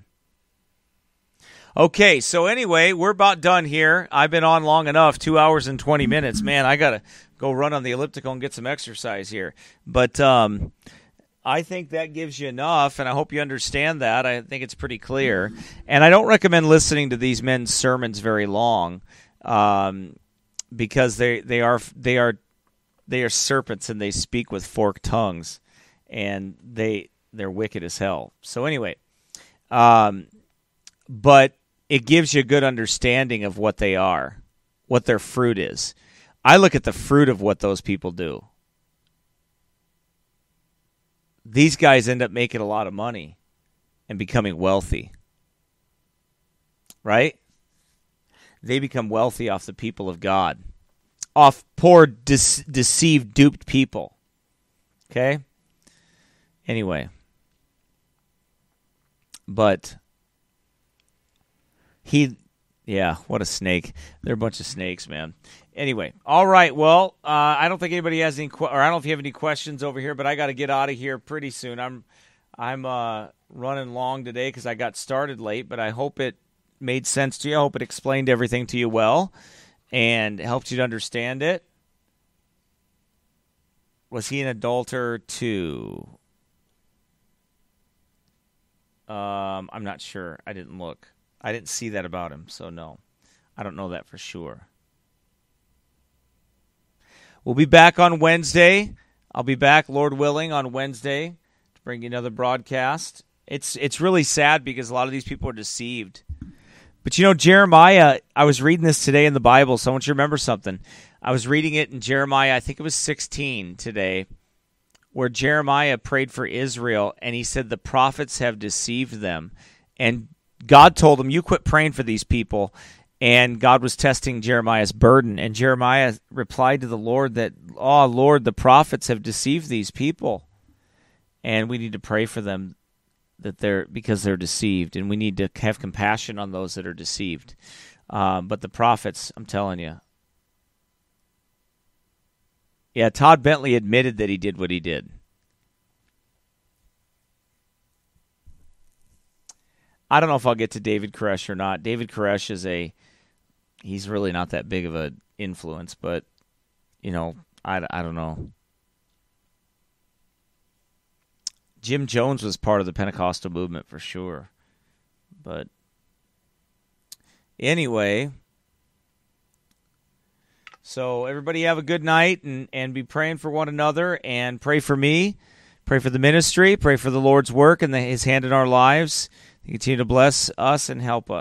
Okay, so anyway, we're about done here. I've been on long enough, two hours and twenty minutes. Man, I got to go run on the elliptical and get some exercise here. But um, I think that gives you enough, and I hope you understand that. I think it's pretty clear. And I don't recommend listening to these men's sermons very long um, because they, they are they are they are serpents and they speak with forked tongues, and they they're wicked as hell. So anyway, um, but it gives you a good understanding of what they are, what their fruit is. I look at the fruit of what those people do. These guys end up making a lot of money and becoming wealthy. Right? They become wealthy off the people of God. Off poor, de- deceived, duped people. Okay? Anyway. But he, yeah, what a snake. They're a bunch of snakes, man. Anyway, all right, well, uh, I don't think anybody has any, que- or I don't know if you have any questions over here, but I got to get out of here pretty soon. I'm I'm uh, running long today because I got started late, but I hope it made sense to you. I hope it explained everything to you well and helped you to understand it. Was he an adulterer too? Um, I'm not sure. I didn't look. I didn't see that about him, so no. I don't know that for sure. We'll be back on Wednesday. I'll be back, Lord willing, on Wednesday to bring you another broadcast. It's it's really sad because a lot of these people are deceived. But you know, Jeremiah, I was reading this today in the Bible, so I want you to remember something. I was reading it in Jeremiah, I think it was sixteen today, where Jeremiah prayed for Israel, and he said the prophets have deceived them. And God told him, you quit praying for these people. And God was testing Jeremiah's burden. And Jeremiah replied to the Lord that, oh, Lord, the prophets have deceived these people. And we need to pray for them that they're because they're deceived. And we need to have compassion on those that are deceived. Um, but the prophets, I'm telling you. Yeah, Todd Bentley admitted that he did what he did. I don't know if I'll get to David Koresh or not. David Koresh is a, he's really not that big of an influence, but, you know, I, I don't know. Jim Jones was part of the Pentecostal movement for sure. But anyway, so everybody have a good night and, and be praying for one another and pray for me. Pray for the ministry. Pray for the Lord's work and the, his hand in our lives. Continue to bless us and help us.